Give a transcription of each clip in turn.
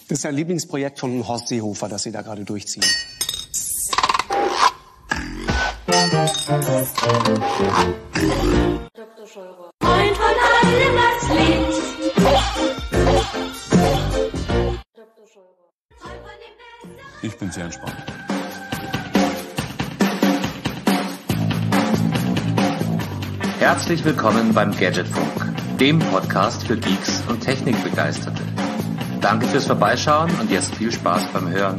Das ist ein Lieblingsprojekt von Horst Seehofer, das Sie da gerade durchziehen. Dr. Scheurer. Freund von allem, was lebt. Dr. Scheurer. Ich bin sehr entspannt. Herzlich willkommen beim Gadgetfunk, dem Podcast für Geeks und Technikbegeisterte. Danke fürs Vorbeischauen und jetzt viel Spaß beim Hören.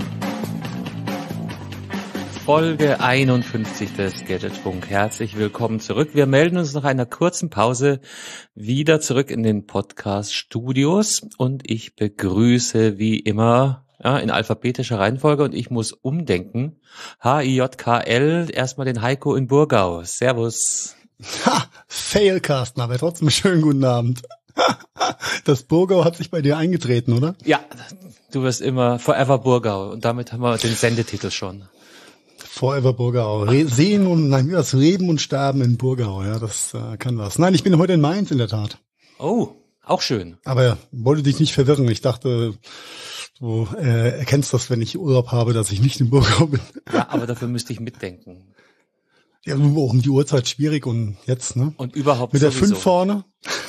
Folge 51 des Gadgetfunk. Herzlich willkommen zurück. Wir melden uns nach einer kurzen Pause wieder zurück in den Podcast-Studios und ich begrüße wie immer in alphabetischer Reihenfolge und ich muss umdenken. HIJKL, erstmal den Heiko in Burgau. Servus. Fail, Carsten, aber trotzdem schönen guten Abend. Das Burgau hat sich bei dir eingetreten, oder? Ja, du wirst immer Forever Burgau und damit haben wir den Sendetitel schon. Forever Burgau. Leben und Sterben in Burgau, ja, das kann was. Nein, ich bin heute in Mainz in der Tat. Oh, auch schön. Aber wollte dich nicht verwirren. Ich dachte, du erkennst das, wenn ich Urlaub habe, dass ich nicht in Burgau bin. Ja, aber dafür müsste ich mitdenken. Ja, auch um die Uhrzeit schwierig und jetzt, ne? Und überhaupt mit der sowieso. 5 vorne.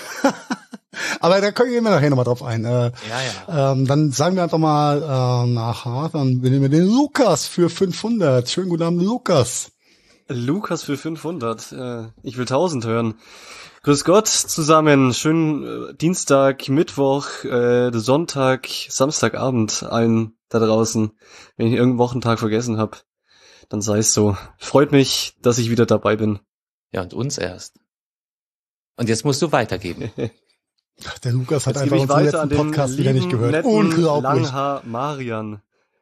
Aber da gehen wir nachher nochmal drauf ein. Ja. Dann sagen wir einfach mal dann nehmen wir den Lukas für 500. Schönen guten Abend, Lukas. Lukas für 500. Ich will 1000 hören. Grüß Gott zusammen. Schönen Dienstag, Mittwoch, Sonntag, Samstagabend allen da draußen. Wenn ich irgendeinen Wochentag vergessen habe, dann sei es so. Freut mich, dass ich wieder dabei bin. Ja, und uns erst. Und jetzt musst du weitergeben. Ach, der Lukas hat jetzt einfach unseren letzten Podcast wieder nicht gehört. Unglaublich. Langhaar Marian.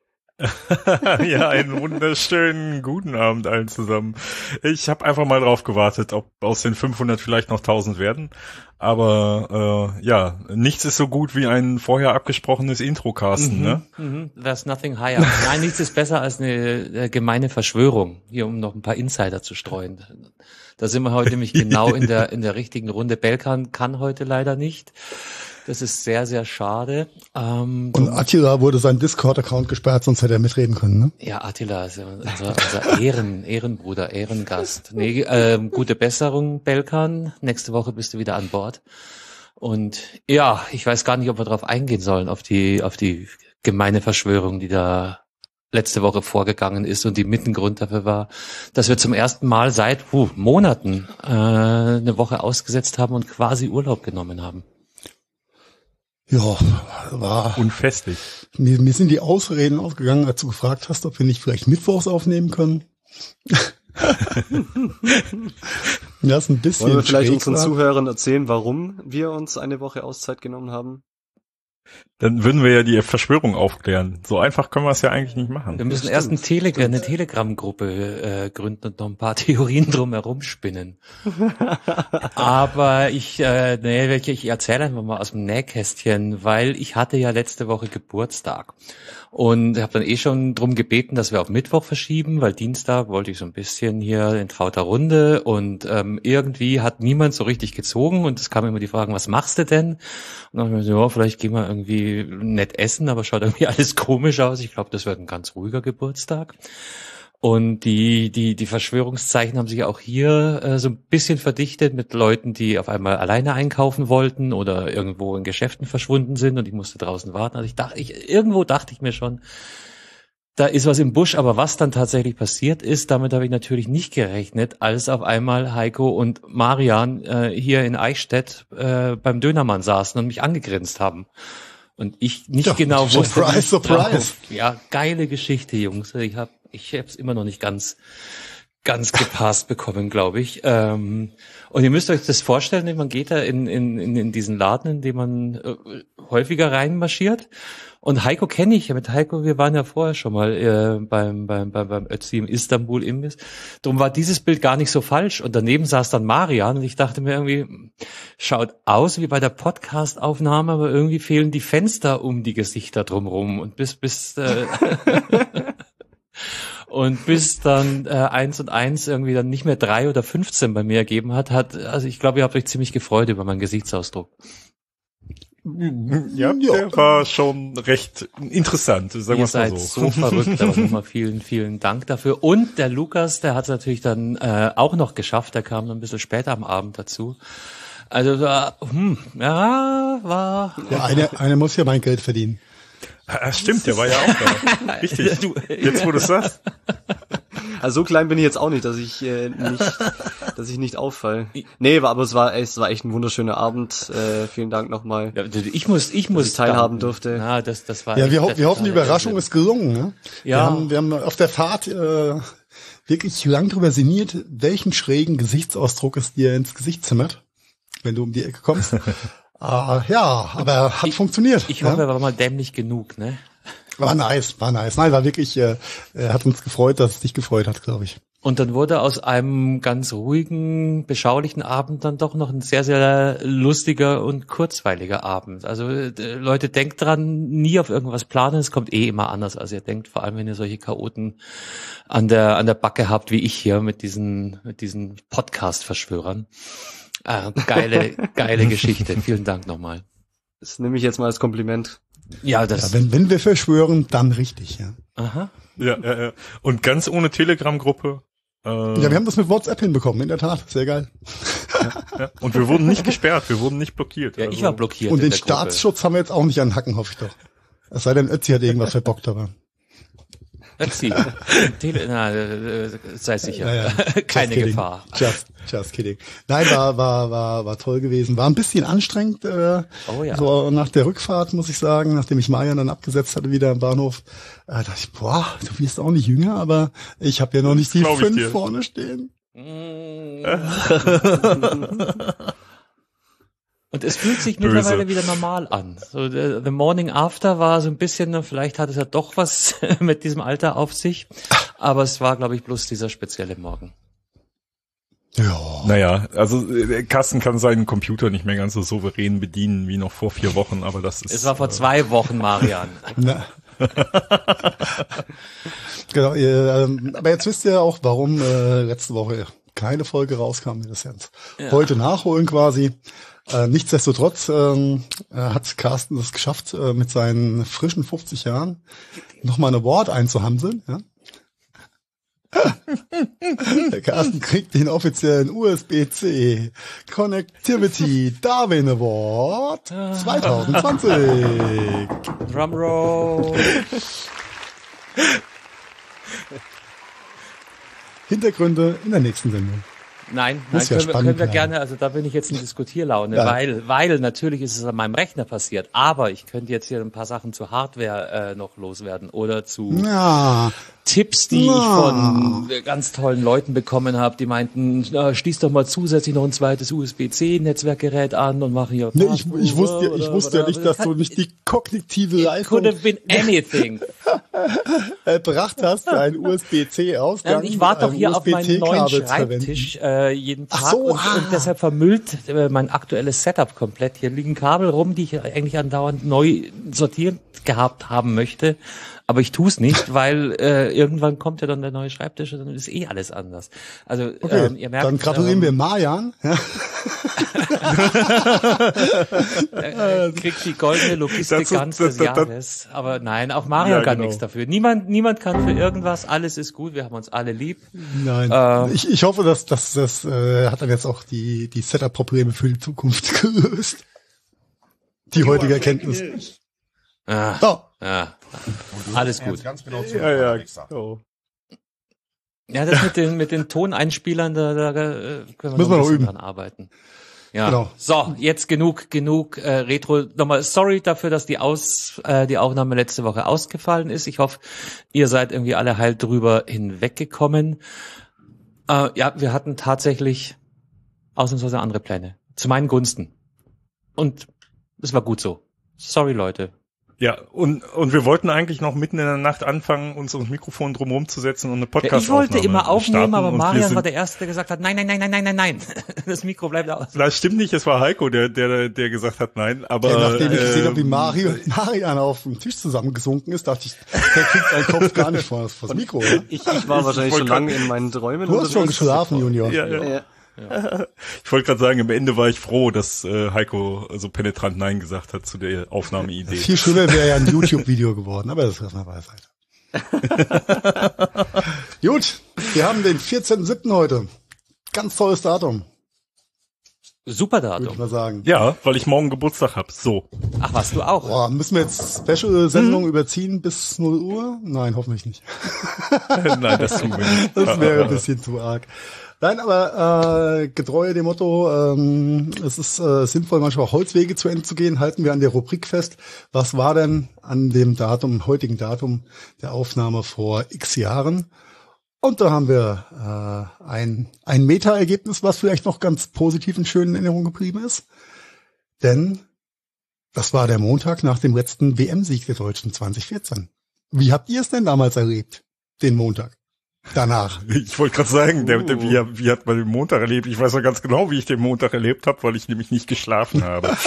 Ja, einen wunderschönen guten Abend allen zusammen. Ich habe einfach mal drauf gewartet, ob aus den 500 vielleicht noch 1000 werden. Aber ja, nichts ist so gut wie ein vorher abgesprochenes Intro, Carsten, ne? There's nothing higher. Nein, nichts ist besser als eine gemeine Verschwörung, hier um noch ein paar Insider zu streuen. Da sind wir heute nämlich genau in der richtigen Runde. Belkan kann heute leider nicht. Das ist sehr, sehr schade. Und Attila wurde sein Discord-Account gesperrt, sonst hätte er mitreden können, ne? Ja, Attila ist ja unser Ehrenbruder, Ehrengast. Nee, gute Besserung, Belkan. Nächste Woche bist du wieder an Bord. Und ja, ich weiß gar nicht, ob wir darauf eingehen sollen, auf die gemeine Verschwörung, die da letzte Woche vorgegangen ist und die Mittengrund dafür war, dass wir zum ersten Mal seit Monaten eine Woche ausgesetzt haben und quasi Urlaub genommen haben. Ja, war unfestlich. Mir sind die Ausreden ausgegangen, als du gefragt hast, ob wir nicht vielleicht mittwochs aufnehmen können. Ja, ist ein bisschen. Wollen wir vielleicht unseren Zuhörern erzählen, warum wir uns eine Woche Auszeit genommen haben? Dann würden wir ja die Verschwörung aufklären. So einfach können wir es ja eigentlich nicht machen. Wir müssen erst eine Telegram-Gruppe gründen und noch ein paar Theorien drumherum spinnen. Aber ich erzähle einfach mal aus dem Nähkästchen, weil ich hatte ja letzte Woche Geburtstag und habe dann schon drum gebeten, dass wir auf Mittwoch verschieben, weil Dienstag wollte ich so ein bisschen hier in trauter Runde und irgendwie hat niemand so richtig gezogen und es kam immer die Frage, was machst du denn? Und dann habe ich mir gesagt, vielleicht gehen wir irgendwie nett essen, aber schaut irgendwie alles komisch aus. Ich glaube, das wird ein ganz ruhiger Geburtstag. Und die Verschwörungszeichen haben sich auch hier so ein bisschen verdichtet mit Leuten, die auf einmal alleine einkaufen wollten oder irgendwo in Geschäften verschwunden sind und ich musste draußen warten. Also irgendwo dachte ich mir schon, da ist was im Busch, aber was dann tatsächlich passiert ist, damit habe ich natürlich nicht gerechnet, als auf einmal Heiko und Marian hier in Eichstätt beim Dönermann saßen und mich angegrinst haben. Und ich nicht genau wusste. Surprise. Ja, geile Geschichte, Jungs. Ich hab's immer noch nicht ganz gepasst bekommen, glaube ich. Und ihr müsst euch das vorstellen, man geht da in diesen Laden, in den man häufiger reinmarschiert. Und Heiko kenne ich ja. Mit Heiko, wir waren ja vorher schon mal beim Ötzi im Istanbul Imbiss. Darum war dieses Bild gar nicht so falsch. Und daneben saß dann Marian und ich dachte mir irgendwie, schaut aus wie bei der Podcast-Aufnahme, aber irgendwie fehlen die Fenster um die Gesichter drumherum. Und bis dann 1 und 1 irgendwie dann nicht mehr 3 oder 15 bei mir ergeben hat, also ich glaube, ihr habt euch ziemlich gefreut über meinen Gesichtsausdruck. Ja, der war schon recht interessant, sagen wir Ihr mal seid so. so verrückt, aber nochmal vielen, vielen Dank dafür. Und der Lukas, der hat es natürlich dann auch noch geschafft, der kam dann ein bisschen später am Abend dazu. Also war. Ja, einer muss ja mein Geld verdienen. Ja, stimmt, der war ja auch da. Richtig. Jetzt, wo du es sagst. Also so klein bin ich jetzt auch nicht, dass ich nicht auffalle. Nee, aber es war echt ein wunderschöner Abend. Vielen Dank nochmal. Ja, ich muss teilhaben durfte. Ja, das war. Ja, wir hoffen, die Überraschung ist gelungen. Ne? Ja. Wir haben auf der Fahrt wirklich lang drüber sinniert, welchen schrägen Gesichtsausdruck es dir ins Gesicht zimmert, wenn du um die Ecke kommst. Ja, aber hat funktioniert. Ich hoffe, er war mal dämlich genug, ne? War nice. Nein, war wirklich, hat uns gefreut, dass es dich gefreut hat, glaube ich. Und dann wurde aus einem ganz ruhigen, beschaulichen Abend dann doch noch ein sehr, sehr lustiger und kurzweiliger Abend. Also Leute, denkt dran, nie auf irgendwas planen, es kommt immer anders, als ihr denkt, vor allem wenn ihr solche Chaoten an der Backe habt, wie ich hier mit diesen Podcast-Verschwörern. Geile Geschichte. Vielen Dank nochmal. Das nehme ich jetzt mal als Kompliment. Ja, das. Ja, wenn wir verschwören, dann richtig, ja. Aha. Ja. Und ganz ohne Telegram-Gruppe. Ja, wir haben das mit WhatsApp hinbekommen, in der Tat. Sehr geil. Ja. Und wir wurden nicht gesperrt, wir wurden nicht blockiert. Ja, ich war blockiert. Und in den der Gruppe. Staatsschutz haben wir jetzt auch nicht an den Hacken, hoffe ich doch. Es sei denn, Ötzi hat irgendwas verbockt, aber. Ötzi. Sei sicher. Ja. Keine Gefahr. Just kidding. Nein, war toll gewesen. War ein bisschen anstrengend, so nach der Rückfahrt, muss ich sagen, nachdem ich Marian dann abgesetzt hatte wieder am Bahnhof. Dachte ich, boah, du wirst auch nicht jünger, aber ich habe ja noch nicht die 5 vorne stehen. Und es fühlt sich mittlerweile wieder normal an. So, the Morning After war so ein bisschen, vielleicht hat es ja doch was mit diesem Alter auf sich, aber es war, glaube ich, bloß dieser spezielle Morgen. Ja. Naja, also Carsten kann seinen Computer nicht mehr ganz so souverän bedienen wie noch vor 4 Wochen, aber das ist... Es war vor 2 Wochen, Marian. Genau, aber jetzt wisst ihr auch, warum letzte Woche keine Folge rauskam. Wir das jetzt heute nachholen quasi. Nichtsdestotrotz hat Carsten es geschafft, mit seinen frischen 50 Jahren nochmal ein Award einzuhamseln. Ja? Der Carsten kriegt den offiziellen USB-C Connectivity Darwin Award 2020. Drumroll. Hintergründe in der nächsten Sendung. Nein, können wir gerne, also da bin ich jetzt in Diskutierlaune, weil natürlich ist es an meinem Rechner passiert, aber ich könnte jetzt hier ein paar Sachen zur Hardware noch loswerden oder zu Tipps, die ich von ganz tollen Leuten bekommen habe, die meinten, schließ doch mal zusätzlich noch ein zweites USB-C-Netzwerkgerät an und mach hier ich wusste ja nicht, dass du nicht die kognitive Leistung could have been anything. erbracht hast für einen USB-C-Ausgang. Ich war doch hier auf meinem neuen Schreibtisch jeden Tag und deshalb vermüllt mein aktuelles Setup komplett. Hier liegen Kabel rum, die ich eigentlich andauernd neu sortiert gehabt haben möchte. Aber ich tue es nicht, weil irgendwann kommt ja dann der neue Schreibtisch und dann ist alles anders. Also ihr merkt, dann gratulieren wir Marian. Kriegt die goldene Logistik-Gans des Jahres. Aber nein, auch Marian kann nichts dafür. Niemand kann für irgendwas. Alles ist gut. Wir haben uns alle lieb. Nein, ich hoffe, dass das hat dann jetzt auch die Setup-Probleme für die Zukunft gelöst. Die heutige Erkenntnis. Alles gut. Ganz genau Ja, das mit den Toneinspielern, da können wir müssen noch ein bisschen dran arbeiten. Ja. Genau. So, jetzt genug Retro. Nochmal sorry dafür, dass die Aufnahme letzte Woche ausgefallen ist. Ich hoffe, ihr seid irgendwie alle heil drüber hinweggekommen. Wir hatten tatsächlich ausnahmsweise andere Pläne. Zu meinen Gunsten. Und es war gut so. Sorry, Leute. Ja, und wir wollten eigentlich noch mitten in der Nacht anfangen, uns ins Mikrofon drumherum zu setzen und eine Podcast-Aufnahme Ich wollte immer aufnehmen, aber Marian war der Erste, der gesagt hat, nein. Das Mikro bleibt aus. Das stimmt nicht, es war Heiko, der gesagt hat nein, aber... Ja, nachdem ich gesehen habe, wie Marian auf dem Tisch zusammengesunken ist, dachte ich, der kriegt seinen Kopf gar nicht vor das Mikro. Oder? Ich war wahrscheinlich schon lange in meinen Träumen. Du hast schon geschlafen, Junior. Ja. Ja. Ich wollte gerade sagen, am Ende war ich froh, dass Heiko so penetrant Nein gesagt hat zu der Aufnahmeidee. Viel schöner wäre ja ein YouTube-Video geworden, aber das lassen wir beiseite. Gut, wir haben den 14.07. heute. Ganz tolles Datum, Super würde ich Datum. mal sagen. Ja, weil ich morgen Geburtstag hab. So. Ach, warst du auch? Boah, müssen wir jetzt Special-Sendung überziehen bis 0 Uhr? Nein, hoffentlich nicht. Nein, das tun wir nicht. Das wäre ein bisschen zu arg. Nein, aber getreu dem Motto, es ist sinnvoll, manchmal Holzwege zu Ende zu gehen, halten wir an der Rubrik fest. Was war denn an dem Datum, heutigen Datum der Aufnahme vor x Jahren? Und da haben wir ein Meta-Ergebnis, was vielleicht noch ganz positiv in schönen Erinnerungen geblieben ist. Denn das war der Montag nach dem letzten WM-Sieg der Deutschen 2014. Wie habt ihr es denn damals erlebt, den Montag? Danach. Ich wollte gerade sagen, wie hat man den Montag erlebt? Ich weiß noch ganz genau, wie ich den Montag erlebt habe, weil ich nämlich nicht geschlafen habe.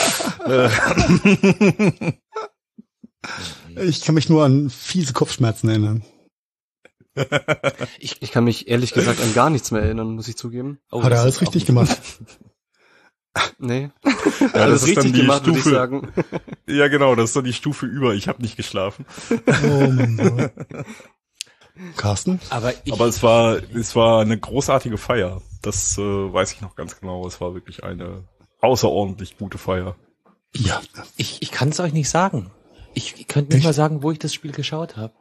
Ich kann mich nur an fiese Kopfschmerzen erinnern. Ich kann mich ehrlich gesagt an gar nichts mehr erinnern, muss ich zugeben. Oh, Hat er das alles ist richtig auch- gemacht. Nee. Ja, Alles das ist dann richtig die gemacht, würde ich Stufe. sagen. Ja, genau, das ist dann die Stufe über. Ich habe nicht geschlafen. Oh mein Gott. Carsten? Aber Aber es war eine großartige Feier. Das weiß ich noch ganz genau. Es war wirklich eine außerordentlich gute Feier. Ja. ich kann es euch nicht sagen. Ich könnte nicht Nicht? mal sagen, wo ich das Spiel geschaut habe.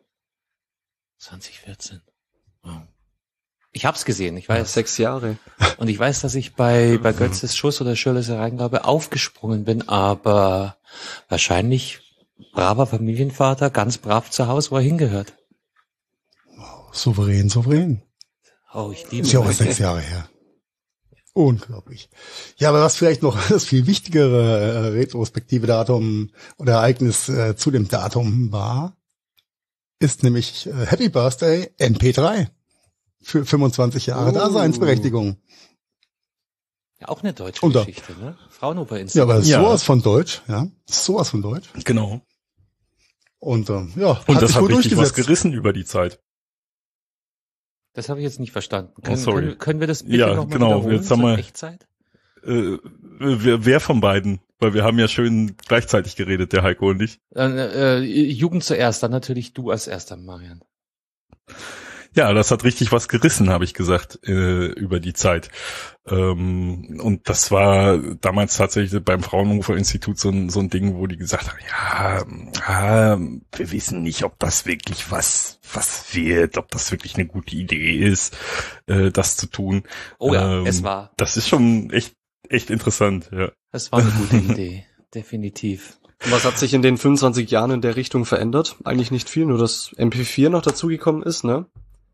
2014. Wow. Ich hab's gesehen, ich weiß. 6 Jahre. Und ich weiß, dass ich bei Götzes Schuss oder Schürrles Reingabe aufgesprungen bin, aber wahrscheinlich braver Familienvater, ganz brav zu Hause, wo er hingehört. Souverän, souverän. Oh, ich liebe Ist ja auch mein 6 Jahre her. Unglaublich. Ja, aber was vielleicht noch das viel wichtigere retrospektive Datum oder Ereignis zu dem Datum war, ist nämlich Happy Birthday NP3 für 25 Jahre Daseinsberechtigung. Ja, auch eine deutsche Und da- Geschichte, ne? Fraunhofer Ja, Institut. aber Ja. sowas von Deutsch, ja, sowas von Deutsch. Genau. Und ja, Und hat das sich hat wohl richtig was durchgesetzt. gerissen über die Zeit. Das habe ich jetzt nicht verstanden. Oh, sorry. Können wir das bitte Ja, noch mal genau, wiederholen jetzt haben zur wir- Echtzeit? Wer von beiden? Weil wir haben ja schön gleichzeitig geredet, der Heiko und ich. Jugend zuerst, dann natürlich du als erster, Marian. Ja, das hat richtig was gerissen, habe ich gesagt, über die Zeit. Und das war damals tatsächlich beim Fraunhofer Institut so ein Ding, wo die gesagt haben, ja, wir wissen nicht, ob das wirklich was wird, ob das wirklich eine gute Idee ist, das zu tun. Oh ja, es war. Das ist schon echt interessant, ja. Das war eine gute Idee, definitiv. Was hat sich in den 25 Jahren in der Richtung verändert? Eigentlich nicht viel, nur dass MP4 noch dazugekommen ist, ne?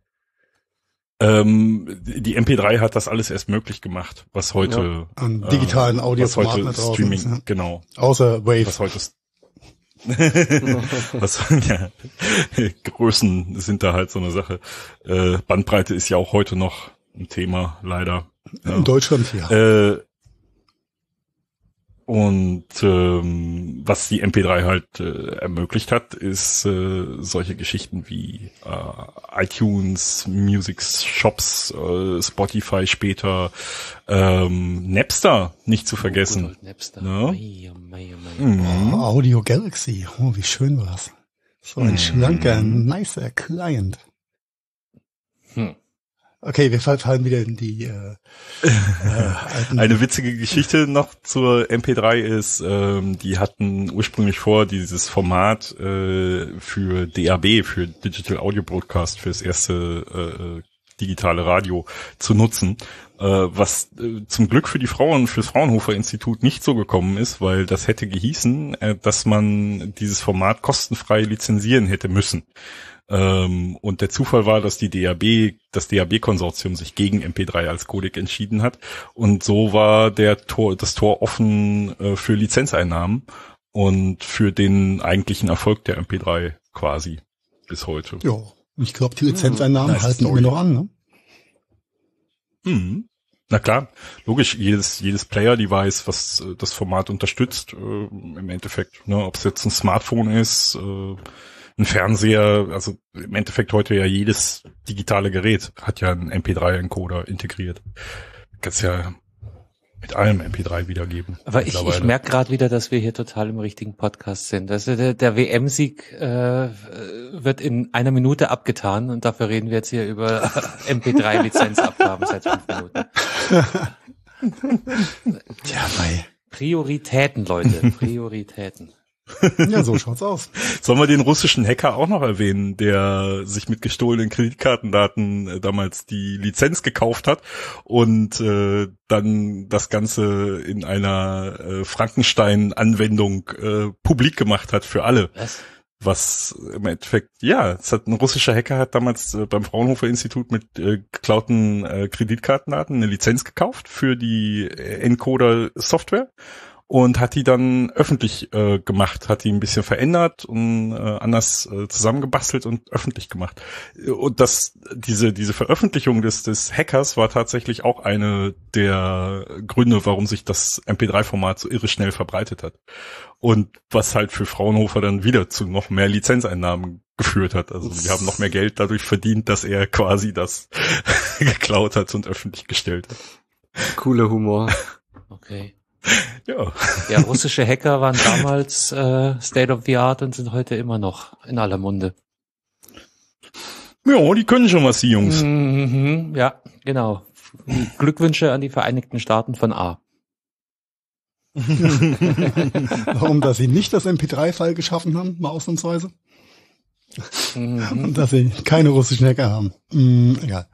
Die MP3 hat das alles erst möglich gemacht, was heute An digitalen Audioformaten da was heute draußen Streaming, ist, ja. genau. Außer Wave. Was heute ja, Größen sind da halt so eine Sache. Bandbreite ist ja auch heute noch ein Thema, leider. Ja. In Deutschland, ja. Und was die MP3 halt ermöglicht hat, ist solche Geschichten wie iTunes, Music Shops, Spotify später, Napster nicht zu vergessen. Gut, Napster. Ja. Mei, oh mei, oh mei. Oh, Audio Galaxy. Oh, wie schön war's. So ein schlanker, nicer Client. Okay, wir fallen wieder in die alten... Eine witzige Geschichte noch zur MP3 ist, die hatten ursprünglich vor, dieses Format für DAB, für Digital Audio Broadcast, fürs erste digitale Radio zu nutzen, was zum Glück für die Frauen, fürs Fraunhofer Institut nicht so gekommen ist, weil das hätte gehießen, dass man dieses Format kostenfrei lizenzieren hätte müssen. Und der Zufall war, dass das DAB-Konsortium sich gegen MP3 als Codec entschieden hat. Und so war das Tor offen für Lizenzeinnahmen und für den eigentlichen Erfolg der MP3 quasi bis heute. Ja, ich glaube, die Lizenzeinnahmen Nice halten Story. immer noch an, ne? Mhm. Na klar, logisch, jedes Player-Device, was das Format unterstützt, im Endeffekt, ne, ob es jetzt ein Smartphone ist, ein Fernseher, also im Endeffekt heute ja jedes digitale Gerät hat ja einen MP3-Encoder integriert. kannst ja mit allem MP3 wiedergeben. Aber ich merke gerade wieder, dass wir hier total im richtigen Podcast sind. Also der WM-Sieg wird in 1 Minute abgetan und dafür reden wir jetzt hier über MP3-Lizenzabgaben seit 5 Minuten. Tja, mei. Prioritäten, Leute, Prioritäten. Ja, so schaut's aus. Sollen wir den russischen Hacker auch noch erwähnen, der sich mit gestohlenen Kreditkartendaten damals die Lizenz gekauft hat und dann das Ganze in einer Frankenstein-Anwendung publik gemacht hat für alle? Was im Endeffekt, ja, ein russischer Hacker hat damals beim Fraunhofer-Institut mit geklauten Kreditkartendaten eine Lizenz gekauft für die Encoder-Software und hat die dann öffentlich gemacht, hat die ein bisschen verändert und anders zusammengebastelt und öffentlich gemacht. Und diese Veröffentlichung des Hackers war tatsächlich auch eine der Gründe, warum sich das MP3-Format so irre schnell verbreitet hat. Und was halt für Fraunhofer dann wieder zu noch mehr Lizenzeinnahmen geführt hat. Also wir haben noch mehr Geld dadurch verdient, dass er quasi das geklaut hat und öffentlich gestellt hat. Cooler Humor. Okay. Ja. Ja, russische Hacker waren damals State of the Art und sind heute immer noch in aller Munde. Ja, die können schon was, die Jungs. Mhm, ja, genau. Glückwünsche an die Vereinigten Staaten von A. Warum, dass sie nicht das MP3-File geschaffen haben, mal ausnahmsweise? Und dass sie keine russischen Hacker haben. Egal.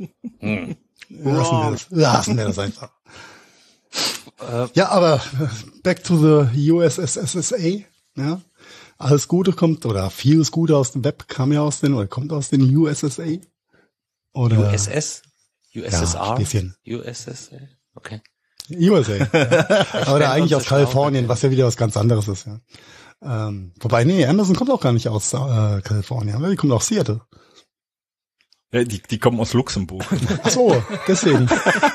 Lassen wir das einfach. Ja, aber back to the USSSA, ja. Alles Gute kommt, oder vieles Gute aus dem Web kam ja aus den, oder kommt aus den USSA. Oder USS? USSR? Ja, ein bisschen. USSA? Okay. USA. Ja. Oder eigentlich aus Kalifornien, was ja wieder was ganz anderes ist, ja. Wobei, nee, Amazon kommt auch gar nicht aus Kalifornien, die kommt aus Seattle. Ja, die kommen aus Luxemburg. Ach so, deswegen.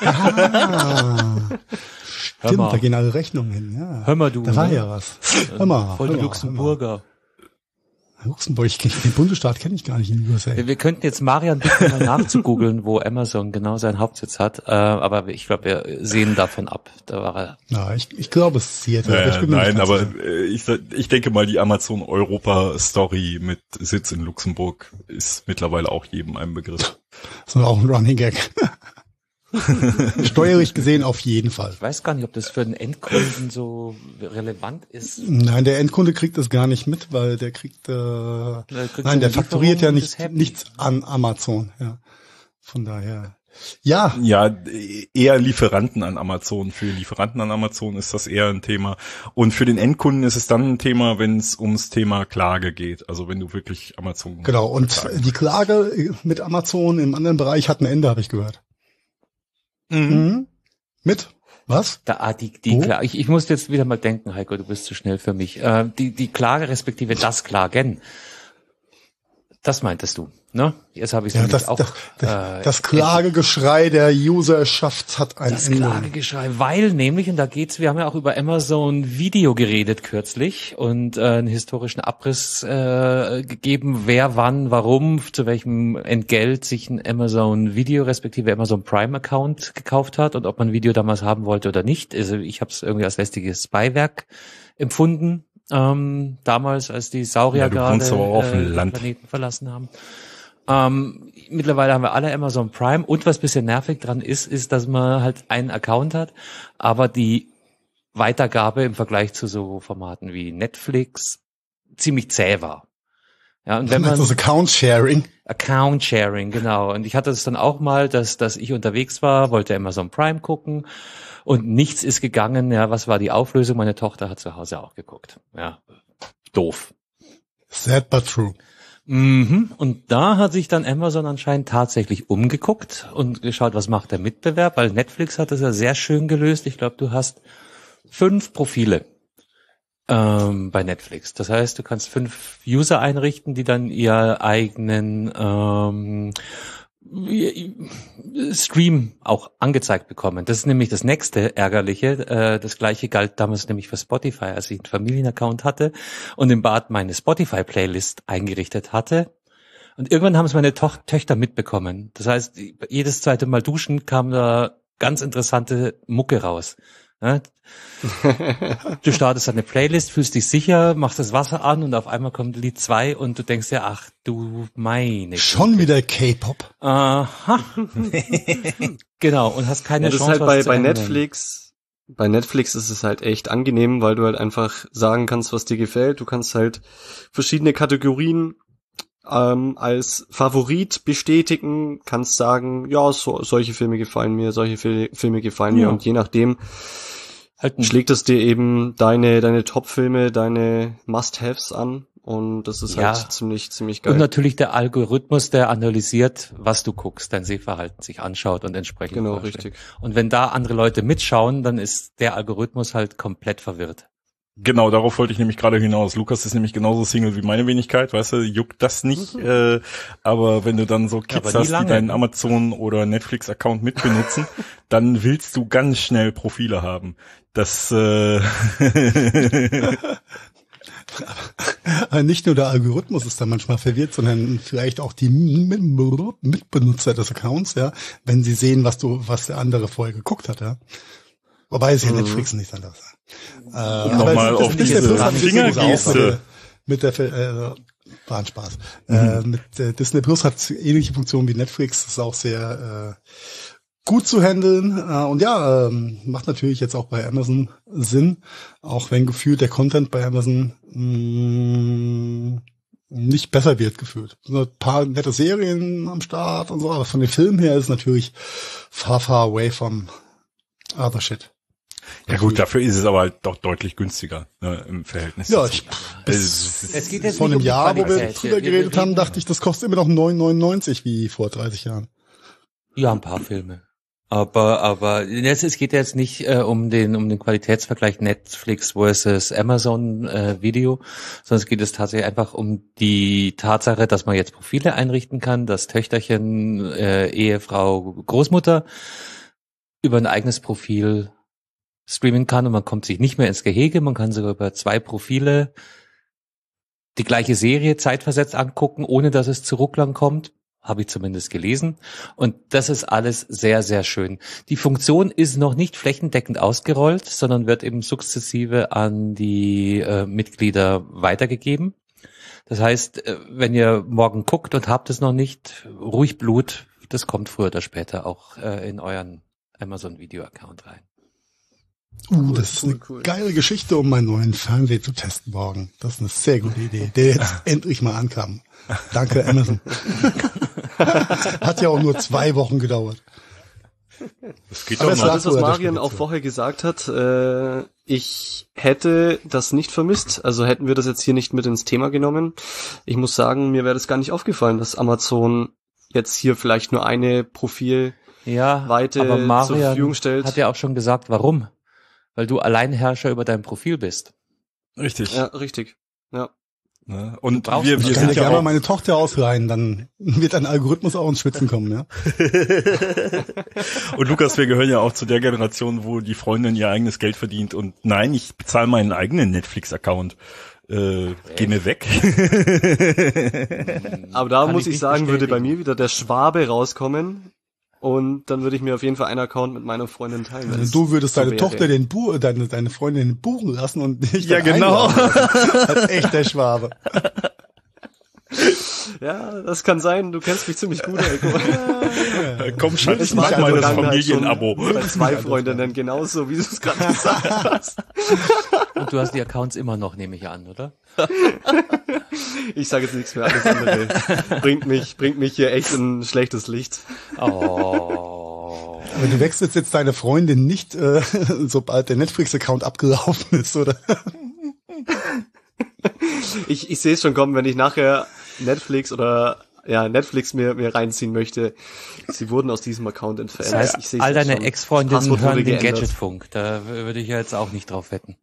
Stimmt, da gehen alle Rechnungen hin. Ja. Hör mal, du. Da war ja was. Hör mal. Voll die Luxemburger. Luxemburg, den Bundesstaat kenne ich gar nicht in den USA. Wir könnten jetzt Marian bitten, mal nachzugoogeln, wo Amazon genau seinen Hauptsitz hat. Aber ich glaube, wir sehen davon ab. Da war er. Na, ich glaube, es ist Seattle. Nein, aber ich denke mal, die Amazon Europa Story mit Sitz in Luxemburg ist mittlerweile auch jedem ein Begriff. Das ist auch ein Running Gag. Steuerlich gesehen auf jeden Fall. Ich weiß gar nicht, ob das für den Endkunden so relevant ist. Nein, der Endkunde kriegt das gar nicht mit, weil der kriegt der fakturiert ja nichts an Amazon. Ja, von daher. Ja. Ja, eher Lieferanten an Amazon. Für Lieferanten an Amazon ist das eher ein Thema. Und für den Endkunden ist es dann ein Thema, wenn es ums Thema Klage geht. Also wenn du wirklich Amazon. Genau. Und die Klage mit Amazon im anderen Bereich hat ein Ende, habe ich gehört. Mit? Was? Klage. Ich muss jetzt wieder mal denken, Heiko, du bist zu schnell für mich. Die Klage respektive das Klagen. Das meintest du, ne? Jetzt habe ich es auch. Das Klagegeschrei der Userschaft hat ein Ende. Das Klagegeschrei, weil nämlich, und da geht's, wir haben ja auch über Amazon Video geredet kürzlich und einen historischen Abriss gegeben, wer wann, warum, zu welchem Entgelt sich ein Amazon Video respektive Amazon Prime Account gekauft hat und ob man Video damals haben wollte oder nicht. Also ich habe es irgendwie als lästiges Beiwerk empfunden. Damals, als die Saurier gerade den Planeten verlassen haben. Mittlerweile haben wir alle Amazon Prime und was bisschen nervig dran ist, dass man halt einen Account hat, aber die Weitergabe im Vergleich zu so Formaten wie Netflix ziemlich zäh war. Ja, und wenn man das Account Sharing, genau. Und ich hatte es dann auch mal, dass ich unterwegs war, wollte Amazon Prime gucken. Und nichts ist gegangen. Ja, was war die Auflösung? Meine Tochter hat zu Hause auch geguckt. Ja, doof. Sad but true. Und da hat sich dann Amazon anscheinend tatsächlich umgeguckt und geschaut, was macht der Mitbewerb, weil Netflix hat das ja sehr schön gelöst. Ich glaube, du hast 5 Profile bei Netflix. Das heißt, du kannst 5 User einrichten, die dann ihr eigenen Stream auch angezeigt bekommen. Das ist nämlich das nächste Ärgerliche. Das gleiche galt damals nämlich für Spotify, als ich einen Familienaccount hatte und im Bad meine Spotify-Playlist eingerichtet hatte. Und irgendwann haben es meine Töchter mitbekommen. Das heißt, jedes zweite Mal duschen kam da ganz interessante Mucke raus. Ja? Du startest eine Playlist, fühlst dich sicher, machst das Wasser an und auf einmal kommt Lied 2 und du denkst dir, ach du meine Schon Güte. wieder K-Pop. Aha. Genau, und hast keine Ja, das Chance, ist halt was zu bei ändern. Netflix. Bei Netflix ist es halt echt angenehm, weil du halt einfach sagen kannst, was dir gefällt. Du kannst halt verschiedene Kategorien als Favorit bestätigen, kannst sagen, ja, solche Filme gefallen mir, solche Filme gefallen mir, und je nachdem Halt schlägt es dir eben deine Top-Filme, deine Must-Haves an, und das ist Ja. halt ziemlich geil. Und natürlich der Algorithmus, der analysiert, was du guckst, dein Sehverhalten sich anschaut und entsprechend Genau, vorschlägt. richtig. Und wenn da andere Leute mitschauen, dann ist der Algorithmus halt komplett verwirrt. Genau, darauf wollte ich nämlich gerade hinaus. Lukas ist nämlich genauso Single wie meine Wenigkeit, weißt du, juckt das nicht. Aber wenn du dann so Kids aber nie hast, die lange. deinen Amazon- oder Netflix-Account mitbenutzen, dann willst du ganz schnell Profile haben. Das Nicht nur der Algorithmus ist da manchmal verwirrt, sondern vielleicht auch die Mitbenutzer des Accounts, ja, wenn sie sehen, was der andere vorher geguckt hat, ja. Wobei es ja Netflix nicht anders. nochmal auf Disney diese Plus hat ein bisschen Fingergeste. mit der war ein Spaß. Mit Disney Plus hat ähnliche Funktionen wie Netflix, das ist auch sehr gut zu handeln. Und ja, macht natürlich jetzt auch bei Amazon Sinn, auch wenn gefühlt der Content bei Amazon nicht besser wird gefühlt. So ein paar nette Serien am Start und so, aber von den Filmen her ist es natürlich far away from other shit. Ja gut, dafür ist es aber halt doch deutlich günstiger, ne, im Verhältnis. Ja, dazu. Es geht jetzt vor nicht einem um die Jahr, wo wir Qualität. drüber geredet haben, dachte ich, das kostet immer noch 9,99 wie vor 30 Jahren. Ja, ein paar Filme. Aber es geht jetzt nicht um den Qualitätsvergleich Netflix versus Amazon Video, sondern es geht jetzt tatsächlich einfach um die Tatsache, dass man jetzt Profile einrichten kann, dass Töchterchen, Ehefrau, Großmutter über ein eigenes Profil streamen kann und man kommt sich nicht mehr ins Gehege, man kann sogar über 2 Profile die gleiche Serie zeitversetzt angucken, ohne dass es zu Rucklern kommt. Habe ich zumindest gelesen. Und das ist alles sehr, sehr schön. Die Funktion ist noch nicht flächendeckend ausgerollt, sondern wird eben sukzessive an die Mitglieder weitergegeben. Das heißt, wenn ihr morgen guckt und habt es noch nicht, ruhig Blut, das kommt früher oder später auch in euren Amazon-Video-Account rein. Das ist eine geile Geschichte, um meinen neuen Fernseher zu testen morgen. Das ist eine sehr gute Idee, der jetzt endlich mal ankam. Danke, Amazon. Hat ja auch nur 2 Wochen gedauert. Das geht Aber doch es noch. lag Das, was wohl an der Marian auch Spedition. vorher gesagt hat, ich hätte das nicht vermisst. Also hätten wir das jetzt hier nicht mit ins Thema genommen. Ich muss sagen, mir wäre das gar nicht aufgefallen, dass Amazon jetzt hier vielleicht nur eine Profilweite aber zur Marian Verfügung stellt. hat ja auch schon gesagt, warum? Weil du Alleinherrscher über dein Profil bist. Richtig. Ja, richtig. Ja. Ne? Und brauchst wir nicht. Ich kann sind ja ja gerne mal auch, meine Tochter ausleihen, dann wird ein Algorithmus auch ins Schwitzen kommen, ja. und Lukas, wir gehören ja auch zu der Generation, wo die Freundin ihr eigenes Geld verdient und nein, ich bezahle meinen eigenen Netflix-Account. Geh mir weg. Aber da Kann muss ich ich nicht sagen, würde bei bestätigen. mir wieder der Schwabe rauskommen. Und dann würde ich mir auf jeden Fall einen Account mit meiner Freundin teilen. wenn es Du würdest so deine wäre. Tochter deine Freundin buchen lassen und dich Ja, dann genau. einladen lassen. Als echter Schwabe. Ja, das kann sein. Du kennst mich ziemlich gut, Heiko. Komm, Schatz, Ich mach mag mal in der das Vergangenheit Familienabo. schon Bei 2 Freundinnen genauso, wie du es gerade gesagt hast. Und du hast die Accounts immer noch, nehme ich an, oder? Ich sage jetzt nichts mehr, alles andere bringt mich hier echt in ein schlechtes Licht. Oh. Aber du wechselst jetzt deine Freundin nicht, sobald der Netflix-Account abgelaufen ist, oder? Ich sehe es schon kommen, wenn ich nachher Netflix mir reinziehen möchte. Sie wurden aus diesem Account entfernt. Das heißt, Ich seh's all jetzt deine schon. Ex-Freundinnen Passwort wurde hören den geändert. Gadgetfunk. Da würde ich ja jetzt auch nicht drauf wetten.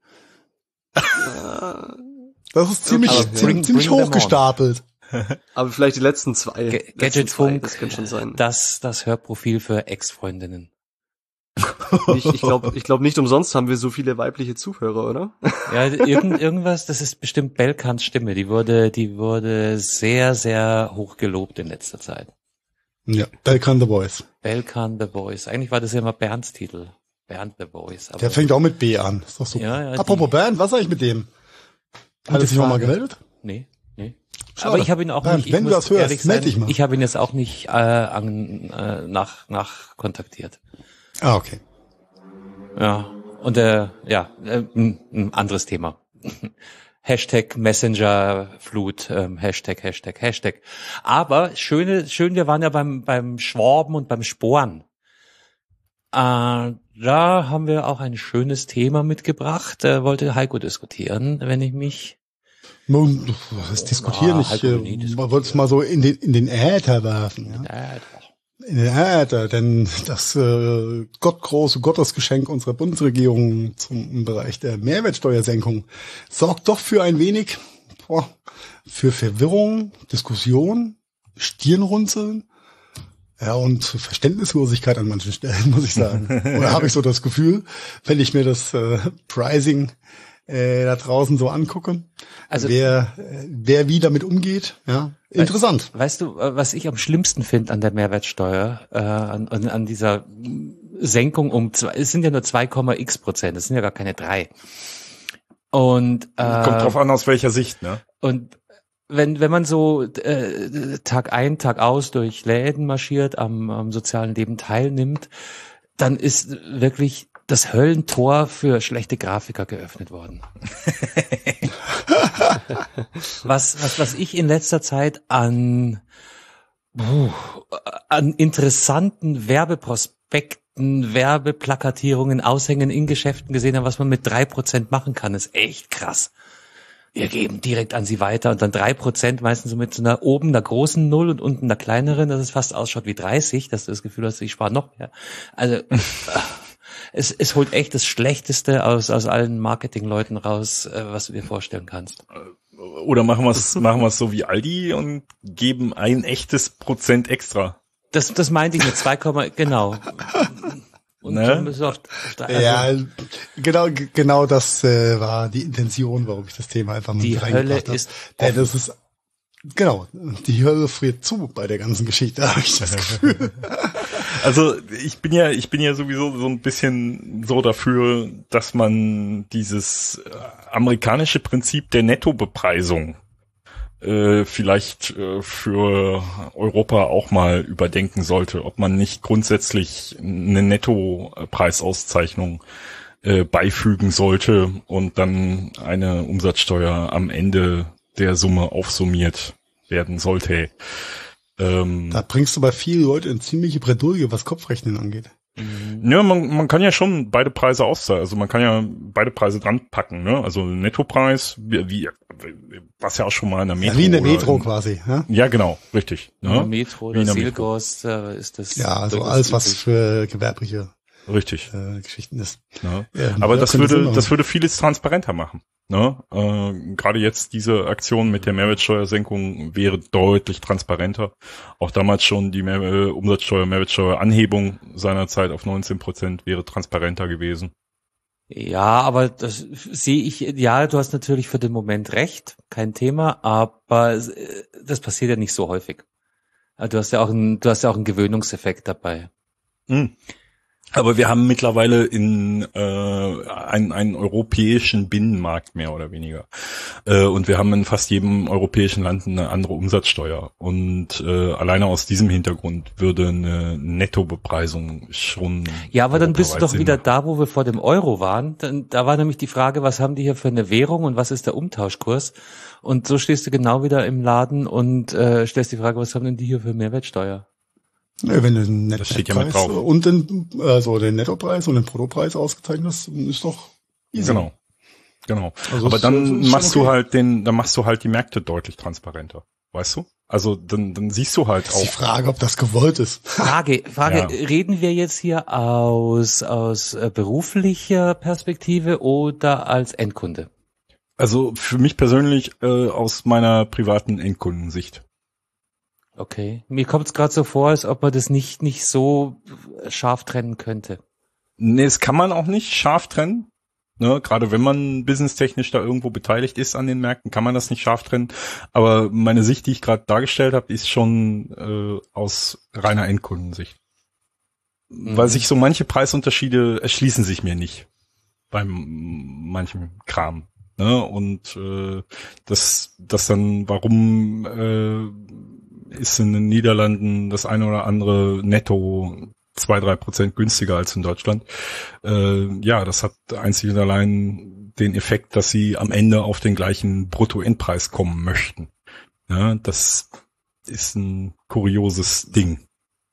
Das ist ziemlich, aber ziemlich bring them on. hochgestapelt. Aber vielleicht die letzten 2. Gadgetfunk, Das könnte schon sein. das Hörprofil für Ex-Freundinnen. Ich glaube nicht umsonst haben wir so viele weibliche Zuhörer, oder? Ja, irgendwas, das ist bestimmt Belkans Stimme. Die wurde sehr, sehr hoch gelobt in letzter Zeit. Ja, Belkan the Voice. Belkan the Voice. Eigentlich war das ja immer Bernds Titel. Bernd the Voice. Aber der fängt auch mit B an. Ist doch super. Ja, Apropos Bernd, was ist eigentlich mit dem? Hat er sich nochmal gemeldet? Nee. Schade. Aber ich habe ihn auch Bernd, nicht, wenn du das hörst, meld dich mal. Ich habe ihn jetzt auch nicht nach kontaktiert. Ah, okay. Ja, und ein anderes Thema. Hashtag Messenger-Flut, Hashtag. Aber schön, wir waren ja beim Schwarben und beim Sporen. Da haben wir auch ein schönes Thema mitgebracht. Wollte Heiko diskutieren, wenn ich mich... Das diskutieren nicht. Man wollte es mal so in den Äther werfen. Ja? In den Äther, denn das große Gottesgeschenk unserer Bundesregierung im Bereich der Mehrwertsteuersenkung sorgt doch für ein wenig für Verwirrung, Diskussion, Stirnrunzeln. Ja, und Verständnislosigkeit an manchen Stellen, muss ich sagen. Oder habe ich so das Gefühl, wenn ich mir das Pricing da draußen so angucke, also wer wie damit umgeht, ja, interessant. Weißt du, was ich am schlimmsten finde an der Mehrwertsteuer, an dieser Senkung es sind ja nur 2,x%, es sind ja gar keine 3. Und kommt drauf an, aus welcher Sicht, ne? Und wenn man so Tag ein, Tag aus durch Läden marschiert, am sozialen Leben teilnimmt, dann ist wirklich das Höllentor für schlechte Grafiker geöffnet worden. Was ich in letzter Zeit an interessanten Werbeprospekten, Werbeplakatierungen, Aushängen in Geschäften gesehen habe, was man mit 3% machen kann, ist echt krass. Wir geben direkt an sie weiter und dann 3%, meistens so mit so einer oben einer großen Null und unten einer kleineren, dass es fast ausschaut wie 30, dass du das Gefühl hast, ich spare noch mehr. Also es holt echt das Schlechteste aus allen Marketingleuten raus, was du dir vorstellen kannst. Oder machen wir es so wie Aldi und geben ein echtes Prozent extra. Das meinte ich mit 2, genau. Und ne? Ja, genau das war die Intention, warum ich das Thema einfach mit reingebracht habe. Denn das ist genau, die Hölle friert zu bei der ganzen Geschichte, habe ich das Gefühl. Also ich bin ja sowieso so ein bisschen so dafür, dass man dieses amerikanische Prinzip der Nettobepreisung vielleicht für Europa auch mal überdenken sollte, ob man nicht grundsätzlich eine Nettopreisauszeichnung beifügen sollte und dann eine Umsatzsteuer am Ende der Summe aufsummiert werden sollte. Da bringst du bei vielen Leuten in ziemliche Bredouille, was Kopfrechnen angeht. Ja, man kann ja schon beide Preise auszahlen. Also man kann ja beide Preise dran packen, ne? Also Nettopreis, wie was ja auch schon mal in der Metro. Ja, wie in der Metro quasi, ja? Ja, genau, richtig. In der Metro oder Seelgorst ist das. Ja, also alles, was für gewerbliche richtig Geschichten ist. Ja. Ja, aber das würde vieles transparenter machen. Ne? Gerade jetzt diese Aktion mit der Mehrwertsteuersenkung wäre deutlich transparenter. Auch damals schon die Mehrwertsteueranhebung seinerzeit auf 19% wäre transparenter gewesen. Ja, aber das sehe ich, ja, du hast natürlich für den Moment recht, kein Thema, aber das passiert ja nicht so häufig. Du hast ja auch einen Gewöhnungseffekt dabei. Aber wir haben mittlerweile einen europäischen Binnenmarkt mehr oder weniger. Und wir haben in fast jedem europäischen Land eine andere Umsatzsteuer. Und alleine aus diesem Hintergrund würde eine Nettobepreisung schon... Ja, aber dann bist du doch wieder da, wo wir vor dem Euro waren. Da war nämlich die Frage, was haben die hier für eine Währung und was ist der Umtauschkurs? Und so stehst du genau wieder im Laden und stellst die Frage, was haben denn die hier für Mehrwertsteuer? Ja, wenn du den das steht ja mit drauf. Und den Nettopreis und den Bruttopreis ausgezeichnet hast, ist doch easy. Genau. Also aber dann machst du halt die Märkte deutlich transparenter. Weißt du? Also dann siehst du halt auch. Die Frage, ob das gewollt ist. Frage, ja. Reden wir jetzt hier aus beruflicher Perspektive oder als Endkunde? Also für mich persönlich aus meiner privaten Endkundensicht. Okay. Mir kommt es gerade so vor, als ob man das nicht so scharf trennen könnte. Nee, das kann man auch nicht scharf trennen. Ne, gerade wenn man businesstechnisch da irgendwo beteiligt ist an den Märkten, kann man das nicht scharf trennen. Aber meine Sicht, die ich gerade dargestellt habe, ist schon aus reiner Endkundensicht. Weil sich so manche Preisunterschiede erschließen sich mir nicht beim manchem Kram. Ne? Und das dann, warum ist in den Niederlanden das eine oder andere netto 2-3% günstiger als in Deutschland. Das hat einzig und allein den Effekt, dass sie am Ende auf den gleichen Bruttoendpreis kommen möchten. Ja, das ist ein kurioses Ding.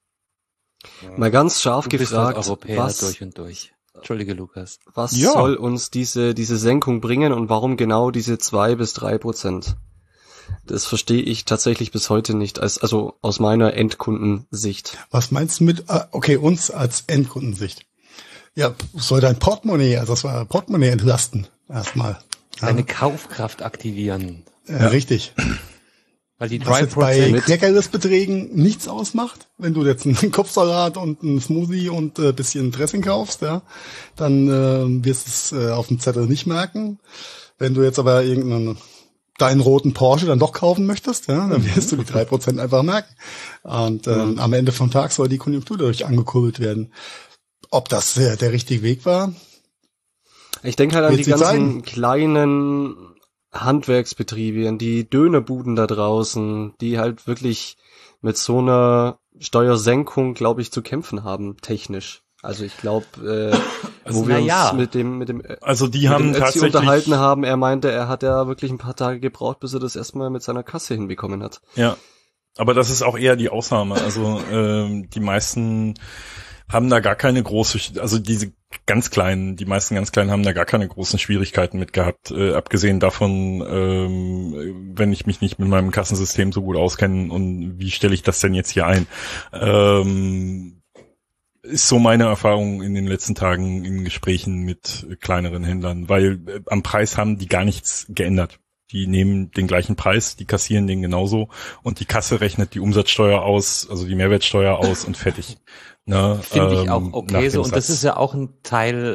Mal ganz scharf Du bist gefragt, halt Europäer was durch und durch. Entschuldige, Lukas. soll uns diese Senkung bringen und warum genau diese 2-3%? Das verstehe ich tatsächlich bis heute nicht, also aus meiner Endkundensicht. Was meinst du mit, uns als Endkundensicht? Ja, soll dein Portemonnaie, Portemonnaie entlasten, erstmal. Deine Kaufkraft aktivieren. Richtig. Weil die Was jetzt bei 3% Leckeres-Beträgen nichts ausmacht, wenn du jetzt einen Kopfsalat und einen Smoothie und bisschen Dressing kaufst, ja, dann wirst du es auf dem Zettel nicht merken. Wenn du jetzt aber deinen roten Porsche dann doch kaufen möchtest, ja, dann wirst du die 3% einfach merken. Und am Ende vom Tag soll die Konjunktur dadurch angekurbelt werden. Ob das der richtige Weg war? Ich denke halt an die ganzen kleinen Handwerksbetriebe, an die Dönerbuden da draußen, die halt wirklich mit so einer Steuersenkung, glaube ich, zu kämpfen haben, technisch. Also ich glaube, wo wir uns mit dem also die haben tatsächlich unterhalten haben, er meinte, er hat ja wirklich ein paar Tage gebraucht, bis er das erstmal mit seiner Kasse hinbekommen hat. Ja, aber das ist auch eher die Ausnahme. Also die meisten haben da gar keine große, also die meisten ganz Kleinen haben da gar keine großen Schwierigkeiten mit gehabt, abgesehen davon, wenn ich mich nicht mit meinem Kassensystem so gut auskenne und wie stelle ich das denn jetzt hier ein, ist so meine Erfahrung in den letzten Tagen in Gesprächen mit kleineren Händlern, weil am Preis haben die gar nichts geändert. Die nehmen den gleichen Preis, die kassieren den genauso und die Kasse rechnet die Umsatzsteuer aus, also die Mehrwertsteuer aus und fertig. Finde ich auch okay so. Und das ist ja auch ein Teil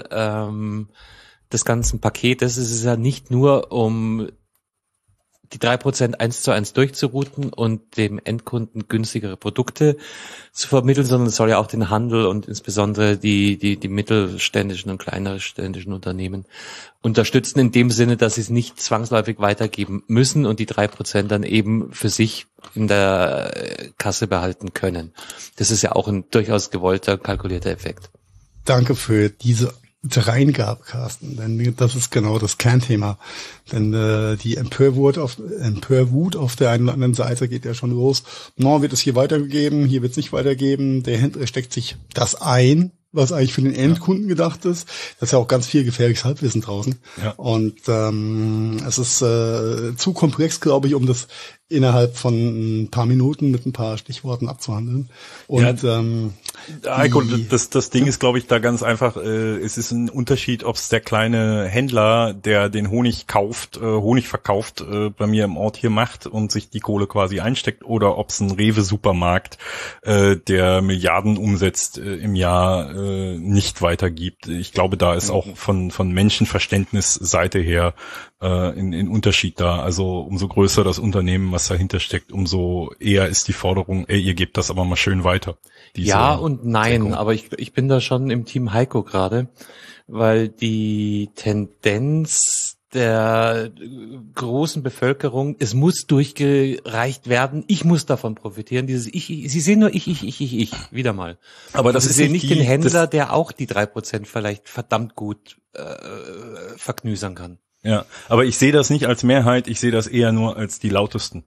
des ganzen Paketes. Es ist ja nicht nur, um die 3% 1:1 durchzurouten und dem Endkunden günstigere Produkte zu vermitteln, sondern es soll ja auch den Handel und insbesondere die mittelständischen und kleinständischen Unternehmen unterstützen, in dem Sinne, dass sie es nicht zwangsläufig weitergeben müssen und die 3% dann eben für sich in der Kasse behalten können. Das ist ja auch ein durchaus gewollter, kalkulierter Effekt. Danke für diese Dreingabe, Carsten, denn das ist genau das Kernthema. Denn die Empörwut auf der einen oder anderen Seite geht ja schon los. Wird es hier weitergegeben, hier wird es nicht weitergeben. Der Händler steckt sich das ein, was eigentlich für den Endkunden gedacht ist. Das ist ja auch ganz viel gefährliches Halbwissen draußen. Ja. Und es ist zu komplex, glaube ich, um das innerhalb von ein paar Minuten mit ein paar Stichworten abzuhandeln. Und Heiko, das Ding ist, glaube ich, da ganz einfach, es ist ein Unterschied, ob es der kleine Händler, der den Honig verkauft, bei mir im Ort hier macht und sich die Kohle quasi einsteckt, oder ob es ein Rewe-Supermarkt, der Milliarden umsetzt im Jahr, nicht weitergibt. Ich glaube, da ist auch von Menschenverständnisseite her in Unterschied da. Also umso größer das Unternehmen, was dahinter steckt, umso eher ist die Forderung, ihr gebt das aber mal schön weiter. Ja und nein, Deckung. Aber ich bin da schon im Team Heiko gerade, weil die Tendenz der großen Bevölkerung, es muss durchgereicht werden, ich muss davon profitieren, dieses Sie sehen nur ich, wieder mal. Aber das Sie sehen nicht den Händler, der auch die 3% vielleicht verdammt gut verknüsern kann. Ja, aber ich sehe das nicht als Mehrheit, ich sehe das eher nur als die lautesten.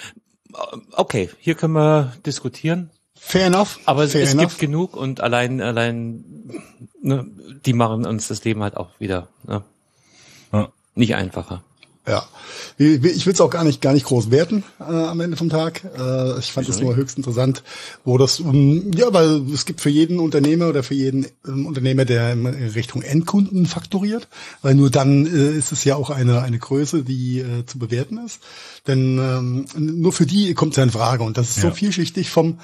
Okay, hier können wir diskutieren. Fair enough. Aber es gibt genug und allein ne, die machen uns das Leben halt auch wieder nicht einfacher. Ja, ich will es auch gar nicht groß werten am Ende vom Tag. Ich fand es nur höchst interessant, wo das, weil es gibt für jeden Unternehmer oder für jeden Unternehmer, der in Richtung Endkunden fakturiert, weil nur dann ist es ja auch eine Größe, die zu bewerten ist. Denn nur für die kommt es ja in Frage und das ist so vielschichtig vom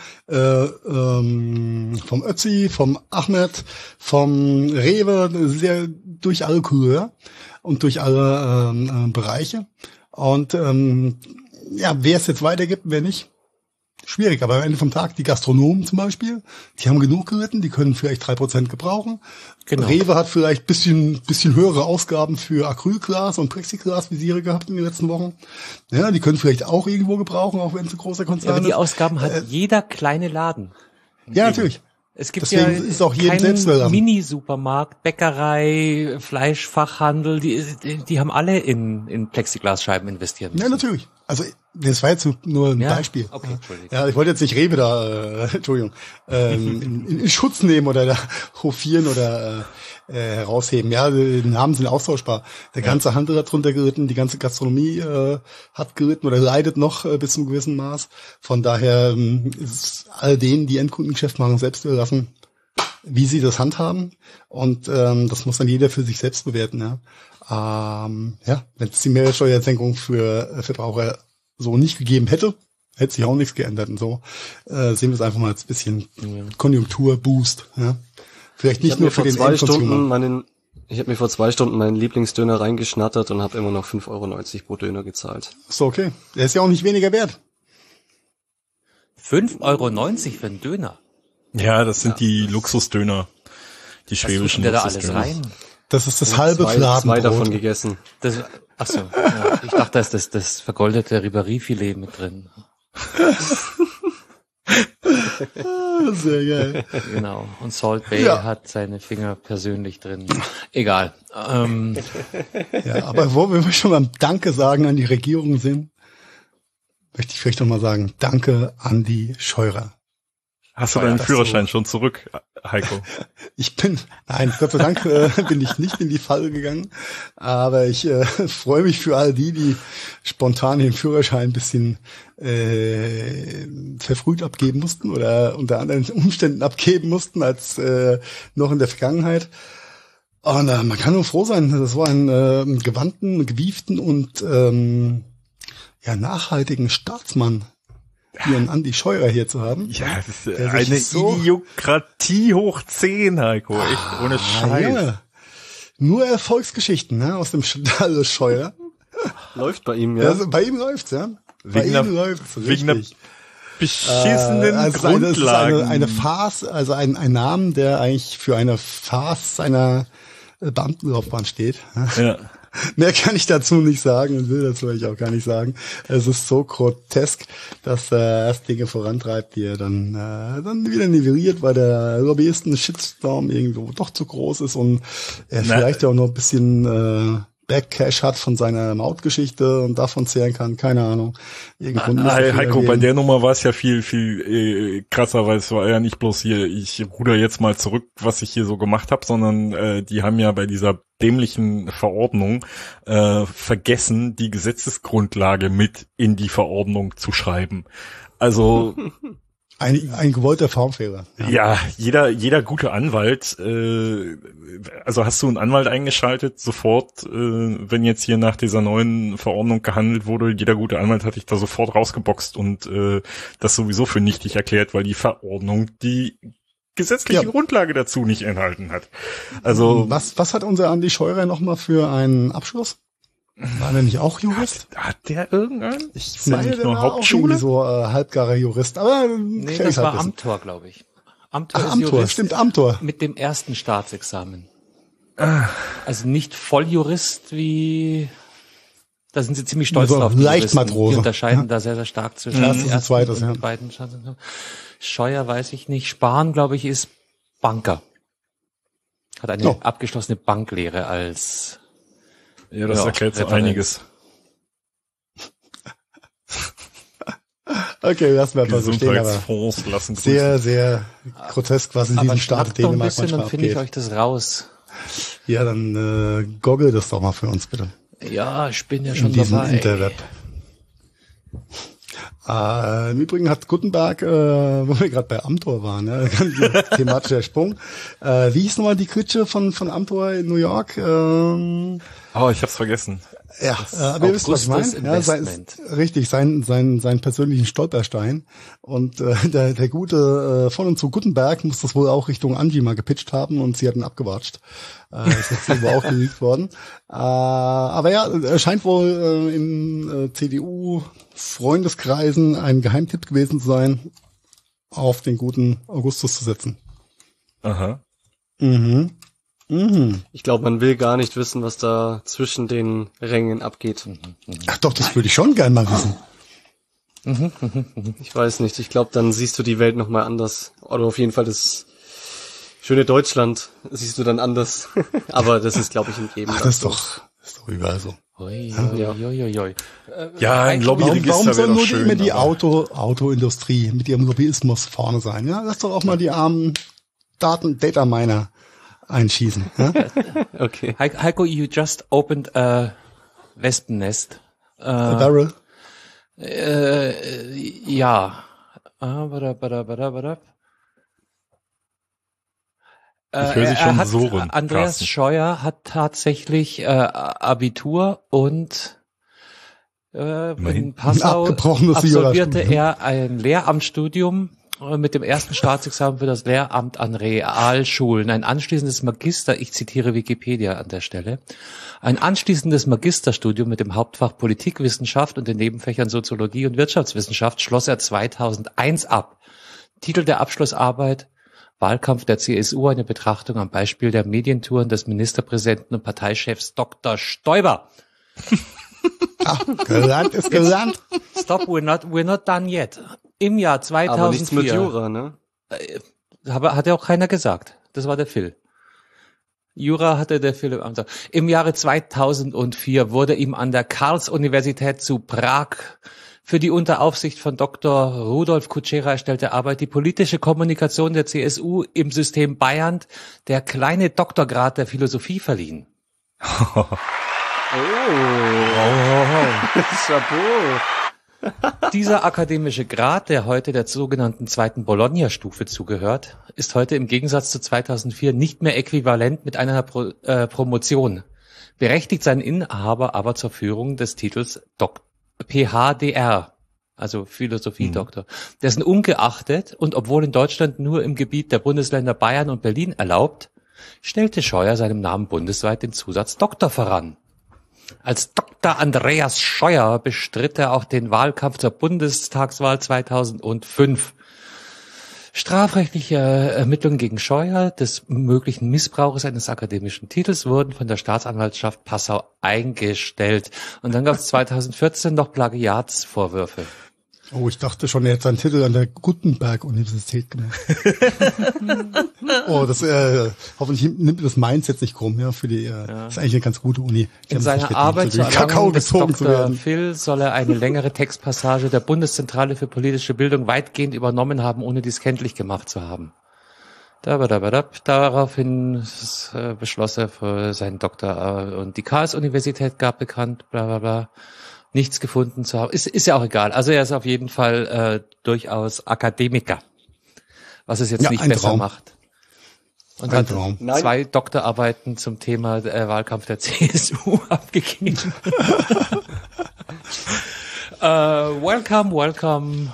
Ötzi, vom Ahmed, vom Rewe, sehr durch alle Couleur und durch alle Bereiche. Und wer es jetzt weitergibt, wer nicht, schwierig. Aber am Ende vom Tag, die Gastronomen zum Beispiel, die haben genug geritten, die können vielleicht 3% gebrauchen. Genau. Rewe hat vielleicht bisschen höhere Ausgaben für Acrylglas und Plexiglas-Visiere gehabt in den letzten Wochen. Ja, die können vielleicht auch irgendwo gebrauchen, auch wenn es ein großer Konzern ist. Aber die Ausgaben hat jeder kleine Laden. Ja, natürlich. Es gibt deswegen ist auch keinen Mini-Supermarkt, Bäckerei, Fleischfachhandel, die haben alle in Plexiglasscheiben investiert. Ja, natürlich. Also das war jetzt nur ein Beispiel. Okay, Entschuldigung. Ja, ich wollte jetzt nicht Rewe da, in Schutz nehmen oder da hofieren oder herausheben. Ja, die Namen sind austauschbar. Der ganze Handel hat drunter geritten, die ganze Gastronomie hat geritten oder leidet noch bis zum gewissen Maß. Von daher ist all denen, die Endkundengeschäft machen, selbst überlassen, wie sie das handhaben. Und das muss dann jeder für sich selbst bewerten. Wenn es die Mehrwertsteuersenkung für Verbraucher so nicht gegeben hätte, hätte sich auch nichts geändert. Und so sehen wir es einfach mal als bisschen Konjunkturboost. Ja. Vielleicht nicht nur für den Endconsumer. Ich habe mir vor 2 Stunden meinen Lieblingsdöner reingeschnattert und habe immer noch 5,90 € pro Döner gezahlt. Ist okay. Der ist ja auch nicht weniger wert. 5,90 € für einen Döner? Ja, das sind die Luxusdöner. Die schwäbischen Luxusdöner. Was da alles rein? Das ist das halbe Fladenbrot. 2 davon gegessen. Achso, ja. Ich dachte, da ist das vergoldete Ribéry-Filet mit drin. Sehr geil. Genau. Und Salt Bay hat seine Finger persönlich drin. Egal. Ja, aber wo wir schon beim Danke sagen an die Regierung sind, möchte ich vielleicht noch mal sagen, danke an die Scheurer. Hast du deinen Führerschein schon zurück, Heiko? Nein, Gott sei Dank bin ich nicht in die Falle gegangen, aber ich freue mich für all die spontan den Führerschein ein bisschen verfrüht abgeben mussten oder unter anderen Umständen abgeben mussten als noch in der Vergangenheit. Und man kann nur froh sein, das war ein gewandten, gewieften und nachhaltigen Staatsmann, ihren Andi Scheurer hier zu haben. Ja, das ist eine Idiokratie hoch 10, Heiko. Echt ohne Scheiß. Ja. Nur Erfolgsgeschichten, aus dem Stalle Scheurer. Läuft bei ihm, ja. Also bei ihm läuft's, ja. Wegen einer beschissenen Grundlagen. Das ist eine Farce, also ein Namen, der eigentlich für eine Farce seiner Beamtenlaufbahn steht. Ja. Mehr kann ich dazu nicht sagen und will dazu eigentlich auch gar nicht sagen. Es ist so grotesk, dass er erst Dinge vorantreibt, die er dann wieder nivelliert, weil der Lobbyisten-Shitstorm irgendwo doch zu groß ist und er vielleicht auch noch ein bisschen Backcash hat von seiner Mautgeschichte und davon zehren kann, keine Ahnung. Heiko, bei der Nummer war es ja viel krasser, weil es war ja nicht bloß hier, ich ruder jetzt mal zurück, was ich hier so gemacht habe, sondern die haben ja bei dieser dämlichen Verordnung vergessen, die Gesetzesgrundlage mit in die Verordnung zu schreiben. Also ein gewollter Formfehler. Ja, jeder gute Anwalt, also hast du einen Anwalt eingeschaltet, sofort, wenn jetzt hier nach dieser neuen Verordnung gehandelt wurde, jeder gute Anwalt hat dich da sofort rausgeboxt und das sowieso für nichtig erklärt, weil die Verordnung die gesetzliche Grundlage dazu nicht enthalten hat. Also was hat unser Andi Scheurer nochmal für einen Abschluss? War der nicht auch Jurist? Hat der irgendeinen? Ich meine, der war Hauptschule? Auch so halbgarer Jurist. Aber nee, das war Amtor, glaube ich. Amtor, stimmt, Amtor. Mit dem ersten Staatsexamen. Also nicht Volljurist wie... Da sind sie ziemlich stolz drauf. Leicht Matrose. Die unterscheiden da sehr, sehr stark zwischen ersten und zweites, beiden Staatsexamen. Scheuer weiß ich nicht. Spahn, glaube ich, ist Banker. Hat eine abgeschlossene Banklehre als... Ja, das erklärt so einiges. Okay, lassen wir einfach so stehen, aber sehr, sehr grotesk, was in diesem Staat Dänemark manchmal abgeht. Dann finde ich euch das raus. Ja, dann goggle das doch mal für uns, bitte. Ja, ich bin ja schon in diesem dabei. Interweb. Im Übrigen hat Gutenberg, wo wir gerade bei Amtor waren, ja, thematischer Sprung. Wie hieß nochmal die Kutsche von Amtor in New York? Oh, ich hab's vergessen. Ja, aber ihr wisst, was ich meine. Ja, sein persönlichen Stolperstein. Und der gute von und zu Gutenberg muss das wohl auch Richtung Angie mal gepitcht haben und sie hat ihn abgewatscht. Ist jetzt irgendwo auch geleakt worden. Aber ja, er scheint wohl in CDU-Freundeskreisen ein Geheimtipp gewesen zu sein, auf den guten Augustus zu setzen. Aha. Mhm. Ich glaube, man will gar nicht wissen, was da zwischen den Rängen abgeht. Ach doch, das würde ich schon gern mal wissen. Ich weiß nicht. Ich glaube, dann siehst du die Welt nochmal anders. Oder auf jeden Fall das schöne Deutschland siehst du dann anders. Aber das ist, glaube ich, im Leben. Ach, das ist doch überall so. Ja, ein Lobbyregister Warum wäre soll doch nur schön. immer die aber- Autoindustrie mit ihrem Lobbyismus vorne sein? Ja, lass doch auch mal die armen Data-Miner einschießen. Ja? Okay. Heiko, you just opened a Wespennest. Barrel. Ja. Ich höre dich schon so rund. Andreas Carsten. Scheuer hat tatsächlich Abitur und in Passau Ein abgebrochenes absolvierte Jurastudium. er ein Lehramtsstudium mit dem ersten Staatsexamen für das Lehramt an Realschulen, ein anschließendes Magister, ich zitiere Wikipedia an der Stelle, ein anschließendes Magisterstudium mit dem Hauptfach Politikwissenschaft und den Nebenfächern Soziologie und Wirtschaftswissenschaft schloss er 2001 ab. Titel der Abschlussarbeit: Wahlkampf der CSU, eine Betrachtung am Beispiel der Medientouren des Ministerpräsidenten und Parteichefs Dr. Stoiber. Ach, gelernt ist gelernt. Stop, we're not done yet. Im Jahr 2004. Aber nichts mit Jura, ne? Hat ja auch keiner gesagt. Das war der Phil. Jura hatte der Phil am Tag. Im Jahre 2004 wurde ihm an der Karls-Universität zu Prag für die unter Aufsicht von Dr. Rudolf Kutschera erstellte Arbeit Die politische Kommunikation der CSU im System Bayern der kleine Doktorgrad der Philosophie verliehen. Chapeau. Dieser akademische Grad, der heute der sogenannten zweiten Bologna-Stufe zugehört, ist heute im Gegensatz zu 2004 nicht mehr äquivalent mit einer Promotion, berechtigt seinen Inhaber aber zur Führung des Titels PhDR, also Philosophiedoktor, dessen ungeachtet und obwohl in Deutschland nur im Gebiet der Bundesländer Bayern und Berlin erlaubt, stellte Scheuer seinem Namen bundesweit den Zusatz Doktor voran. Als Dr. Andreas Scheuer bestritt er auch den Wahlkampf zur Bundestagswahl 2005. Strafrechtliche Ermittlungen gegen Scheuer des möglichen Missbrauches eines akademischen Titels wurden von der Staatsanwaltschaft Passau eingestellt. Und dann gab es 2014 noch Plagiatsvorwürfe. Oh, ich dachte schon, er hätte seinen Titel an der Gutenberg-Universität gemacht. Oh, das hoffentlich nimmt das Mainz jetzt nicht krumm, ja, für die ist eigentlich eine ganz gute Uni. Die In haben seiner sich Arbeit zur verdient, für den Kakao Erlangung des gezogen zu Dr. werden. Phil soll er eine längere Textpassage der Bundeszentrale für politische Bildung weitgehend übernommen haben, ohne dies kenntlich gemacht zu haben. Daraufhin beschloss er für seinen Doktor und die Karls-Universität gab bekannt, bla bla bla. Nichts gefunden zu haben. Ist ja auch egal. Also er ist auf jeden Fall durchaus Akademiker, was es jetzt Ja, nicht ein besser Traum. macht. Und Ein hat Traum. 2 Doktorarbeiten zum Thema Wahlkampf der CSU abgegeben. Welcome.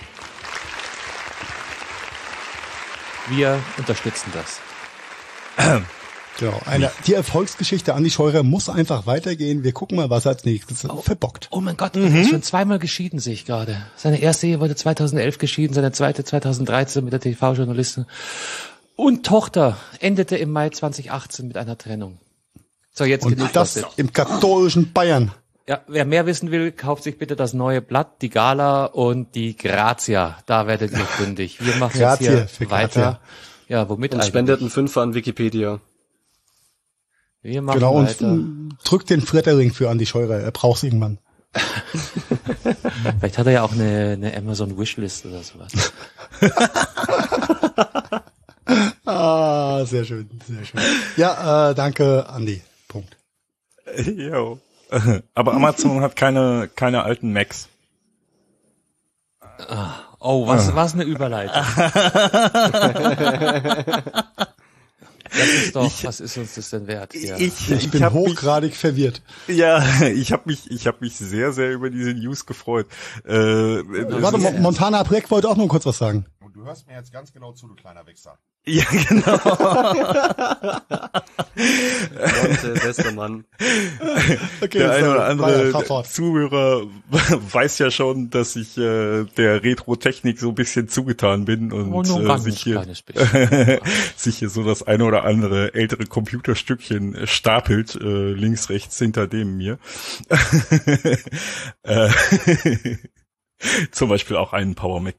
Wir unterstützen das. Genau. Die Erfolgsgeschichte Andi Scheurer muss einfach weitergehen. Wir gucken mal, was er als nächstes verbockt. Oh mein Gott, er ist schon zweimal geschieden, sehe ich gerade. Seine erste Ehe wurde 2011 geschieden, seine zweite 2013 mit der TV-Journalistin. Und Tochter endete im Mai 2018 mit einer Trennung. So, jetzt genug Und das Gossip. im katholischen Bayern. Ja, wer mehr wissen will, kauft sich bitte das neue Blatt, die Gala und die Grazia. Da werdet ihr fündig. Wir machen jetzt Grazie hier für weiter. Grazia. Ja, womit Und eigentlich? spendet einen Fünfer an Wikipedia. Wir machen Genau, weiter. und drückt den Flattering für Andi Scheurer. Er braucht's irgendwann. Vielleicht hat er ja auch eine Amazon Wishlist oder sowas. Ah, sehr schön, sehr schön. Ja, danke, Andi. Punkt. Jo. Aber Amazon hat keine alten Macs. Oh, was eine Überleitung. Was ist uns das denn wert hier? Ich bin hochgradig verwirrt. Ja, ich habe mich sehr, sehr über diese News gefreut. Warte, Montana Projekt wollte auch noch kurz was sagen. Und du hörst mir jetzt ganz genau zu, du kleiner Wichser. Ja, genau. Monte, bester Mann. Okay, Der eine oder andere fort. Zuhörer weiß ja schon, dass ich der Retro-Technik so ein bisschen zugetan bin und sich hier so das eine oder andere ältere Computerstückchen stapelt, links, rechts hinter dem mir. Zum Beispiel auch einen Power Mac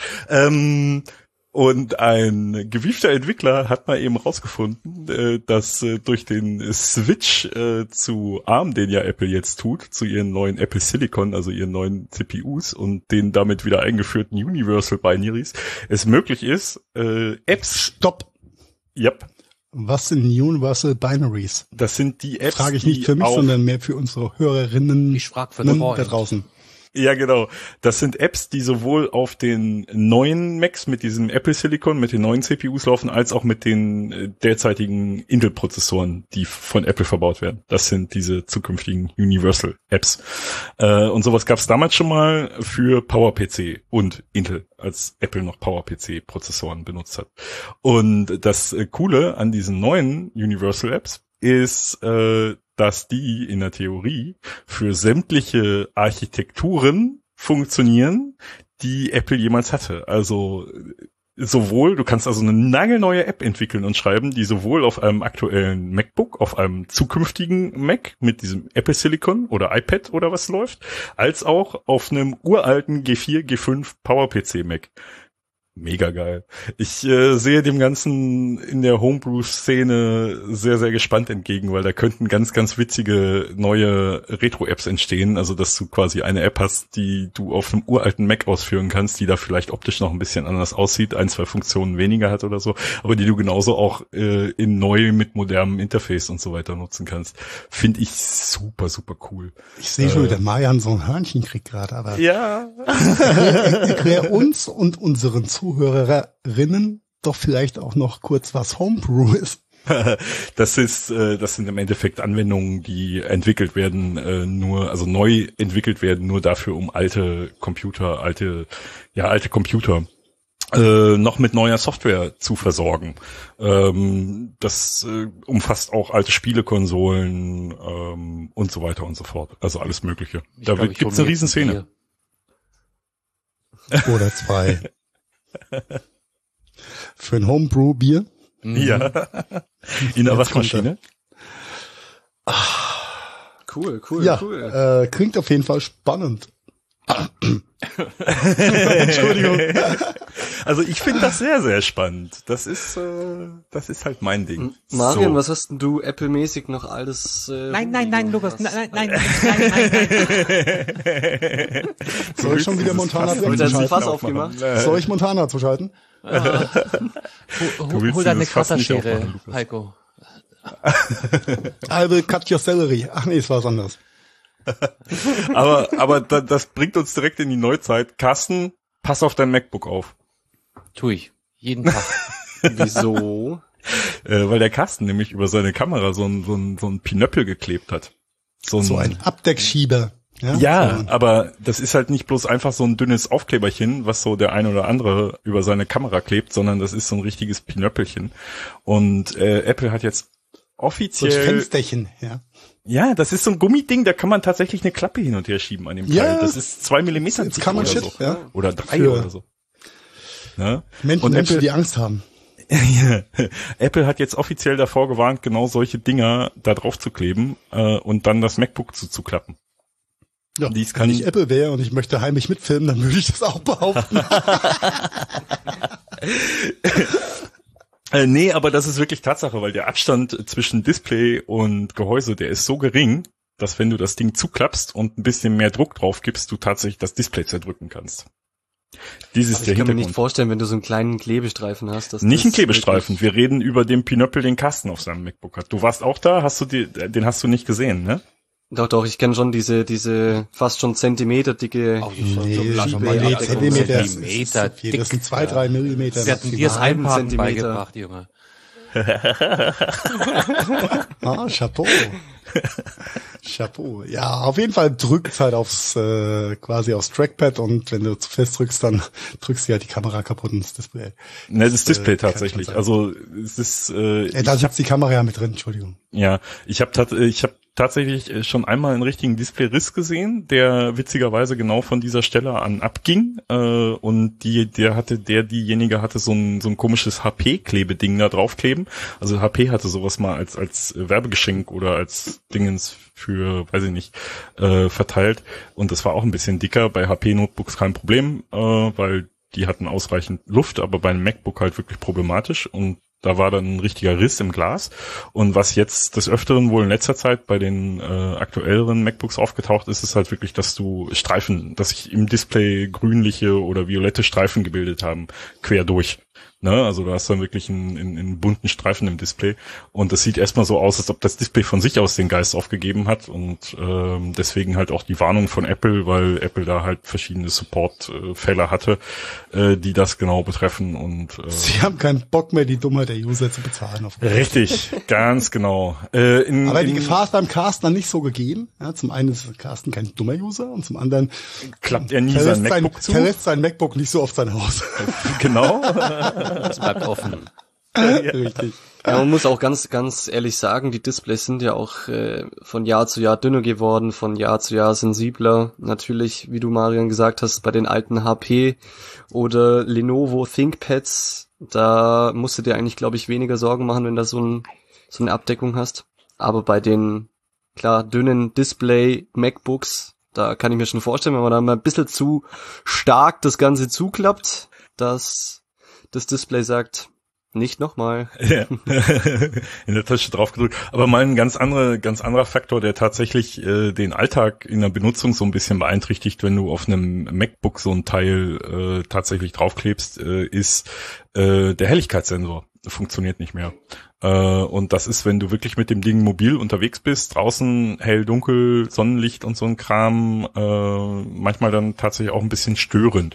G5. Und ein gewiefter Entwickler hat mal eben rausgefunden, dass durch den Switch zu ARM, den ja Apple jetzt tut, zu ihren neuen Apple Silicon, also ihren neuen CPUs und den damit wieder eingeführten Universal Binaries, es möglich ist, Apps... Stopp. Yep. Was sind Universal Binaries? Das sind die Apps, frage ich nicht für mich, sondern mehr für unsere Hörerinnen ich frag für da draußen. Ja, genau. Das sind Apps, die sowohl auf den neuen Macs mit diesem Apple Silicon, mit den neuen CPUs laufen, als auch mit den derzeitigen Intel-Prozessoren, die von Apple verbaut werden. Das sind diese zukünftigen Universal-Apps. Und sowas gab es damals schon mal für PowerPC und Intel, als Apple noch PowerPC-Prozessoren benutzt hat. Und das Coole an diesen neuen Universal-Apps ist, dass die in der Theorie für sämtliche Architekturen funktionieren, die Apple jemals hatte. Also sowohl, du kannst also eine nagelneue App entwickeln und schreiben, die sowohl auf einem aktuellen MacBook, auf einem zukünftigen Mac mit diesem Apple Silicon oder iPad oder was läuft, als auch auf einem uralten G4, G5 PowerPC Mac. Mega geil. Ich sehe dem Ganzen in der Homebrew-Szene sehr, sehr gespannt entgegen, weil da könnten ganz, ganz witzige neue Retro-Apps entstehen. Also, dass du quasi eine App hast, die du auf einem uralten Mac ausführen kannst, die da vielleicht optisch noch ein bisschen anders aussieht, 1, 2 Funktionen weniger hat oder so, aber die du genauso auch in neu mit modernem Interface und so weiter nutzen kannst. Finde ich super, super cool. Ich sehe schon, wie der Marian so ein Hörnchen kriegt gerade, aber ja. Erklär uns und unseren Zuhörerinnen doch vielleicht auch noch kurz, was Homebrew ist. Das sind im Endeffekt Anwendungen, die entwickelt werden, neu entwickelt werden, nur dafür, um alte Computer noch mit neuer Software zu versorgen. Das umfasst auch alte Spielekonsolen und so weiter und so fort. Also alles Mögliche. Da gibt's eine Riesenszene. Oder 2. Für ein Homebrew-Bier? Ja. In der Waschmaschine? Cool. Ja, cool. Klingt auf jeden Fall spannend. Entschuldigung. Also ich finde das sehr, sehr spannend. Das ist halt mein Ding. Marian, so. was hast denn du Apple-mäßig noch alles? Nein, Lukas, nein. Soll ich schon wieder Montana aufgemacht? Soll ich Montana zuschalten? Hol deine Quasarschere, Heiko. I will cut your salary. Ach nee, es war was anderes. aber das bringt uns direkt in die Neuzeit. Carsten, pass auf dein MacBook auf. Tu ich. Jeden Tag. Wieso? Weil der Carsten nämlich über seine Kamera so ein Pinöppel geklebt hat. So ein Abdeckschieber. Ja, aber das ist halt nicht bloß einfach so ein dünnes Aufkleberchen, was so der eine oder andere über seine Kamera klebt, sondern das ist so ein richtiges Pinöppelchen. Und Apple hat jetzt offiziell... So ein Fensterchen, ja. Ja, das ist so ein Gummiding, da kann man tatsächlich eine Klappe hin und her schieben an dem Teil. Ja, das ist 2 Millimeter jetzt kann man oder Shit, so. Ja. Oder 3 oder so. Ja? Menschen, Apple, die Angst haben. Apple hat jetzt offiziell davor gewarnt, genau solche Dinger da drauf zu kleben und dann das MacBook zuzuklappen. Ja, wenn ich Apple wäre und ich möchte heimlich mitfilmen, dann würde ich das auch behaupten. Nee, aber das ist wirklich Tatsache, weil der Abstand zwischen Display und Gehäuse, der ist so gering, dass wenn du das Ding zuklappst und ein bisschen mehr Druck drauf gibst, du tatsächlich das Display zerdrücken kannst. Ich kann mir nicht vorstellen, wenn du so einen kleinen Klebestreifen hast. Dass nicht einen Klebestreifen, wir reden über den Pinöppel, den Carsten auf seinem MacBook hat. Du warst auch da, den hast du nicht gesehen, ne? Doch, ich kenne schon diese fast schon Zentimeter dicke Zentimeter dick. Das sind 2-3 Millimeter. Sie hatten dir das halben Einparken Zentimeter. beigebracht, Junge. Chapeau. Chapeau. Ja, auf jeden Fall drückt halt quasi aufs Trackpad und wenn du zu fest drückst, dann drückst du halt die Kamera kaputt und das Display. Ne, das Display tatsächlich. Also es ist. Da sitzt die Kamera ja mit drin. Entschuldigung. Ja, ich habe tatsächlich schon einmal einen richtigen Displayriss gesehen, der witzigerweise genau von dieser Stelle an abging. Und diejenige hatte so ein komisches HP-Klebeding da draufkleben. Also HP hatte sowas mal als Werbegeschenk oder als Dingens für, weiß ich nicht, verteilt. Und das war auch ein bisschen dicker. Bei HP-Notebooks kein Problem, weil die hatten ausreichend Luft, aber bei einem MacBook halt wirklich problematisch. Und da war dann ein richtiger Riss im Glas. Und was jetzt des Öfteren wohl in letzter Zeit bei den aktuelleren MacBooks aufgetaucht ist, ist halt wirklich, dass sich im Display grünliche oder violette Streifen gebildet haben, quer durch. Ne? Also du hast dann wirklich einen bunten Streifen im Display. Und das sieht erstmal so aus, als ob das Display von sich aus den Geist aufgegeben hat. Und deswegen halt auch die Warnung von Apple, weil Apple da halt verschiedene Support-Fälle hatte, die das genau betreffen. Und Sie haben keinen Bock mehr, die Dummheit der User zu bezahlen. Richtig, ganz genau. Aber die Gefahr ist beim Carsten dann nicht so gegeben. Ja, zum einen ist Carsten kein dummer User und zum anderen klappt er nie sein MacBook zu. Verlässt sein MacBook nicht so oft sein Haus. Genau. Das bleibt offen. Richtig. Ja, man muss auch ganz, ganz ehrlich sagen, die Displays sind ja auch von Jahr zu Jahr dünner geworden, von Jahr zu Jahr sensibler. Natürlich, wie du, Marian, gesagt hast, bei den alten HP oder Lenovo ThinkPads, da musst du dir eigentlich, glaube ich, weniger Sorgen machen, wenn du so eine Abdeckung hast. Aber bei den, klar, dünnen Display-MacBooks, da kann ich mir schon vorstellen, wenn man da mal ein bisschen zu stark das Ganze zuklappt, dass das Display sagt, nicht nochmal. Ja. In der Tasche draufgedrückt. Aber mal ein ganz anderer Faktor, der tatsächlich den Alltag in der Benutzung so ein bisschen beeinträchtigt, wenn du auf einem MacBook so ein Teil tatsächlich draufklebst, ist der Helligkeitssensor. Funktioniert nicht mehr. Und das ist, wenn du wirklich mit dem Ding mobil unterwegs bist, draußen hell, dunkel, Sonnenlicht und so ein Kram, manchmal dann tatsächlich auch ein bisschen störend.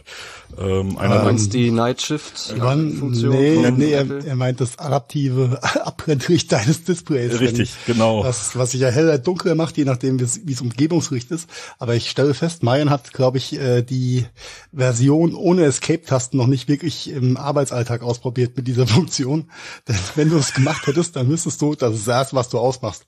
Meinst die Night Shift Funktion? Nee, er meint das adaptive Abbrennlicht deines Displays. Richtig, genau. Was sich ja heller, dunkler macht, je nachdem, wie es Umgebungslicht ist. Aber ich stelle fest, Marian hat, glaube ich, die Version ohne Escape-Tasten noch nicht wirklich im Arbeitsalltag ausprobiert mit dieser Funktion. Denn wenn du es gemacht hättest, dann wüsstest du, das ist das, was du ausmachst.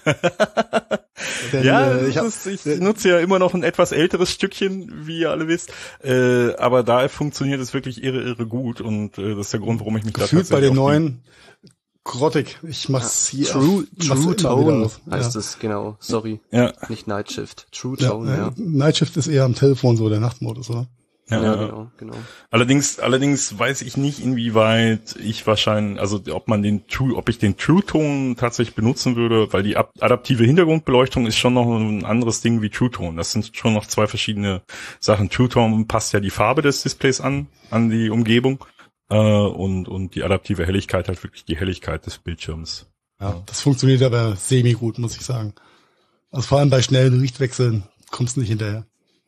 Denn, ja, ich nutze ja immer noch ein etwas älteres Stückchen, wie ihr alle wisst, aber da funktioniert es wirklich irre gut und das ist der Grund, warum ich mich da tatsächlich bei den neuen grottig. Ich mach's hier True Tone heißt ja. es, genau. Sorry. Ja. Nicht Night Shift. True Tone, ja. Night Shift ist eher am Telefon so der Nachtmodus, oder? Ja, genau. Allerdings weiß ich nicht, inwieweit ich ob ich den True Tone tatsächlich benutzen würde, weil die adaptive Hintergrundbeleuchtung ist schon noch ein anderes Ding wie True Tone. Das sind schon noch zwei verschiedene Sachen. True Tone passt ja die Farbe des Displays an die Umgebung, und die adaptive Helligkeit halt wirklich die Helligkeit des Bildschirms. Ja, das funktioniert aber semi-gut, muss ich sagen. Also vor allem bei schnellen Lichtwechseln kommst du nicht hinterher.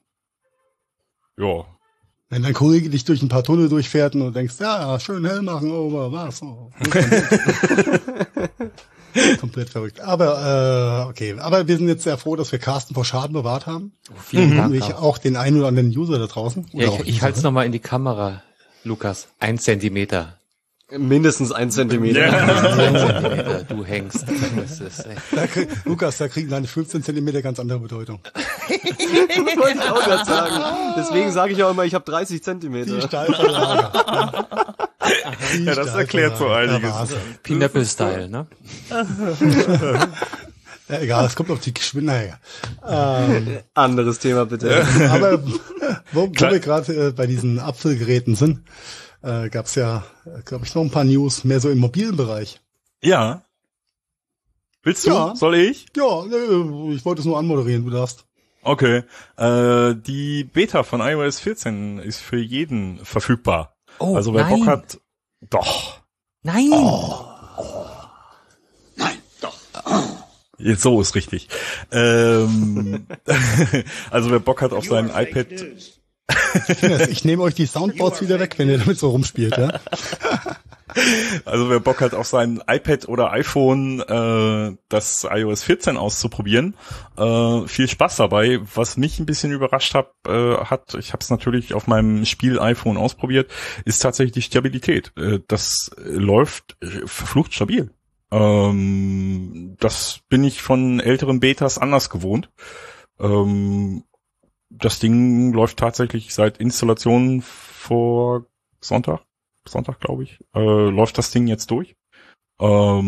Ja. Wenn dein Kollege dich durch ein paar Tunnel durchfährt und du denkst, ja, schön hell machen, was? Oh. Komplett verrückt. Aber okay. Aber wir sind jetzt sehr froh, dass wir Carsten vor Schaden bewahrt haben. Vielen Dank. Ich auch den einen oder anderen User da draußen. Ja, ich halte es nochmal in die Kamera, Lukas. 1 Zentimeter. Mindestens 1 Zentimeter. Zentimeter, du hängst. Das ist echt. Lukas, da kriegen deine 15 Zentimeter ganz andere Bedeutung. Wollte ich auch gerade sagen. Deswegen sage ich auch immer, ich habe 30 Zentimeter. Die Stahlverlage. Ja, das erklärt so einiges. Pineapple-Style, ne? Ja, egal, es kommt auf die Geschwindigkeit. Anderes Thema bitte. Aber wo wir gerade bei diesen Apfelgeräten sind, gab's ja, glaube ich, noch ein paar News, mehr so im mobilen Bereich. Ja. Willst du? Ja. Soll ich? Ja, ich wollte es nur anmoderieren, du darfst. Okay. Die Beta von iOS 14 ist für jeden verfügbar. Oh, also wer Bock hat, doch. Nein! Ja, Jetzt so ist richtig. Also wer Bock hat auf sein iPad... Ich nehme euch die Soundboards wieder weg, wenn ihr damit so rumspielt, ja? Also wer Bock hat auf sein iPad oder iPhone das iOS 14 auszuprobieren, viel Spaß dabei. Was mich ein bisschen überrascht hat, ich habe es natürlich auf meinem Spiel-iPhone ausprobiert, ist tatsächlich die Stabilität. Das läuft verflucht stabil. Das bin ich von älteren Betas anders gewohnt. Das Ding läuft tatsächlich seit Installation vor Sonntag glaube ich, läuft das Ding jetzt durch. Also,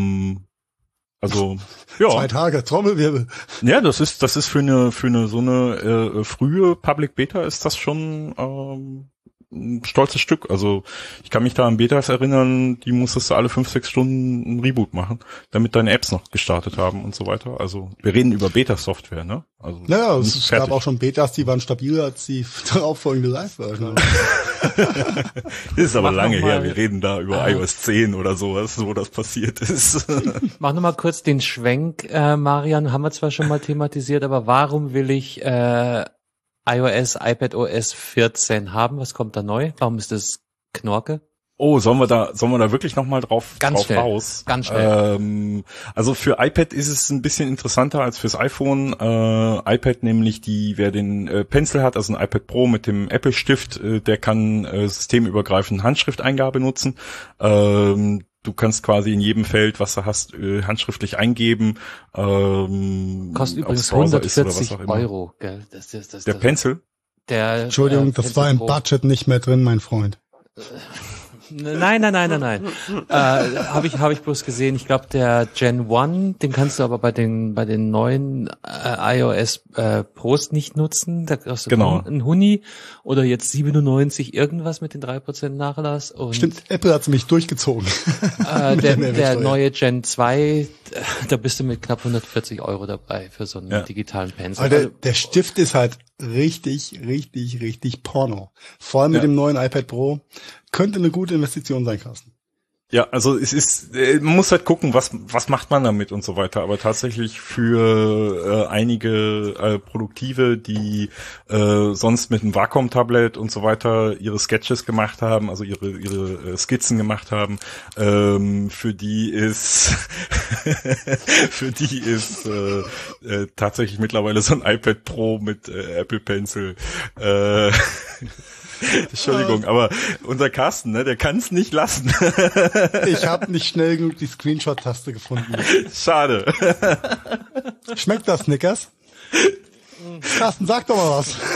ja. 2 Tage, Trommelwirbel. Ja, das ist für eine so eine frühe Public Beta ist das schon ein stolzes Stück. Also ich kann mich da an Betas erinnern, die musstest du alle 5-6 Stunden einen Reboot machen, damit deine Apps noch gestartet haben und so weiter. Also wir reden über Beta-Software, ne? Also naja, es gab auch schon Betas, die waren stabiler als die darauffolgende Live-Version. Das ist aber lange her. Wir reden da über iOS 10 oder sowas, wo das passiert ist. Mach noch mal kurz den Schwenk, Marian, haben wir zwar schon mal thematisiert, aber warum will ich iOS, iPadOS 14 haben? Was kommt da neu? Warum ist das Knorke? Oh, sollen wir da wirklich noch mal drauf raus? Ganz schnell. Also für iPad ist es ein bisschen interessanter als fürs iPhone. iPad nämlich, wer den Pencil hat, also ein iPad Pro mit dem Apple Stift, der kann systemübergreifend Handschrifteingabe nutzen. Du kannst quasi in jedem Feld, was du hast, handschriftlich eingeben. Kostet übrigens 140 €, gell? Der Pencil? Entschuldigung, das war im Budget nicht mehr drin, mein Freund. Nein. Habe ich bloß gesehen. Ich glaube, der Gen 1, den kannst du aber bei den neuen iOS Pros nicht nutzen. Da kostet genau ein Huni oder jetzt 97 irgendwas mit den 3% Nachlass. Und stimmt, Apple hat's mich durchgezogen. Der neue Gen 2, da bist du mit knapp 140 € dabei für so einen digitalen Pencil. Aber der Stift ist halt richtig Porno. Vor allem mit dem neuen iPad Pro. Könnte eine gute Investition sein, Carsten. Ja, also es ist, man muss halt gucken, was macht man damit und so weiter. Aber tatsächlich für einige Produktive, die sonst mit einem Wacom-Tablet und so weiter ihre Sketches gemacht haben, also ihre Skizzen gemacht haben, für die ist tatsächlich mittlerweile so ein iPad Pro mit Apple Pencil. Entschuldigung, aber unser Carsten, ne, der kann es nicht lassen. Ich habe nicht schnell genug die Screenshot-Taste gefunden. Schade. Schmeckt das, Snickers? Carsten, sag doch mal was.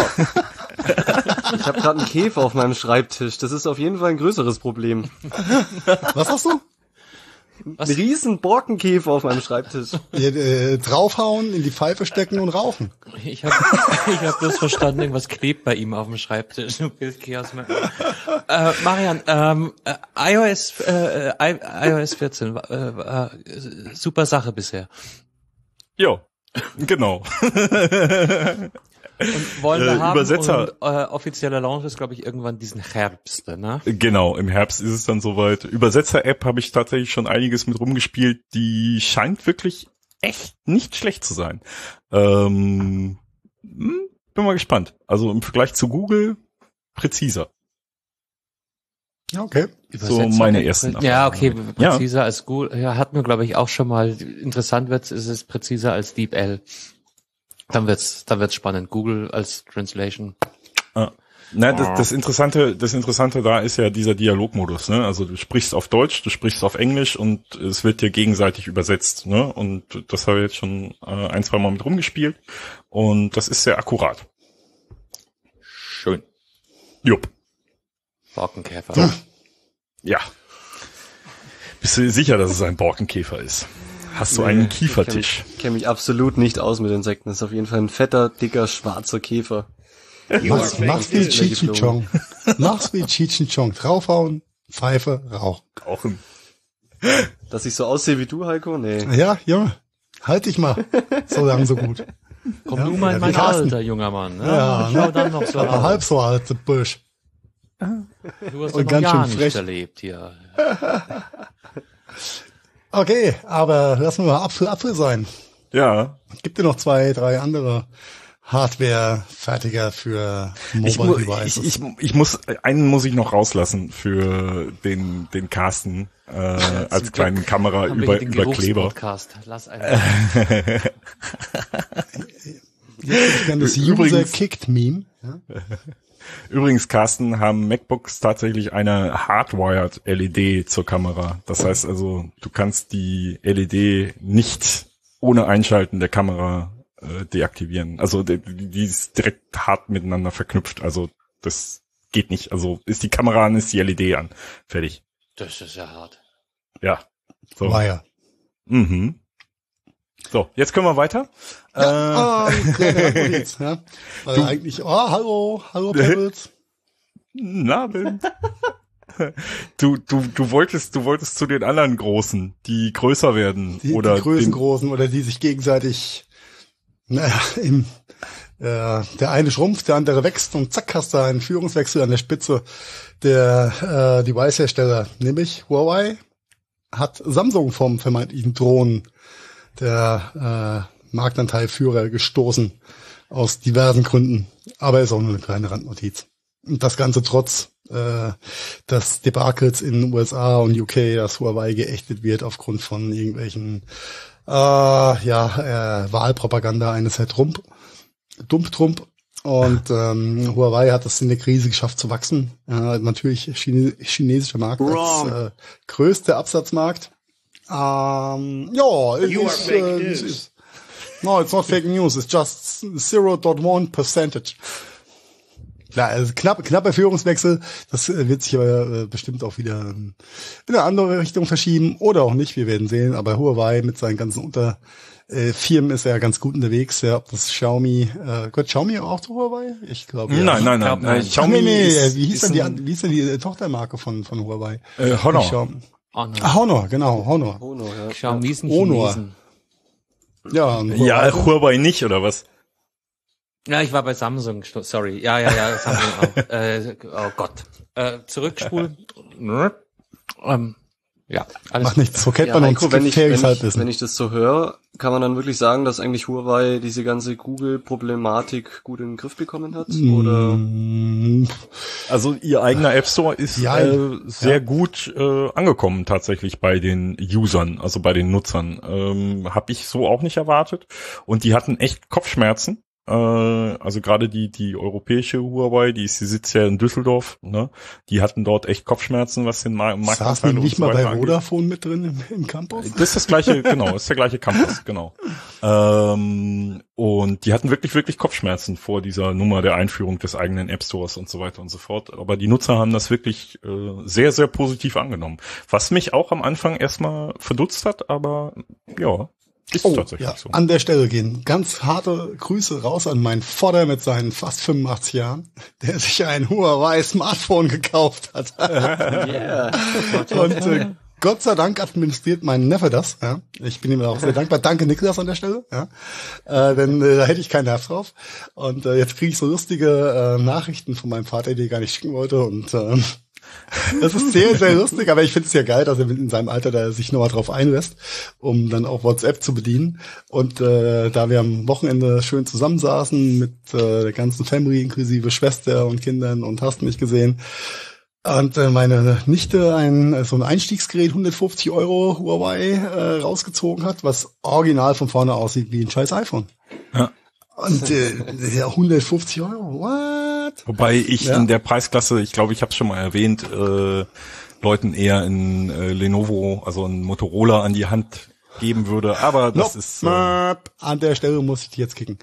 Ich habe gerade einen Käfer auf meinem Schreibtisch. Das ist auf jeden Fall ein größeres Problem. Was hast du? Ein riesen Borkenkäfer auf meinem Schreibtisch. Draufhauen, in die Pfeife stecken und rauchen. Ich hab bloß verstanden, irgendwas klebt bei ihm auf dem Schreibtisch. Marian, iOS 14, super Sache bisher. Jo, genau. Und wollen wir haben, Übersetzer. Und, offizieller Launch ist, glaube ich, irgendwann diesen Herbst, ne? Genau, im Herbst ist es dann soweit. Übersetzer-App habe ich tatsächlich schon einiges mit rumgespielt. Die scheint wirklich echt nicht schlecht zu sein. Bin mal gespannt. Also im Vergleich zu Google präziser. Okay. So meine ersten Erfahrungen. Ja, okay, präziser als Google. Ja, hatten wir, glaube ich, auch schon mal. Interessant ist es präziser als DeepL. Dann wird's spannend. Google als Translation. Das Interessante da ist ja dieser Dialogmodus, ne? Also du sprichst auf Deutsch, du sprichst auf Englisch und es wird dir gegenseitig übersetzt, ne? Und das habe ich jetzt schon 1-2 Mal mit rumgespielt und das ist sehr akkurat. Schön. Jupp. Borkenkäfer. So. Ja. Bist du sicher, dass es ein Borkenkäfer ist? Hast du einen Kiefertisch? Ich kenn mich absolut nicht aus mit Insekten. Das ist auf jeden Fall ein fetter, dicker, schwarzer Käfer. Mach's wie Cheech and Chong. Mach's wie Cheech and Chong. Draufhauen, Pfeife, rauchen. Dass ich so aussehe wie du, Heiko? Nee. Ja, Junge. Halt dich mal. So lang, so gut. Komm du mal in mein Alter, junger Mann. Ne? Ja, schau dann noch so aber halb so alt, Busch. Du hast Und ja noch ganz gar schön nicht frech. erlebt hier. Okay, aber lassen wir mal Apfel sein. Ja. Gibt ja noch 2, 3 andere Hardware-Fertiger für Mobile Devices. Einen muss ich noch rauslassen für den Carsten als kleinen Kamera-Überkleber. Lass einen. Ich kenne das User-Kicked-Meme. Ja? Übrigens, Carsten, haben MacBooks tatsächlich eine Hardwired LED zur Kamera. Das heißt also, du kannst die LED nicht ohne Einschalten der Kamera deaktivieren. Also die ist direkt hart miteinander verknüpft. Also das geht nicht. Also ist die Kamera an, ist die LED an. Fertig. Das ist ja hart. Ja. So. War Mhm. So, jetzt können wir weiter. Ja, ja. Also eigentlich, hallo Pebbles. Na, du wolltest zu den anderen Großen, die größer werden. Die Größengroßen oder die sich gegenseitig, der eine schrumpft, der andere wächst und zack hast du einen Führungswechsel an der Spitze der Device-Hersteller. Nämlich Huawei hat Samsung vom vermeintlichen Thron der Marktanteilführer gestoßen aus diversen Gründen. Aber ist auch nur eine kleine Randnotiz. Und das Ganze trotz des Debakels in den USA und UK, dass Huawei geächtet wird aufgrund von irgendwelchen Wahlpropaganda eines Herr Trump. Und Huawei hat es in der Krise geschafft zu wachsen. Natürlich chinesischer Markt als größter Absatzmarkt. No, it's not fake news. It's just 0.1%. Klar, also knapper Führungswechsel. Das wird sich aber bestimmt auch wieder in eine andere Richtung verschieben oder auch nicht. Wir werden sehen. Aber Huawei mit seinen ganzen Unterfirmen ist ja ganz gut unterwegs. Ja, ob das Xiaomi, gehört Xiaomi auch zu Huawei? Ich glaube ja. Nein. Xiaomi wie hieß denn die Tochtermarke von Huawei? Honor. Honor, genau, Honor. Ja. Xiaomi ist ein Chinesen. Ja, Huawei nicht, oder was? Ja, ich war bei Samsung, sorry. Ja, Samsung auch. Oh Gott. Zurückspulen. Ja, alles. Macht nichts, so kennt man uns gefährliches Halbwissen. Wenn ich das so höre, kann man dann wirklich sagen, dass eigentlich Huawei diese ganze Google-Problematik gut in den Griff bekommen hat? Oder? Also ihr eigener App Store ist sehr gut angekommen tatsächlich bei den Usern, also bei den Nutzern. Hab ich so auch nicht erwartet. Und die hatten echt Kopfschmerzen. Also gerade die europäische Huawei, die sitzt ja in Düsseldorf, ne? Die hatten dort echt Kopfschmerzen, was den Marktanteil saßen die nicht mal bei Vodafone mit drin im Campus? Das ist das gleiche, genau, ist der gleiche Campus, genau. Und die hatten wirklich Kopfschmerzen vor dieser Nummer der Einführung des eigenen App Stores und so weiter und so fort. Aber die Nutzer haben das wirklich sehr, sehr positiv angenommen. Was mich auch am Anfang erstmal verdutzt hat, aber ja. Ist tatsächlich so. An der Stelle gehen ganz harte Grüße raus an meinen Vater mit seinen fast 85 Jahren, der sich ein Huawei Smartphone gekauft hat. Yeah. Und Gott sei Dank administriert mein Neffe das. Ja. Ich bin ihm auch sehr dankbar. Danke Niklas an der Stelle. Ja. Denn da hätte ich keinen Nerv drauf. Und jetzt kriege ich so lustige Nachrichten von meinem Vater, die er gar nicht schicken wollte. Und das ist sehr, sehr lustig, aber ich finde es ja geil, dass er in seinem Alter da sich nochmal drauf einlässt, um dann auch WhatsApp zu bedienen. Und da wir am Wochenende schön zusammensaßen mit der ganzen Family, inklusive Schwester und Kindern und hast nicht gesehen. Und meine Nichte so ein Einstiegsgerät, 150 € Huawei rausgezogen hat, was original von vorne aussieht wie ein scheiß iPhone. Ja. Und 150 €, what? Wobei ich in der Preisklasse, ich glaube, ich habe es schon mal erwähnt, Leuten eher ein Lenovo, also ein Motorola an die Hand geben würde. Aber das ist an der Stelle muss ich die jetzt kicken.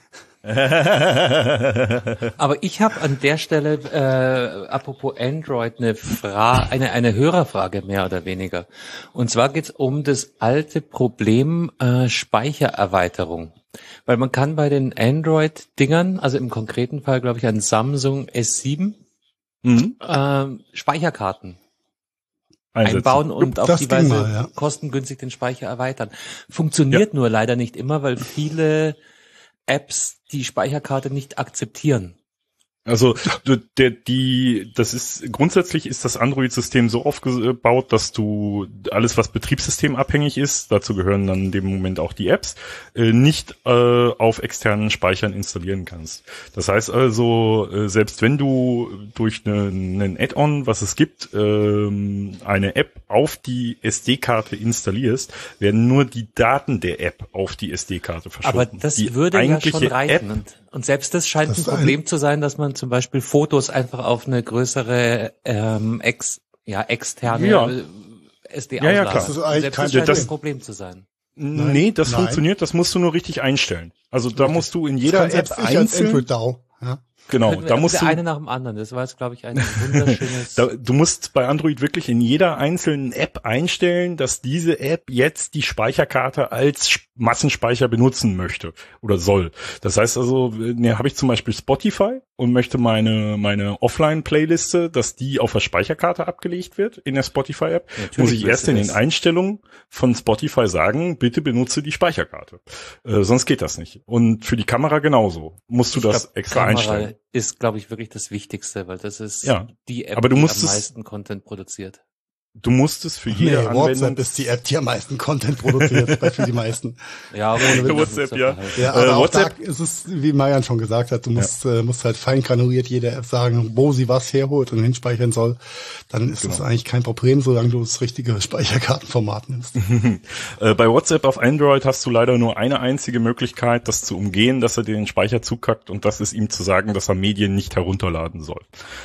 Aber ich habe an der Stelle, apropos Android, eine Hörerfrage mehr oder weniger. Und zwar geht's um das alte Problem Speichererweiterung. Weil man kann bei den Android-Dingern, also im konkreten Fall, glaube ich, ein Samsung S7, Speicherkarten einbauen und auf die Weise kostengünstig den Speicher erweitern. Funktioniert nur leider nicht immer, weil viele Apps die Speicherkarte nicht akzeptieren. Also grundsätzlich ist das Android-System so aufgebaut, dass du alles, was betriebssystemabhängig ist, dazu gehören dann in dem Moment auch die Apps, nicht auf externen Speichern installieren kannst. Das heißt also, selbst wenn du durch einen Add-on, was es gibt, eine App auf die SD-Karte installierst, werden nur die Daten der App auf die SD-Karte verschoben. Aber das würde ja schon reichen. Und selbst das scheint ein Problem zu sein, dass man zum Beispiel Fotos einfach auf eine größere externe SD ausladen. Ja, klar. Das ist eigentlich selbst das scheint ein Problem zu sein. Nee, das funktioniert, das musst du nur richtig einstellen. Also da musst du in jeder App einzeln... Ja. Genau, da musst du... eine nach dem anderen, das war jetzt, glaube ich, ein wunderschönes... Du musst bei Android wirklich in jeder einzelnen App einstellen, dass diese App jetzt die Speicherkarte als Massenspeicher benutzen möchte oder soll. Das heißt also, habe ich zum Beispiel Spotify und möchte meine Offline-Playliste, dass die auf der Speicherkarte abgelegt wird in der Spotify-App, muss ich erst in den Einstellungen von Spotify sagen, bitte benutze die Speicherkarte. Sonst geht das nicht. Und für die Kamera genauso. Musst du das extra einstellen. Ist, glaube ich, wirklich das Wichtigste, weil das ist die App, aber die am meisten Content produziert. Du musst es für jede Anwendung... WhatsApp ist die App, die am meisten Content produziert, für die meisten. Ja, aber WhatsApp, ja. Ja, aber WhatsApp, auch da ist es, wie Marian schon gesagt hat, du musst halt fein granuliert jeder App sagen, wo sie was herholt und hinspeichern soll. Dann ist das eigentlich kein Problem, solange du das richtige Speicherkartenformat nimmst. Bei WhatsApp auf Android hast du leider nur eine einzige Möglichkeit, das zu umgehen, dass er dir den Speicher zukackt, und das ist ihm zu sagen, dass er Medien nicht herunterladen soll.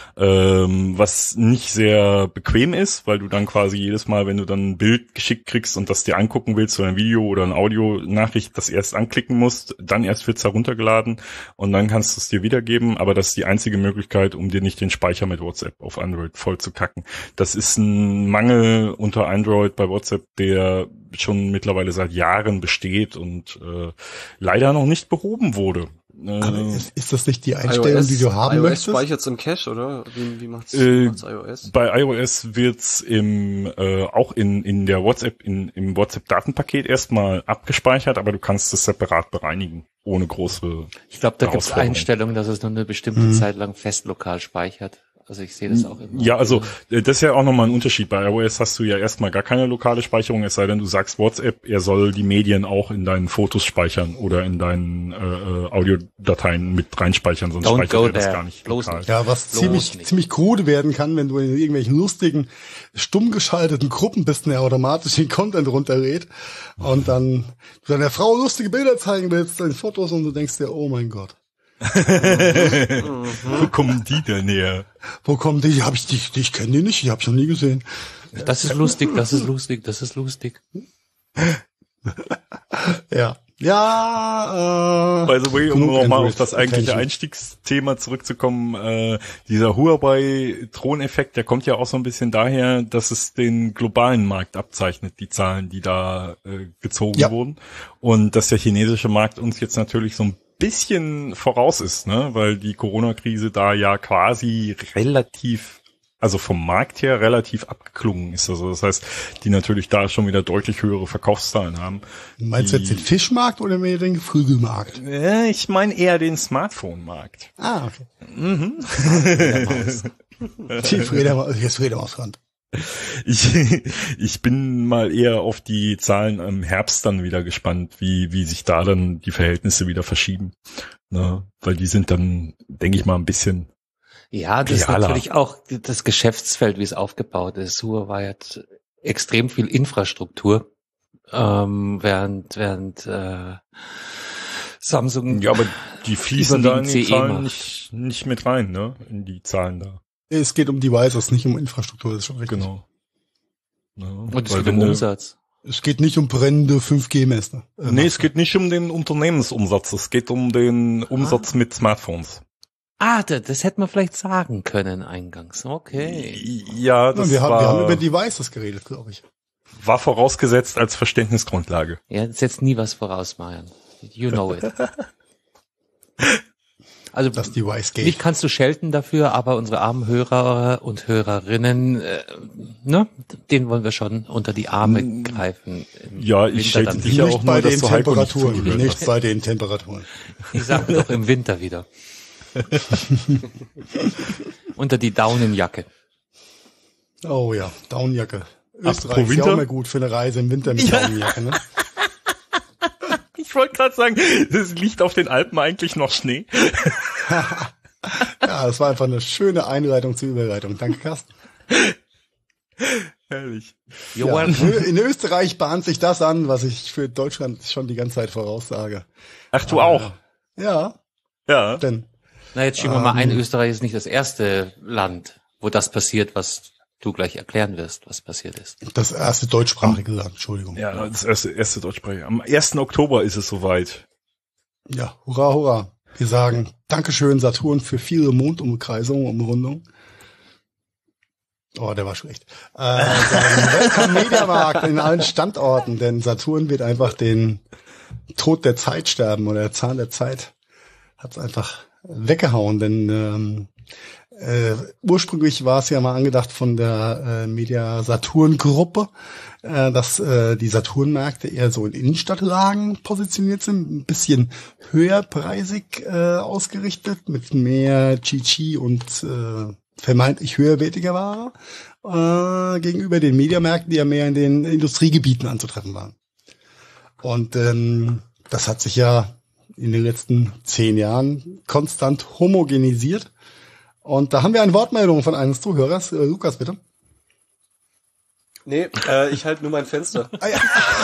Was nicht sehr bequem ist, weil du dann quasi jedes Mal, wenn du dann ein Bild geschickt kriegst und das dir angucken willst oder ein Video oder eine Audio-Nachricht, das erst anklicken musst, dann erst wird's heruntergeladen und dann kannst du es dir wiedergeben, aber das ist die einzige Möglichkeit, um dir nicht den Speicher mit WhatsApp auf Android voll zu kacken. Das ist ein Mangel unter Android bei WhatsApp, der schon mittlerweile seit Jahren besteht und leider noch nicht behoben wurde. Aber ist das nicht die Einstellung, die du haben möchtest? iOS speichert's im Cache, oder? Wie macht's iOS? Bei iOS wird's auch in der WhatsApp, im WhatsApp-Datenpaket erstmal abgespeichert, aber du kannst es separat bereinigen, ohne große Ich glaube, da gibt's Einstellungen, dass es nur eine bestimmte Zeit lang fest lokal speichert. Also ich sehe das auch immer. Ja, also das ist ja auch nochmal ein Unterschied. Bei iOS hast du ja erstmal gar keine lokale Speicherung, es sei denn, du sagst WhatsApp, er soll die Medien auch in deinen Fotos speichern oder in deinen Audiodateien mit reinspeichern, sonst speichert er das gar nicht lokal. Ja, was ziemlich krude werden kann, wenn du in irgendwelchen lustigen, stumm geschalteten Gruppen bist und er automatisch den Content runterlädt und dann du deiner Frau lustige Bilder zeigen willst, deine Fotos, und du denkst dir, oh mein Gott. Wo kommen die denn her? Wo kommen die? Ich kenne die nicht, ich habe schon nie gesehen. Das ist lustig. Ja. Ja, by the way, um nochmal auf das eigentliche Einstiegsthema zurückzukommen, dieser Huawei-Throneffekt, der kommt ja auch so ein bisschen daher, dass es den globalen Markt abzeichnet, die Zahlen, die da gezogen wurden. Und dass der chinesische Markt uns jetzt natürlich so ein bisschen voraus ist, ne, weil die Corona-Krise da ja quasi also vom Markt her relativ abgeklungen ist. Also das heißt, die natürlich da schon wieder deutlich höhere Verkaufszahlen haben. Meinst du jetzt den Fischmarkt oder mehr den Geflügelmarkt? Ich meine eher den Smartphone-Markt. Ah, okay. Die Fledermausrand. Ich bin mal eher auf die Zahlen im Herbst dann wieder gespannt, wie sich da dann die Verhältnisse wieder verschieben. Ne? Weil die sind dann, denke ich mal, ein bisschen ja, das realer. Ist natürlich auch das Geschäftsfeld, wie es aufgebaut ist. Huawei hat extrem viel Infrastruktur, während Samsung. Ja, aber die fließen da in die CE Zahlen nicht mit rein, ne? In die Zahlen da. Es geht um Devices, nicht um Infrastruktur, das ist schon richtig. Genau. Ja, und es geht um Umsatz. Es geht nicht um brennende 5G-Mester. Nee, es geht nicht um den Unternehmensumsatz, es geht um den Umsatz mit Smartphones. Das hätte man vielleicht sagen können eingangs. Okay. Ja, wir haben über Devices geredet, glaube ich. War vorausgesetzt als Verständnisgrundlage. Ja, das setzt nie was voraus, Marian. You know it. Also das Device geht. Mich kannst du schelten dafür, aber unsere armen Hörer und Hörerinnen, denen wollen wir schon unter die Arme greifen. Ja, ich schelte dich ja auch bei nur, den Temperaturen. Nicht bei den Temperaturen. Ich sage doch im Winter wieder. Unter die Daunenjacke. Oh ja, Daunenjacke. Österreich Apropos ist ja auch Winter? mal gut für eine Reise im Winter mit Daunenjacke, ne? Ich wollte gerade sagen, es liegt auf den Alpen eigentlich noch Schnee. Ja, das war einfach eine schöne Einleitung zur Überleitung. Danke, Carsten. Herrlich. Ja, in Österreich bahnt sich das an, was ich für Deutschland schon die ganze Zeit voraussage. Ach, du auch? Ja, Ja. denn Na, jetzt schieben wir mal ein, Österreich ist nicht das erste Land, wo das passiert, was du gleich erklären wirst, was passiert ist. das erste deutschsprachige Land, Entschuldigung. Ja, das erste Deutschsprache. Am 1. Oktober ist es soweit. Ja, hurra, hurra. Wir sagen Dankeschön Saturn für viele Mondumkreisungen, Umrundung. Oh, der war schlecht. Welcome Mediamarkt in allen Standorten, denn Saturn wird einfach den Tod der Zeit sterben oder der Zahn der Zeit hat's einfach weggehauen, denn ursprünglich war es ja mal angedacht von der Media Saturn Gruppe, dass die Saturnmärkte eher so in Innenstadtlagen positioniert sind, ein bisschen höherpreisig ausgerichtet, mit mehr Chichi und vermeintlich höherwertiger Ware gegenüber den Mediamärkten, die ja mehr in den Industriegebieten anzutreffen waren. Und das hat sich ja in den letzten 10 Jahren konstant homogenisiert. Und da haben wir eine Wortmeldung von eines Zuhörers. Lukas, bitte. Nee, ich halte nur mein Fenster. Ah, ja.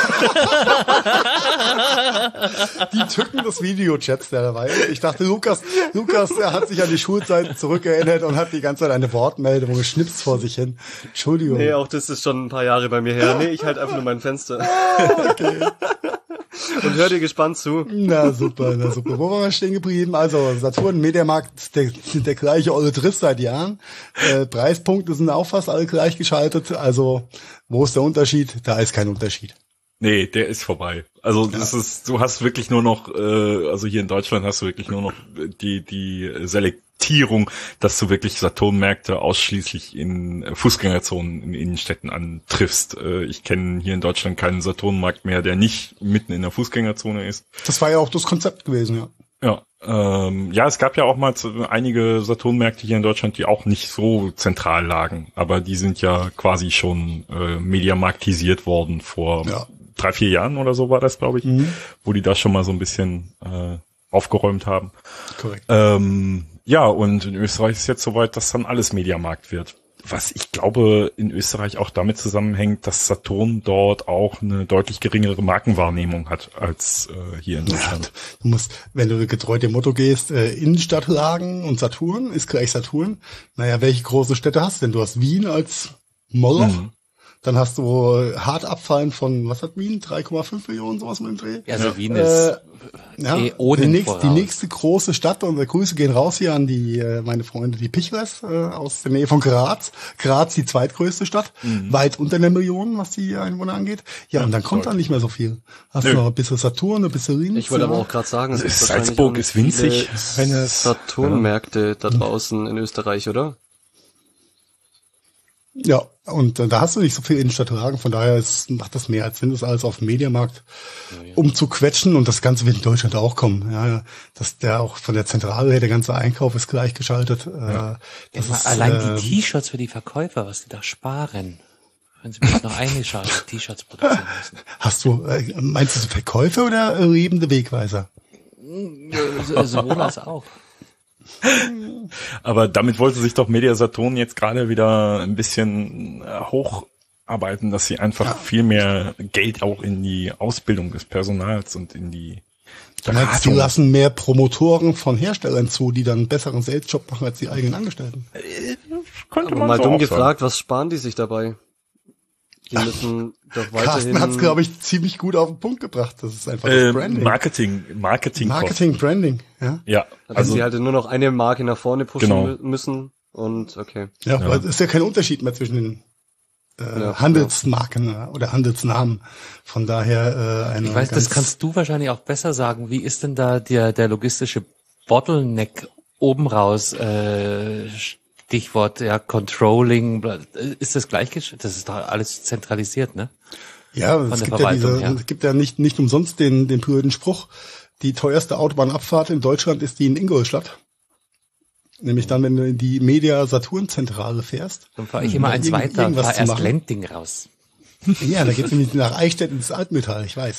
Die Tücken des Videochats dabei. Ich dachte, Lukas, er hat sich an die Schulzeiten zurückerinnert und hat die ganze Zeit eine Wortmeldung geschnipst vor sich hin. Entschuldigung. Nee, auch das ist schon ein paar Jahre bei mir her. Nee, ich halte einfach nur mein Fenster. Okay. Und hör dir gespannt zu. Na super. Wo waren wir stehen geblieben? Also Saturn, Mediamarkt, der gleiche olle Drift seit Jahren. Preispunkte sind auch fast alle gleich geschaltet. Also wo ist der Unterschied? Da ist kein Unterschied. Nee, der ist vorbei. Also das ist, du hast wirklich nur noch, also hier in Deutschland hast du wirklich nur noch die Selektierung, dass du wirklich Saturnmärkte ausschließlich in Fußgängerzonen in Innenstädten antriffst. Ich kenne hier in Deutschland keinen Saturnmarkt mehr, der nicht mitten in der Fußgängerzone ist. Das war ja auch das Konzept gewesen, ja. Ja, es gab ja auch mal einige Saturnmärkte hier in Deutschland, die auch nicht so zentral lagen, aber die sind ja quasi schon mediamarktisiert worden vor 3-4 Jahren oder so war das, glaube ich, wo die da schon mal so ein bisschen aufgeräumt haben. Korrekt. Ja, und in Österreich ist jetzt soweit, dass dann alles Mediamarkt wird. Was ich glaube in Österreich auch damit zusammenhängt, dass Saturn dort auch eine deutlich geringere Markenwahrnehmung hat als hier in Deutschland. Ja, du musst, wenn du getreu dem Motto gehst, Innenstadtlagen und Saturn ist gleich Saturn. Naja, welche große Städte hast du denn? Du hast Wien als Moloch. Dann hast du hart abfallen von, was hat Wien? 3,5 Millionen, sowas mit dem Dreh? Ja, also Wien ist die nächste große Stadt, und Grüße gehen raus hier an die meine Freunde, die Pichles aus der Nähe von Graz. Graz, die zweitgrößte Stadt, weit unter 1 Million, was die Einwohner angeht. Ja, und dann kommt dann nicht mehr so viel. Hast du noch ein bisschen Saturn, ein bisschen Linz. Ich wollte aber auch gerade sagen, es gibt Salzburg ist winzig. Saturnmärkte da draußen in Österreich, oder? Ja, und da hast du nicht so viel Innenstadtlagen, von daher macht das mehr, als wenn du es alles auf dem Mediamarkt umzuquetschen, und das Ganze wird in Deutschland auch kommen. Ja, dass der auch von der Zentrale her, der ganze Einkauf ist gleichgeschaltet. Das ist, allein die T-Shirts für die Verkäufer, was die da sparen. Wenn sie noch eine Schale T-Shirts produzieren müssen. Hast du, meinst du Verkäufer oder lebende Wegweiser? Sowohl als auch. Aber damit wollte sich doch Media Saturn jetzt gerade wieder ein bisschen hocharbeiten, dass sie einfach viel mehr Geld auch in die Ausbildung des Personals und in die Beratung. Die lassen mehr Promotoren von Herstellern zu, die dann einen besseren Sales-Job machen als die eigenen Angestellten. Könnte aber man mal so dumm auch gefragt, was sparen die sich dabei? Die müssen doch weiterhin... Carsten hat's, glaube ich, ziemlich gut auf den Punkt gebracht. Das ist einfach das Branding. Marketing, Branding, ja. Ja. Also sie halt nur noch eine Marke nach vorne pushen müssen und okay. Ja, weil es ist ja kein Unterschied mehr zwischen den Handelsmarken oder Handelsnamen. Von daher ich weiß, das kannst du wahrscheinlich auch besser sagen. Wie ist denn da der logistische Bottleneck oben raus? Stichwort Controlling, ist das gleich? Das ist doch alles zentralisiert, ne? Ja, es gibt ja nicht umsonst den blöden Spruch, die teuerste Autobahnabfahrt in Deutschland ist die in Ingolstadt. Nämlich dann, wenn du in die Media-Saturn-Zentrale fährst. Dann fahre ich immer eins weiter und fahre erst Lending raus. Ja, da geht's nämlich nach Eichstätt ins Altmetall, ich weiß.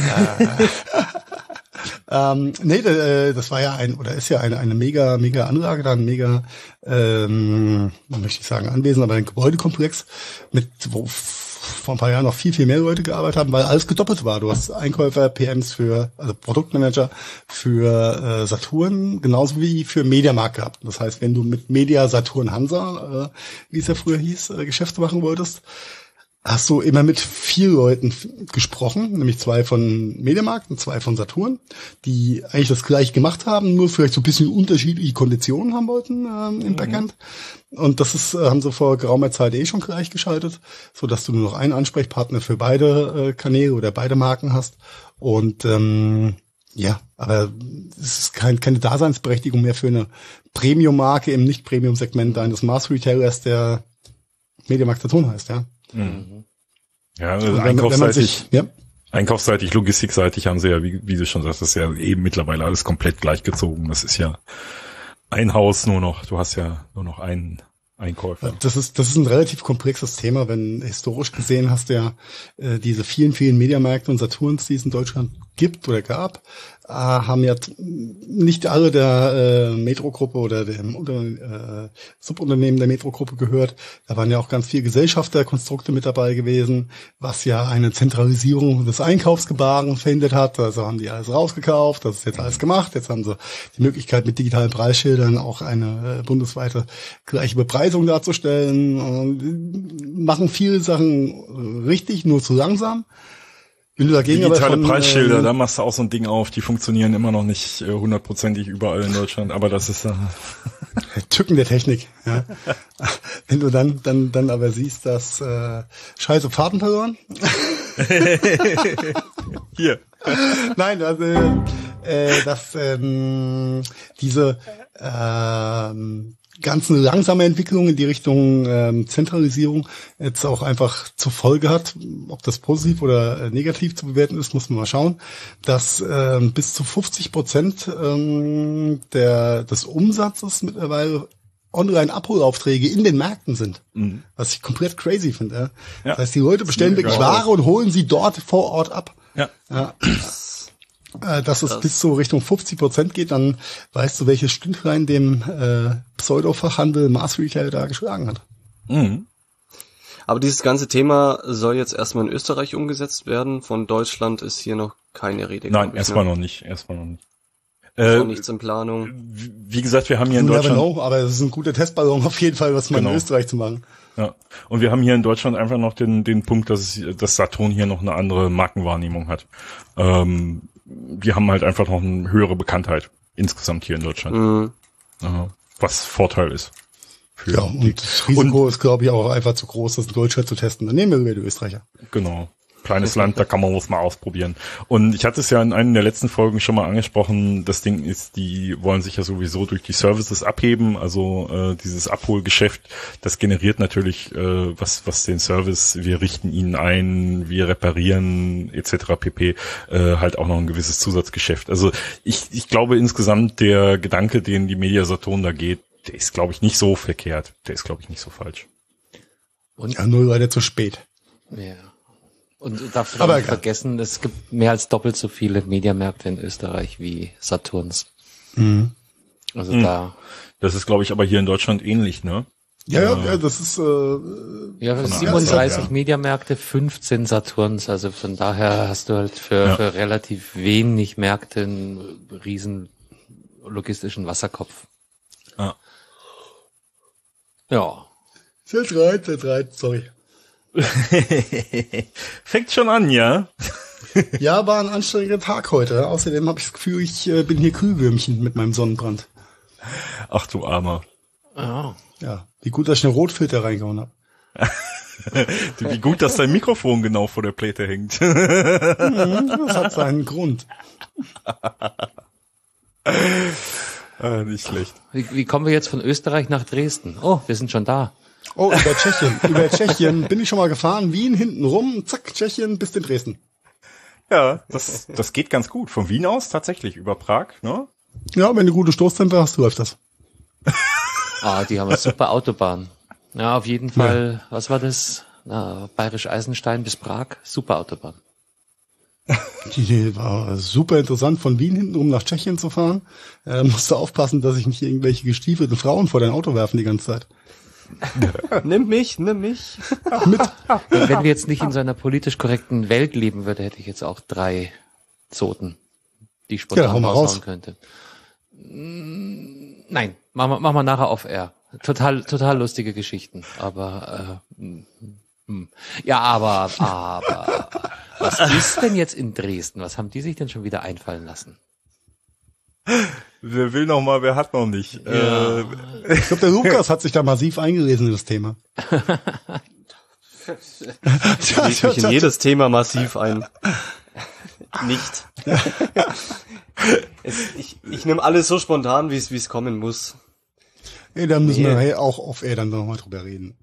Nee, das war ja ist ja eine mega Anlage, da ein mega, möchte ich sagen, Anwesen, aber ein Gebäudekomplex, wo vor ein paar Jahren noch viel mehr Leute gearbeitet haben, weil alles gedoppelt war. Du hast Einkäufer, PMs also Produktmanager für Saturn, genauso wie für Mediamarkt gehabt. Das heißt, wenn du mit Media Saturn Hansa, wie es ja früher hieß, Geschäfte machen wolltest, hast du immer mit 4 Leuten gesprochen, nämlich 2 von Mediamarkt und 2 von Saturn, die eigentlich das gleiche gemacht haben, nur vielleicht so ein bisschen unterschiedliche Konditionen haben wollten im Backend. Und das haben sie vor geraumer Zeit schon gleich geschaltet, so dass du nur noch einen Ansprechpartner für beide Kanäle oder beide Marken hast. Und aber es ist keine Daseinsberechtigung mehr für eine Premium-Marke im Nicht-Premium-Segment eines Mass-Retailers, der Mediamarkt Saturn heißt, ja. Mhm. Ja, also einkaufsseitig, logistikseitig haben sie ja, wie du schon sagst, das ist ja eben mittlerweile alles komplett gleichgezogen. Das ist ja ein Haus nur noch. Du hast ja nur noch einen Einkäufer. Das ist ein relativ komplexes Thema, wenn historisch gesehen hast du ja diese vielen Mediamärkte und Saturns, die es in Deutschland gibt oder gab, haben ja nicht alle der Metro-Gruppe oder dem Subunternehmen der Metro-Gruppe gehört. Da waren ja auch ganz viele Gesellschafterkonstrukte mit dabei gewesen, was ja eine Zentralisierung des Einkaufsgebaren verhindert hat. Also haben die alles rausgekauft, das ist jetzt alles gemacht. Jetzt haben sie die Möglichkeit, mit digitalen Preisschildern auch eine bundesweite gleiche Bepreisung darzustellen. Und machen viele Sachen richtig, nur zu langsam. Digitale Preisschilder, da machst du auch so ein Ding auf, die funktionieren immer noch nicht 100%ig überall in Deutschland, aber das ist Tücken der Technik, ja. Wenn du dann aber siehst, dass scheiße Fahrten verloren. Hier. Nein, also dass diese ganzen langsame Entwicklungen in die Richtung Zentralisierung jetzt auch einfach zur Folge hat, ob das positiv oder negativ zu bewerten ist, muss man mal schauen, dass bis zu 50% des Umsatzes mittlerweile Online-Abholaufträge in den Märkten sind, was ich komplett crazy finde. Ja. Das heißt, die Leute bestellen wirklich Ware und holen sie dort vor Ort ab. Ja. Dass es bis so Richtung 50% geht, dann weißt du, welches Stündlein dem Pseudo-Fachhandel Mass Retail da geschlagen hat. Mhm. Aber dieses ganze Thema soll jetzt erstmal in Österreich umgesetzt werden. Von Deutschland ist hier noch keine Rede. Nein, erstmal noch nicht. Auch nichts in Planung. Wie gesagt, wir haben hier in Deutschland... aber es ist ein guter Testballon auf jeden Fall, was man in Österreich zu machen. Ja, und wir haben hier in Deutschland einfach noch den Punkt, dass Saturn hier noch eine andere Markenwahrnehmung hat. Wir haben halt einfach noch eine höhere Bekanntheit insgesamt hier in Deutschland. Was Vorteil ist. Und das Risiko ist, glaube ich, auch einfach zu groß, das in Deutschland zu testen. Dann nehmen wir wieder die Österreicher. Genau. Kleines Land, da kann man was mal ausprobieren. Und ich hatte es ja in einer der letzten Folgen schon mal angesprochen, das Ding ist, die wollen sich ja sowieso durch die Services abheben, also dieses Abholgeschäft, das generiert natürlich was den Service, wir richten ihn ein, wir reparieren etc. pp. Halt auch noch ein gewisses Zusatzgeschäft. Also ich glaube insgesamt der Gedanke, den die Media Saturn da geht, der ist glaube ich nicht so verkehrt, der ist glaube ich nicht so falsch. Und ja, nur leider zu spät. Ja. Und du darfst nicht vergessen, es gibt mehr als doppelt so viele Mediamärkte in Österreich wie Saturns. Mhm. Also das ist, glaube ich, aber hier in Deutschland ähnlich, ne? Ja, das ist 37 Mediamärkte, 15 Saturns. Also von daher hast du halt für relativ wenig Märkte einen riesen logistischen Wasserkopf. Ja. Sehr breit, sorry. Fängt schon an, ja? Ja, war ein anstrengender Tag heute. Außerdem habe ich das Gefühl, ich bin hier Kühlwürmchen mit meinem Sonnenbrand. Ach du Armer. Oh. Ja, wie gut, dass ich eine Rotfilter reingehauen habe. Wie gut, dass dein Mikrofon genau vor der Pläte hängt. Das hat seinen Grund. Nicht schlecht. Wie kommen wir jetzt von Österreich nach Dresden? Oh, wir sind schon da. Oh, über Tschechien. Über Tschechien bin ich schon mal gefahren. Wien hinten rum, zack, Tschechien bis in Dresden. Ja, das geht ganz gut. Von Wien aus tatsächlich über Prag, ne? Ja, wenn du gute Stoßtemper hast, läuft das. Die haben eine super Autobahn. Ja, auf jeden Fall. Ja. Was war das? Bayerisch Eisenstein bis Prag. Super Autobahn. Die war super interessant, von Wien hintenrum nach Tschechien zu fahren. Musste aufpassen, dass ich nicht irgendwelche gestiefelten Frauen vor dein Auto werfen die ganze Zeit. Nimm mich. Mit. Wenn wir jetzt nicht in so einer politisch korrekten Welt leben würde, hätte ich jetzt auch 3 Zoten, die ich spontan raushauen könnte. Nein, machen wir nachher off-air. Total lustige Geschichten, aber ja, aber was ist denn jetzt in Dresden? Was haben die sich denn schon wieder einfallen lassen? Wer will noch mal, wer hat noch nicht? Ja. Ich glaube, der Lukas hat sich da massiv eingelesen in das Thema. Ich lese mich in jedes Thema massiv ein. Nicht. Ich nehme alles so spontan, wie es kommen muss. Hey, da müssen wir auch off-air dann nochmal drüber reden.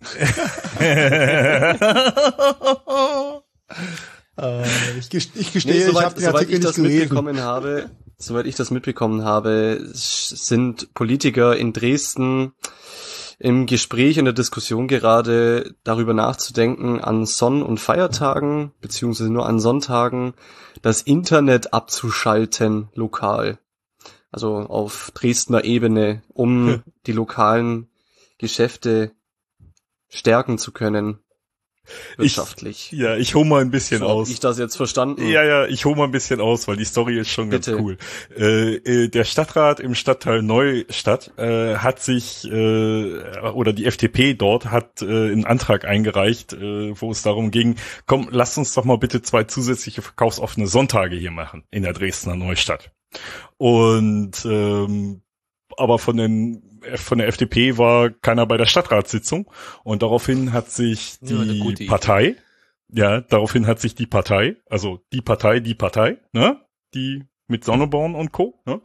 Ich gestehe, ich habe den Artikel nicht gelesen. Soweit ich das mitbekommen habe, sind Politiker in Dresden im Gespräch, in der Diskussion gerade darüber nachzudenken, an Sonn- und Feiertagen, beziehungsweise nur an Sonntagen, das Internet abzuschalten, lokal. Also auf Dresdner Ebene, um die lokalen Geschäfte stärken zu können. Wirtschaftlich. Ich hole mal ein bisschen aus. Hab ich das jetzt verstanden? Ja, ich hole mal ein bisschen aus, weil die Story ist schon ganz cool. Der Stadtrat im Stadtteil Neustadt hat sich, oder die FDP dort hat einen Antrag eingereicht, wo es darum ging, komm, lasst uns doch mal bitte 2 zusätzliche verkaufsoffene Sonntage hier machen in der Dresdner Neustadt. Und aber von der FDP war keiner bei der Stadtratssitzung und daraufhin hat sich die Partei, also die Partei, ne, die mit Sonneborn und Co., ne,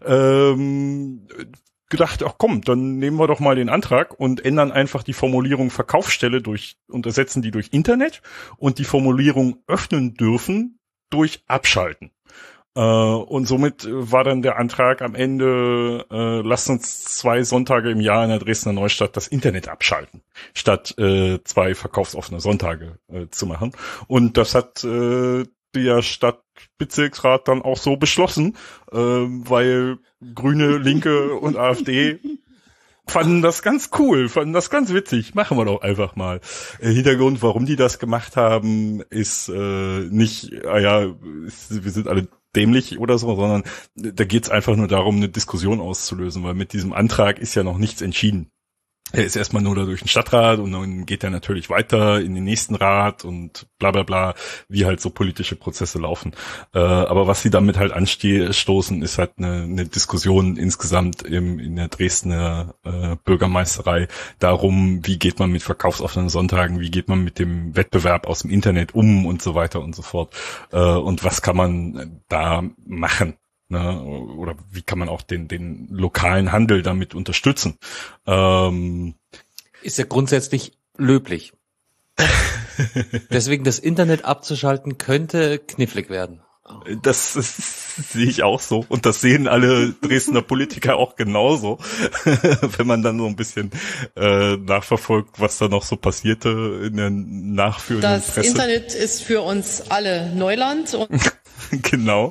gedacht, ach komm, dann nehmen wir doch mal den Antrag und ändern einfach die Formulierung Verkaufsstelle und ersetzen die durch Internet und die Formulierung öffnen dürfen durch Abschalten. Und somit war dann der Antrag am Ende, lasst uns 2 Sonntage im Jahr in der Dresdner Neustadt das Internet abschalten, statt 2 verkaufsoffene Sonntage zu machen. Und das hat der Stadtbezirksrat dann auch so beschlossen, weil Grüne, Linke und AfD fanden das ganz cool, fanden das ganz witzig. Machen wir doch einfach mal. Hintergrund, warum die das gemacht haben, ist nicht, wir sind alle dämlich oder so, sondern da geht's einfach nur darum, eine Diskussion auszulösen, weil mit diesem Antrag ist ja noch nichts entschieden. Er ist erstmal nur da durch den Stadtrat und dann geht er natürlich weiter in den nächsten Rat und bla bla bla, wie halt so politische Prozesse laufen. Aber was sie damit halt anstoßen, ist halt eine Diskussion insgesamt in der Dresdner Bürgermeisterei darum, wie geht man mit verkaufsoffenen Sonntagen, wie geht man mit dem Wettbewerb aus dem Internet um und so weiter und so fort. Und was kann man da machen? Ne, oder wie kann man auch den lokalen Handel damit unterstützen? Ist ja grundsätzlich löblich. Deswegen das Internet abzuschalten könnte knifflig werden. Das sehe ich auch so und das sehen alle Dresdner Politiker auch genauso, wenn man dann so ein bisschen nachverfolgt, was da noch so passierte in der nachführenden Presse. Das Internet ist für uns alle Neuland. Und genau.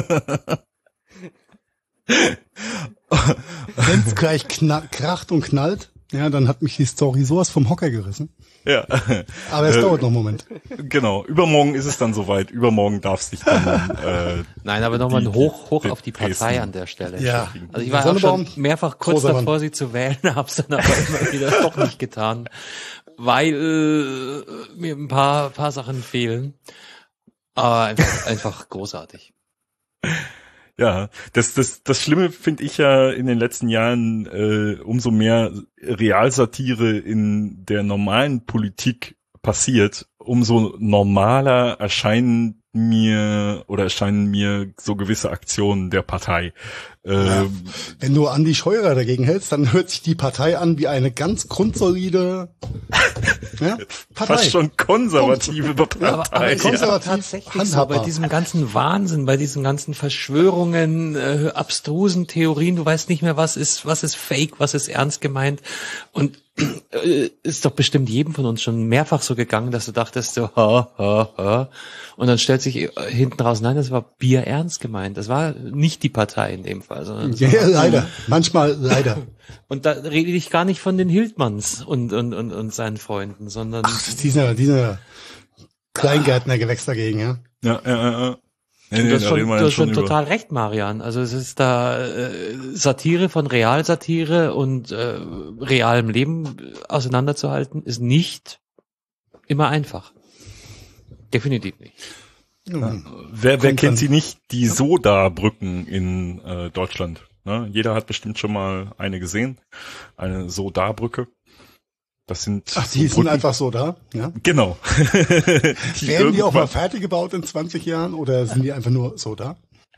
Wenn es gleich kracht und knallt, ja, dann hat mich die Story sowas vom Hocker gerissen. Ja. Aber es dauert noch einen Moment. Genau. Übermorgen ist es dann soweit. Übermorgen darf sich dann Nein, aber nochmal ein Hoch auf die Partei an der Stelle. Ja. Also ich war auch schon mehrfach kurz davor, sie zu wählen, hab's dann aber immer wieder doch nicht getan, weil mir ein paar Sachen fehlen. Aber einfach großartig. Ja, das Schlimme finde ich ja in den letzten Jahren, umso mehr Realsatire in der normalen Politik passiert, umso normaler erscheinen mir so gewisse Aktionen der Partei. Wenn du Andi Scheurer dagegen hältst, dann hört sich die Partei an wie eine ganz grundsolide Partei. Fast schon konservative Partei. Aber es ist aber tatsächlich so, bei diesem ganzen Wahnsinn, bei diesen ganzen Verschwörungen, abstrusen Theorien, du weißt nicht mehr, was ist fake, was ist ernst gemeint. Und ist doch bestimmt jedem von uns schon mehrfach so gegangen, dass du dachtest so, und dann stellt sich hinten raus, nein, das war bierernst gemeint. Das war nicht die Partei in dem Fall, sondern ja, leider. Manchmal leider. Und da rede ich gar nicht von den Hildmanns und seinen Freunden, sondern dieser Kleingärtner-Gewächs dagegen, ja. Ja. Nee, du hast schon total recht, Marian. Also es ist da Satire von Realsatire und realem Leben auseinanderzuhalten, ist nicht immer einfach. Definitiv nicht. Ja. Wer kennt sie nicht? Die Soda-Brücken in Deutschland. Ne? Jeder hat bestimmt schon mal eine gesehen. Eine Soda-Brücke. Das sind die sind einfach so da, ja? Genau. Werden die auch mal fertig gebaut in 20 Jahren oder sind die einfach nur so da?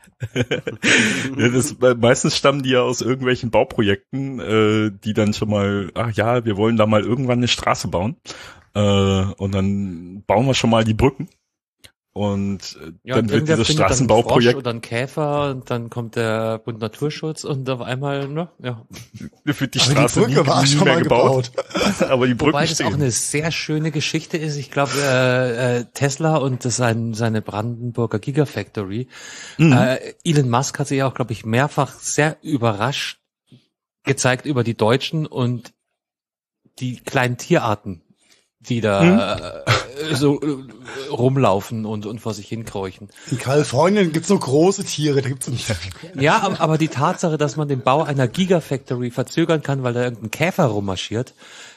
Ja, meistens stammen die ja aus irgendwelchen Bauprojekten, die dann schon mal, wir wollen da mal irgendwann eine Straße bauen. Und dann bauen wir schon mal die Brücken. Und dann wird dieses Straßenbauprojekt oder ein Käfer und dann kommt der Bund Naturschutz und auf einmal, wird die Straße die Brücke war schon mal gebaut. Aber die Brücken Wobei das auch eine sehr schöne Geschichte ist. Ich glaube, Tesla und seine Brandenburger Gigafactory. Elon Musk hat sich auch, glaube ich, mehrfach sehr überrascht gezeigt über die Deutschen und die kleinen Tierarten, die da so rumlaufen und vor sich hinkräuchen. In Kalifornien gibt's so große Tiere, da gibt's nicht viel. Ja, aber die Tatsache, dass man den Bau einer Gigafactory verzögern kann, weil da irgendein Käfer rummarschiert,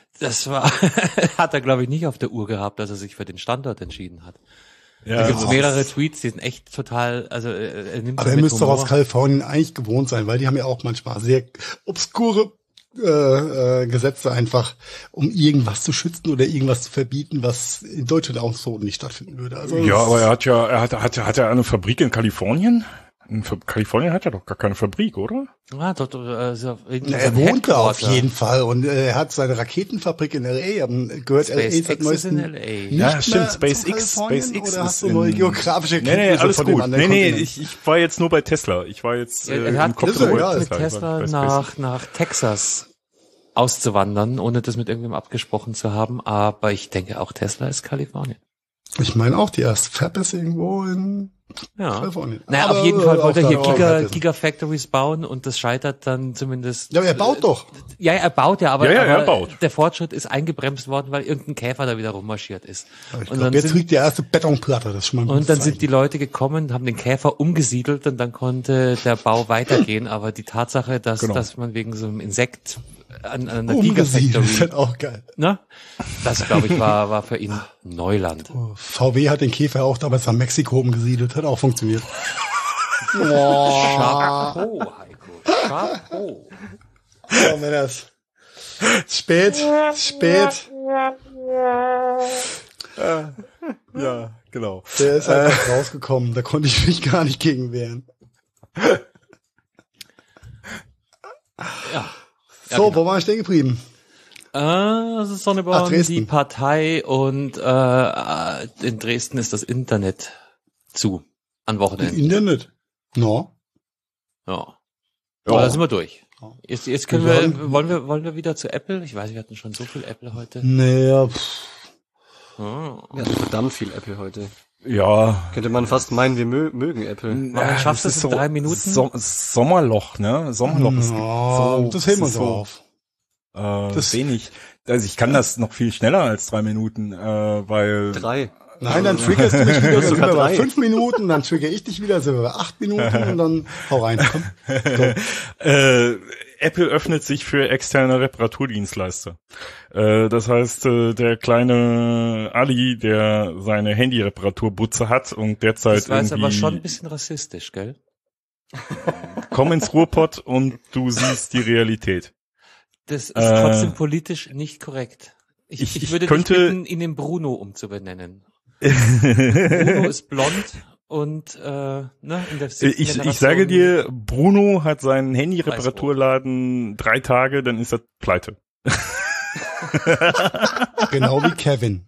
hat er, glaube ich, nicht auf der Uhr gehabt, dass er sich für den Standort entschieden hat. Ja, da gibt's mehrere Tweets, die sind echt total, also er nimmt aber er müsste doch aus Kalifornien eigentlich gewohnt sein, weil die haben ja auch manchmal sehr obskure Gesetze einfach, um irgendwas zu schützen oder irgendwas zu verbieten, was in Deutschland auch so nicht stattfinden würde. Also ja, aber er hat ja eine Fabrik in Kalifornien. In Kalifornien hat er doch gar keine Fabrik, oder? Ja, dort, er wohnt da auf jeden Fall und er hat seine Raketenfabrik in L.A. Gehört SpaceX seit neuestem in L.A. Ja, stimmt, SpaceX oder hast du neue geografische Kenntnisse alles von gut. Nee, ich war jetzt nur bei Tesla. Ich war jetzt er hat mit Tesla nach Texas auszuwandern, ohne das mit irgendwem abgesprochen zu haben, aber ich denke auch Tesla ist Kalifornien. Ich meine auch, die erste Fab ist irgendwo in Kalifornien. Naja, auf jeden Fall wollte er hier Gigafactories bauen und das scheitert dann zumindest. Ja, aber er baut doch. Ja, er baut ja, aber, er baut. Der Fortschritt ist eingebremst worden, weil irgendein Käfer da wieder rummarschiert ist. Ich glaube, jetzt kriegt die erste Betonplatte, das ist schon mal und dann sind die Leute gekommen, haben den Käfer umgesiedelt und dann konnte der Bau weitergehen, aber die Tatsache, dass man wegen so einem Insekt an einer Gigafactory. Das auch geil. Ne? Das, glaube ich, war für ihn Neuland. VW hat den Käfer auch damals nach Mexiko umgesiedelt, hat auch funktioniert. Chapeau, Heiko. Chapeau. Oh, Männers. Spät. Ja, genau. Der ist einfach rausgekommen, da konnte ich mich gar nicht gegen wehren. Ja. So, genau. Wo war ich denn geblieben? Das ist Sonneborn, die Partei und in Dresden ist das Internet zu an Wochenende. Internet? No. Ja. Aber da sind wir durch. Jetzt können wollen wir wieder zu Apple? Ich weiß, wir hatten schon so viel Apple heute. Naja. Wir hatten verdammt viel Apple heute. Ja. Könnte man fast meinen, wir mögen Apple. Man schafft es in 3 Minuten. Sommerloch, ne? Sommerloch ist so. Das heben wir so auf. Das wenig. Also ich kann das noch viel schneller als 3 Minuten, weil. 3. Nein, dann triggerst du mich wieder, sind wir bei 5 Minuten, dann trigger ich dich wieder, sind wir bei 8 Minuten und dann hau rein. Komm. Apple öffnet sich für externe Reparaturdienstleister. Das heißt, der kleine Ali, der seine Handy-Reparaturbutze hat und derzeit das war jetzt aber schon ein bisschen rassistisch, gell? Komm ins Ruhrpott und du siehst die Realität. Das ist trotzdem politisch nicht korrekt. Ich würde dich bitten, ihn in Bruno umzubenennen. Bruno ist blond Und in der ich sage dir, Bruno hat seinen Handy-Reparaturladen 3 Tage, dann ist er pleite. Genau wie Kevin.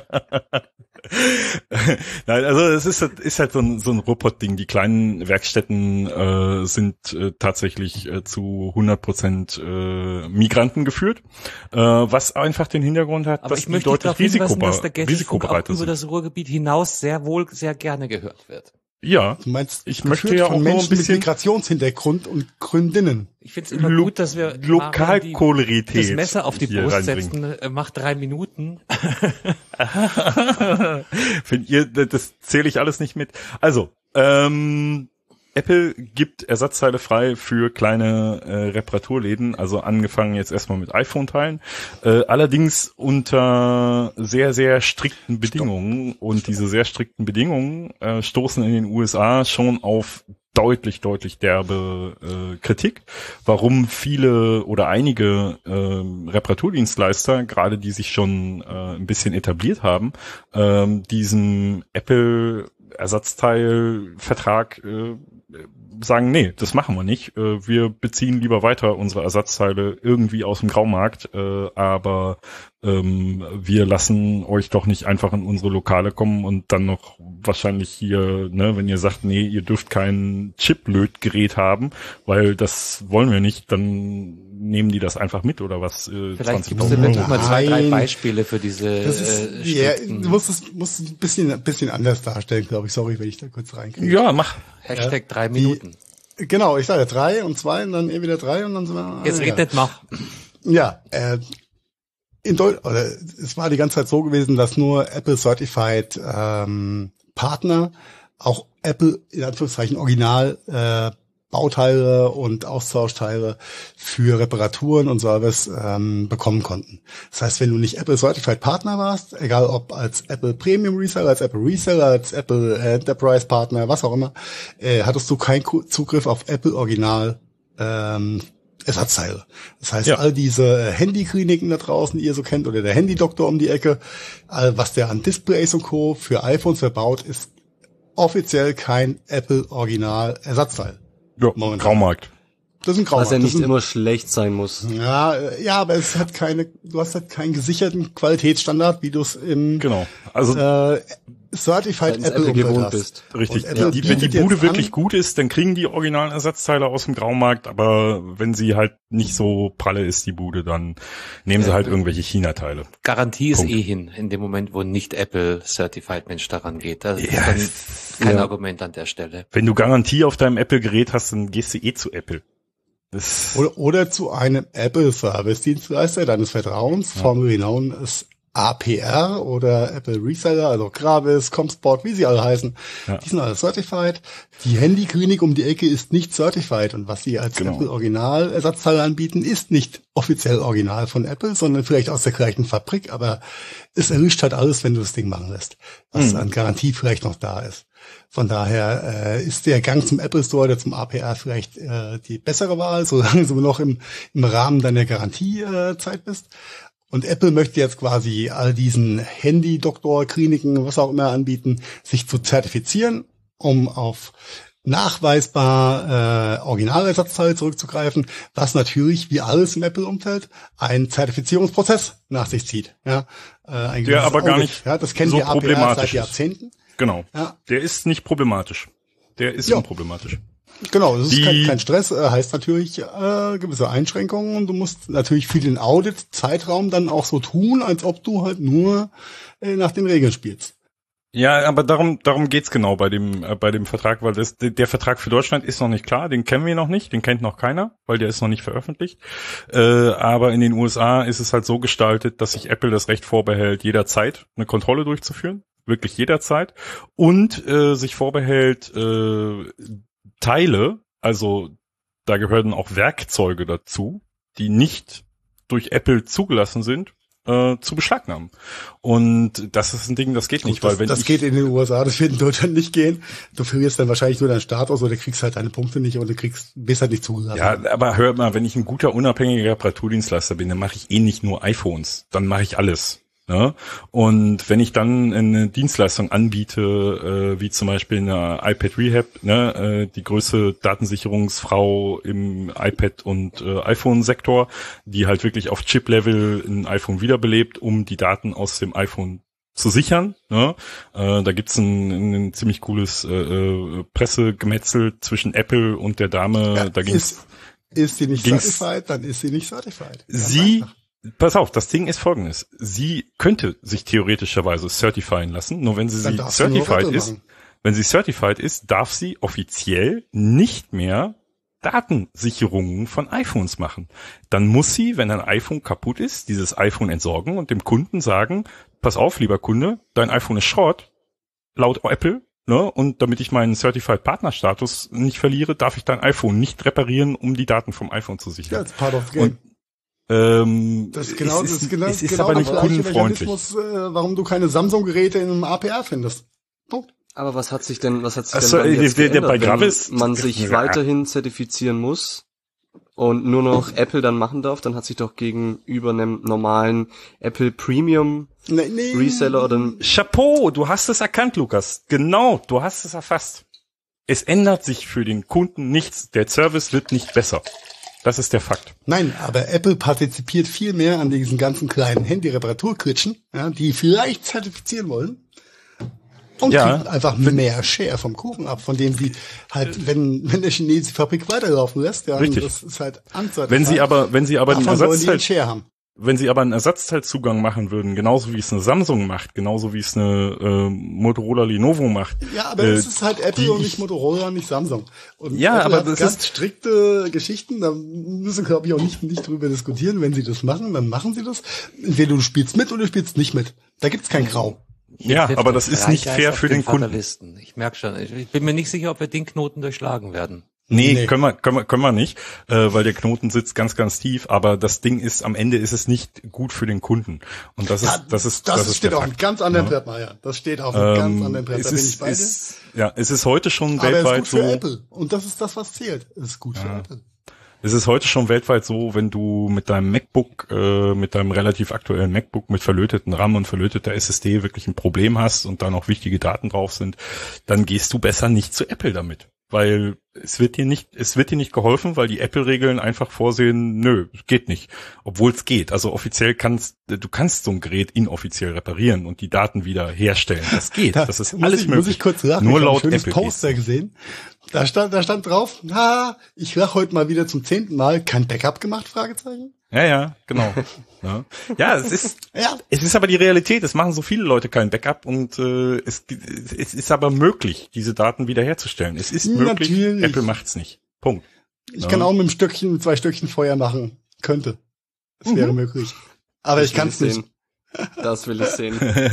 Nein, also es ist halt so ein Ruhrpott-Ding. Die kleinen Werkstätten sind tatsächlich zu 100% Migranten geführt, was einfach den Hintergrund hat, aber dass die deutlich risikobereit über das Ruhrgebiet hinaus sehr gerne gehört wird. Ja, du meinst, ich möchte ja auch Menschen noch ein bisschen mit Migrationshintergrund und Gründinnen. Ich finde es immer gut, dass wir Lokalkolorität das Messer auf die Brust setzen, macht 3 Minuten. Findet ihr, das zähle ich alles nicht mit. Also, Apple gibt Ersatzteile frei für kleine Reparaturläden, also angefangen jetzt erstmal mit iPhone-Teilen, allerdings unter sehr, sehr strikten Bedingungen. Und diese sehr strikten Bedingungen stoßen in den USA schon auf deutlich derbe Kritik, warum viele oder einige Reparaturdienstleister, gerade die sich schon ein bisschen etabliert haben, diesem Apple-Ersatzteilvertrag sagen, nee, das machen wir nicht. Wir beziehen lieber weiter unsere Ersatzteile irgendwie aus dem Graumarkt, aber wir lassen euch doch nicht einfach in unsere Lokale kommen und dann noch wahrscheinlich hier, ne, wenn ihr sagt, nee, ihr dürft kein Chip-Lötgerät haben, weil das wollen wir nicht, dann nehmen die das einfach mit oder was? Vielleicht gibt es wirklich mal 2, 3 Beispiele für diese du musst es ein bisschen anders darstellen, glaube ich. Sorry, wenn ich da kurz reinkriege. Ja, mach. Hashtag 3 Minuten. Genau, ich sage 3 und 2 und dann wieder 3 und dann sind wir... Jetzt red nicht, mach. Ja, es war die ganze Zeit so gewesen, dass nur Apple Certified Partner auch Apple in Anführungszeichen Original Bauteile und Austauschteile für Reparaturen und Service bekommen konnten. Das heißt, wenn du nicht Apple Certified Partner warst, egal ob als Apple Premium Reseller, als Apple Reseller, als Apple Enterprise Partner, was auch immer, hattest du keinen Zugriff auf Apple Original Ersatzteile. Das heißt, all diese Handykliniken da draußen, die ihr so kennt, oder der Handydoktor um die Ecke, was der an Displays und Co. für iPhones verbaut, ist offiziell kein Apple Original Ersatzteil. Ja, Graumarkt. Das ist ein Graumarkt. Was ja nicht immer schlecht sein muss. Ja, aber es hat du hast halt keinen gesicherten Qualitätsstandard, wie du es im Certified Apple gewohnt bist. Richtig. Wenn die Bude wirklich gut ist, dann kriegen die originalen Ersatzteile aus dem Graumarkt, aber wenn sie halt nicht so pralle ist, die Bude, dann nehmen sie halt irgendwelche China-Teile. Garantie ist hin, in dem Moment, wo nicht Apple Certified Mensch daran geht. Das ist dann kein Argument an der Stelle. Wenn du Garantie auf deinem Apple-Gerät hast, dann gehst du zu Apple. Oder zu einem Apple-Service-Dienstleister deines Vertrauens, formerly known as APR oder Apple Reseller, also Gravis, Comsport, wie sie alle heißen. Ja. Die sind alle certified. Die Handyklinik um die Ecke ist nicht certified und was sie als Apple Original Ersatzteil anbieten, ist nicht offiziell original von Apple, sondern vielleicht aus der gleichen Fabrik, aber es erlischt halt alles, wenn du das Ding machen lässt, was an Garantie vielleicht noch da ist. Von daher ist der Gang zum Apple Store oder zum APR vielleicht die bessere Wahl, solange du noch im Rahmen deiner Garantiezeit bist. Und Apple möchte jetzt quasi all diesen Handy-Doktor-Kliniken, was auch immer anbieten, sich zu zertifizieren, um auf nachweisbar Originalersatzteile zurückzugreifen, was natürlich, wie alles im Apple-Umfeld, einen Zertifizierungsprozess nach sich zieht. Ja, der aber gar nicht das kennen so die APR problematisch seit Jahrzehnten. Genau, der ist nicht problematisch. Der ist unproblematisch. Genau, das ist kein Stress, heißt natürlich gewisse Einschränkungen und du musst natürlich für den Audit-Zeitraum dann auch so tun, als ob du halt nur nach den Regeln spielst. Ja, aber darum geht's genau bei dem Vertrag, weil der Vertrag für Deutschland ist noch nicht klar, den kennen wir noch nicht, den kennt noch keiner, weil der ist noch nicht veröffentlicht. Aber in den USA ist es halt so gestaltet, dass sich Apple das Recht vorbehält, jederzeit eine Kontrolle durchzuführen, wirklich jederzeit, und sich vorbehält, Teile, also da gehören auch Werkzeuge dazu, die nicht durch Apple zugelassen sind, zu beschlagnahmen. Und das ist ein Ding, das geht nicht, weil wenn das geht in den USA, das wird in Deutschland nicht gehen. Du verlierst dann wahrscheinlich nur deinen Status oder kriegst halt deine Punkte nicht und bist halt nicht zugelassen. Ja, aber hör mal, wenn ich ein guter, unabhängiger Reparaturdienstleister bin, dann mache ich nicht nur iPhones, dann mache ich alles. Ne? Und wenn ich dann eine Dienstleistung anbiete, wie zum Beispiel eine iPad Rehab, ne, die größte Datensicherungsfrau im iPad- und iPhone-Sektor, die halt wirklich auf Chip-Level ein iPhone wiederbelebt, um die Daten aus dem iPhone zu sichern. Ne? Da gibt's ein ziemlich cooles Pressegemetzel zwischen Apple und der Dame. Ja, da ist sie nicht certified, dann ist sie nicht certified. Pass auf, das Ding ist folgendes. Sie könnte sich theoretischerweise certifieren lassen, nur wenn sie certified ist, darf sie offiziell nicht mehr Datensicherungen von iPhones machen. Dann muss sie, wenn ein iPhone kaputt ist, dieses iPhone entsorgen und dem Kunden sagen, pass auf, lieber Kunde, dein iPhone ist Schrott, laut Apple, ne, und damit ich meinen Certified Partner Status nicht verliere, darf ich dein iPhone nicht reparieren, um die Daten vom iPhone zu sichern. Ja, it's part of the game. Es ist aber nicht kundenfreundlich. Warum du keine Samsung-Geräte in einem APR findest. Punkt. Aber was hat sich denn dann jetzt geändert, bei Gravis, wenn man sich weiterhin zertifizieren muss und nur noch Apple dann machen darf? Dann hat sich doch gegenüber einem normalen Apple Premium Reseller oder... Chapeau, du hast es erkannt, Lukas. Genau, du hast es erfasst. Es ändert sich für den Kunden nichts. Der Service wird nicht besser. Das ist der Fakt. Nein, aber Apple partizipiert viel mehr an diesen ganzen kleinen Handy-Reparaturquitschen, ja, die vielleicht zertifizieren wollen. Und kriegen einfach mehr Share vom Kuchen ab, von dem sie halt, wenn der Chinese die Fabrik weiterlaufen lässt, ja, richtig. Das ist halt Anzeige. Wenn sie aber einen Share haben. Wenn sie aber einen Ersatzteilzugang machen würden, genauso wie es eine Samsung macht, genauso wie es eine Motorola Lenovo macht. Ja, aber es ist halt Apple und nicht Motorola, nicht Samsung. Und ja, Apple aber hat das ganz ist strikte Geschichten, da müssen, glaube ich, auch nicht drüber diskutieren. Wenn sie das machen, dann machen sie das. Entweder du spielst mit oder du spielst nicht mit. Da gibt's kein Grau. Ja, aber das ist nicht fair für den Kunden. Ich merke schon, ich bin mir nicht sicher, ob wir den Knoten durchschlagen werden. Nee, können wir nicht, weil der Knoten sitzt ganz, ganz tief, aber das Ding ist, am Ende ist es nicht gut für den Kunden. Und das steht auf einem ganz anderen Brett, Maja. Das steht auf einem ganz anderen Brett, da bin ich bei dir. Es ist heute schon aber weltweit es ist gut für Apple. Und das ist das, was zählt. Es ist gut für Apple. Es ist heute schon weltweit so, wenn du mit deinem MacBook, mit deinem relativ aktuellen MacBook mit verlöteten RAM und verlöteter SSD wirklich ein Problem hast und da noch wichtige Daten drauf sind, dann gehst du besser nicht zu Apple damit. Weil es wird dir nicht geholfen, weil die Apple-Regeln einfach vorsehen, nö, geht nicht. Obwohl es geht. Also offiziell du kannst so ein Gerät inoffiziell reparieren und die Daten wieder herstellen. Das geht. Das ist alles möglich. Muss ich kurz lachen? Nur ich laut ein Apple. Poster gesehen. Da stand drauf, ich lach heute mal wieder zum 10. Mal, kein Backup gemacht, Fragezeichen. Ja, genau. Ja, es ist aber die Realität. Es machen so viele Leute kein Backup und es ist aber möglich, diese Daten wiederherzustellen. Es ist möglich. Natürlich. Apple macht's nicht. Punkt. Ich kann auch mit 2 Stückchen Feuer machen. Könnte. Es wäre möglich. Aber ich kann's nicht. Das will ich sehen.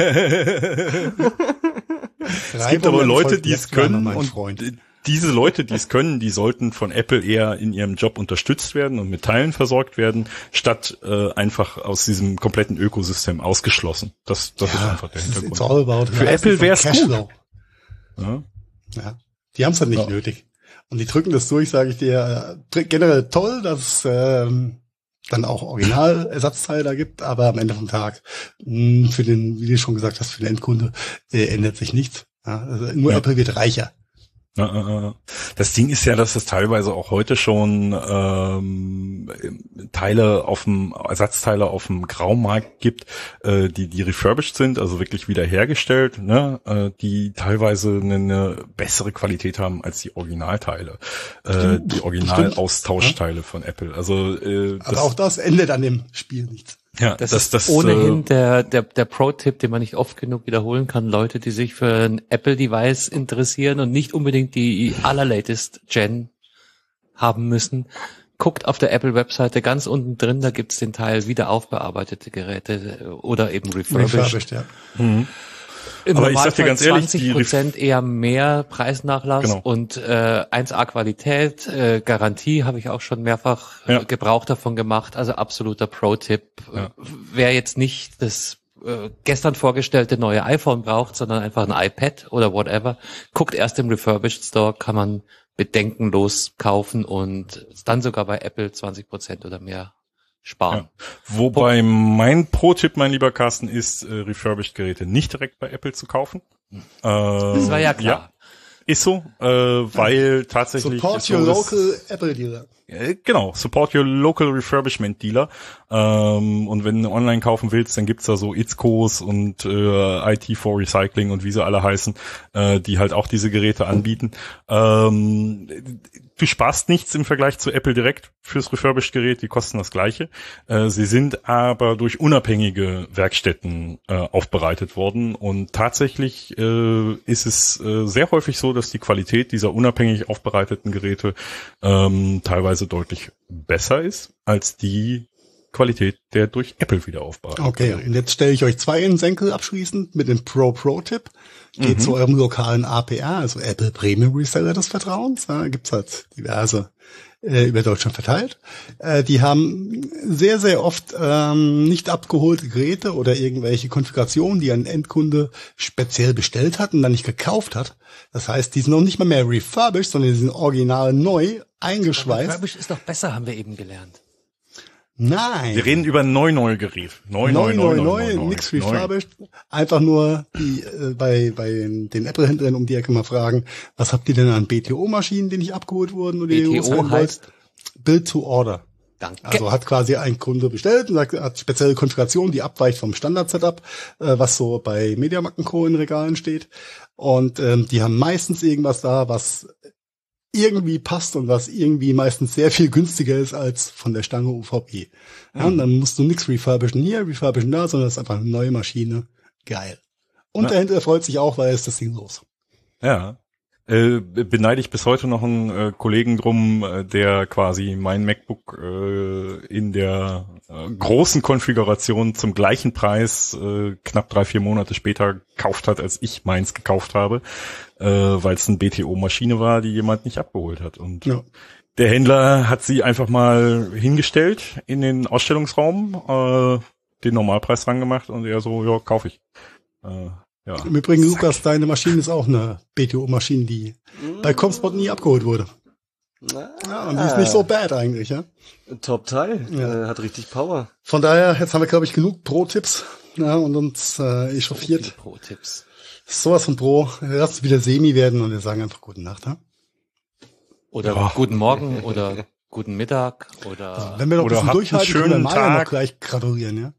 Es gibt aber Leute, die es können und diese Leute, die es können, die sollten von Apple eher in ihrem Job unterstützt werden und mit Teilen versorgt werden, statt einfach aus diesem kompletten Ökosystem ausgeschlossen. Das ist einfach der Hintergrund. Für Apple wäre es gut. Ja. Die haben es halt nicht nötig. Und die drücken das durch, sage ich dir. Generell toll, dass dann auch Original-Ersatzteile da gibt, aber am Ende vom Tag für den, wie du schon gesagt hast, für den Endkunde ändert sich nichts. Ja, also nur Apple wird reicher. Das Ding ist ja, dass es teilweise auch heute schon Ersatzteile auf dem Graumarkt gibt, die refurbished sind, also wirklich wiederhergestellt, ne, die teilweise eine bessere Qualität haben als die Originalteile, die Originalaustauschteile von Apple. Also aber auch das ändert an dem Spiel nichts. Ja, das ist ohnehin der Pro-Tipp, den man nicht oft genug wiederholen kann. Leute, die sich für ein Apple-Device interessieren und nicht unbedingt die allerlatest Gen haben müssen, guckt auf der Apple-Webseite ganz unten drin, da gibt's den Teil wiederaufbearbeitete Geräte oder eben refurbished. Ja. Mhm. Aber ich sag dir ganz ehrlich, 20% eher mehr Preisnachlass und 1A Qualität, Garantie habe ich auch schon mehrfach Gebrauch davon gemacht. Also absoluter Pro-Tipp. Ja. Wer jetzt nicht das gestern vorgestellte neue iPhone braucht, sondern einfach ein iPad oder whatever, guckt erst im Refurbished Store, kann man bedenkenlos kaufen und dann sogar bei Apple 20% oder mehr sparen. Ja. Wobei mein Pro-Tipp, mein lieber Carsten, ist, Refurbished-Geräte nicht direkt bei Apple zu kaufen. Das war ja klar. Ja, ist so, weil tatsächlich... Support your local Apple Dealer. Genau, support your local refurbishment dealer. Und wenn du online kaufen willst, dann gibt's da so Itzcos und IT4 Recycling und wie sie alle heißen, die halt auch diese Geräte anbieten. Du sparst nichts im Vergleich zu Apple direkt fürs Refurbished-Gerät, die kosten das Gleiche. Sie sind aber durch unabhängige Werkstätten aufbereitet worden und tatsächlich ist es sehr häufig so, dass die Qualität dieser unabhängig aufbereiteten Geräte teilweise deutlich besser ist als die Qualität der durch Apple wieder aufbereitet. Okay, und jetzt stelle ich euch 2 in den Senkel abschließend mit dem Pro-Tipp. Geht zu eurem lokalen APR, also Apple Premium Reseller des Vertrauens. Da gibt's halt diverse über Deutschland verteilt. Die haben sehr, sehr oft nicht abgeholte Geräte oder irgendwelche Konfigurationen, die ein Endkunde speziell bestellt hat und dann nicht gekauft hat. Das heißt, die sind noch nicht mal mehr refurbished, sondern die sind original neu eingeschweißt. Refurbished ist doch besser, haben wir eben gelernt. Nein. Wir reden über Neu-Gerät. Neu, nix refurbished. Einfach nur die bei den Apple-Händlern um die Ecke mal fragen, was habt ihr denn an BTO-Maschinen, die nicht abgeholt wurden oder die BTO heißt Build to Order. Danke. Also hat quasi ein Kunde bestellt und sagt, hat spezielle Konfiguration, die abweicht vom Standard-Setup, was so bei MediaMarkt & Co. in Regalen steht. Und die haben meistens irgendwas da, was irgendwie passt und was irgendwie meistens sehr viel günstiger ist als von der Stange UVP. Ja, und dann musst du nichts refurbischen hier, refurbischen da, sondern es ist einfach eine neue Maschine. Geil. Und der Händler freut sich auch, weil es das Ding los. Ja. Beneide ich bis heute noch einen Kollegen drum, der quasi mein MacBook in der großen Konfiguration zum gleichen Preis knapp 3-4 Monate später gekauft hat, als ich meins gekauft habe, weil es eine BTO-Maschine war, die jemand nicht abgeholt hat. Und der Händler hat sie einfach mal hingestellt in den Ausstellungsraum, den Normalpreis rangemacht und er so, ja, kaufe ich. Ja. Im Übrigen, Lukas, deine Maschine ist auch eine BTO-Maschine, die bei Comspot nie abgeholt wurde. Ja, und die ist nicht so bad eigentlich, ja. Top-Teil, hat richtig Power. Von daher, jetzt haben wir, glaube ich, genug Pro-Tipps, ja, und uns echauffiert. Pro-Tipps. Sowas von Pro. Lass es wieder Semi werden und wir sagen einfach gute Nacht, ja? Oder guten Morgen oder guten Mittag oder... Also, wenn wir noch ein bisschen durchhalten, können wir Mario noch gleich gratulieren, ja?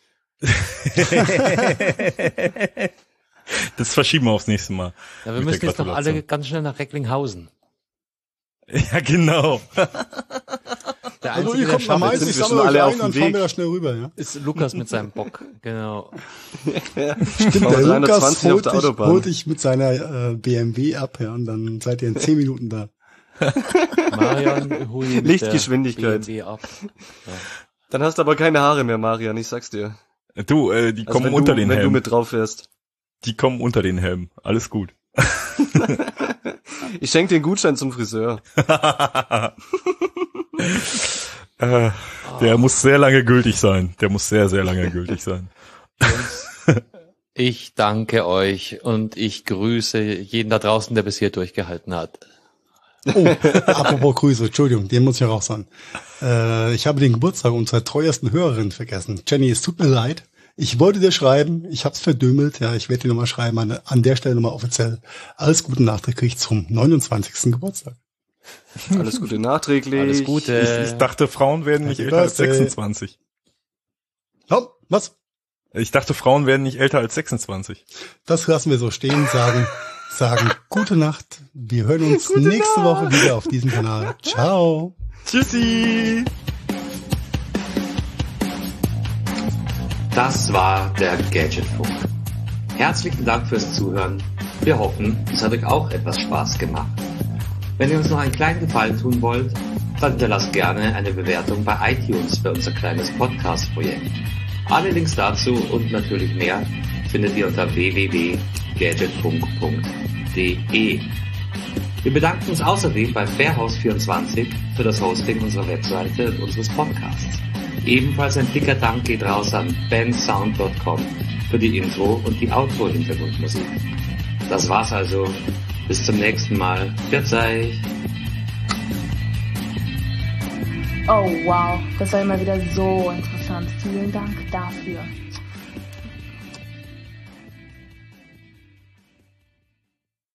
Das verschieben wir aufs nächste Mal. Ja, wir müssen jetzt noch alle ganz schnell nach Recklinghausen. Ja, genau. Der also Einzige, ihr kommt nach Mainz, ich sammle euch ein, dann fahren wir da schnell rüber, ja? Ist Lukas mit seinem Bock, genau. Stimmt, der Lukas holt dich mit seiner BMW ab, ja, und dann seid ihr in 10 Minuten da. Marian, hol ihn mit Lichtgeschwindigkeit. der BMW ab. Ja. Dann hast du aber keine Haare mehr, Marian, ich sag's dir. Du, die also kommen unter den Helm. Wenn du mit drauf fährst. Die kommen unter den Helm. Alles gut. Ich schenke dir einen Gutschein zum Friseur. Der muss sehr lange gültig sein. Der muss sehr, sehr lange gültig sein. Ich danke euch und ich grüße jeden da draußen, der bis hier durchgehalten hat. Oh, apropos Grüße, Entschuldigung, den muss ich auch sagen. Ich habe den Geburtstag unserer treuesten Hörerin vergessen. Jenny, es tut mir leid. Ich wollte dir schreiben, ich hab's verdümmelt, ja, ich werde dir nochmal schreiben, an der Stelle nochmal offiziell. Alles Gute nachträglich zum 29. Geburtstag. Alles Gute nachträglich. Alles Gute. Ich dachte, Frauen werden nicht älter als 26. Oh, was? Ich dachte, Frauen werden nicht älter als 26. Das lassen wir so stehen, sagen gute Nacht. Wir hören uns nächste Woche wieder auf diesem Kanal. Ciao. Tschüssi. Das war der Gadgetfunk. Herzlichen Dank fürs Zuhören. Wir hoffen, es hat euch auch etwas Spaß gemacht. Wenn ihr uns noch einen kleinen Gefallen tun wollt, dann hinterlasst gerne eine Bewertung bei iTunes für unser kleines Podcast-Projekt. Alle Links dazu und natürlich mehr findet ihr unter www.gadgetfunk.de. Wir bedanken uns außerdem bei Fairhouse24 für das Hosting unserer Webseite und unseres Podcasts. Ebenfalls ein dicker Dank geht raus an bensound.com für die Intro- und die Outro-Hintergrundmusik. Das war's also. Bis zum nächsten Mal. Pfiat euch. Oh wow, das war immer wieder so interessant. Vielen Dank dafür.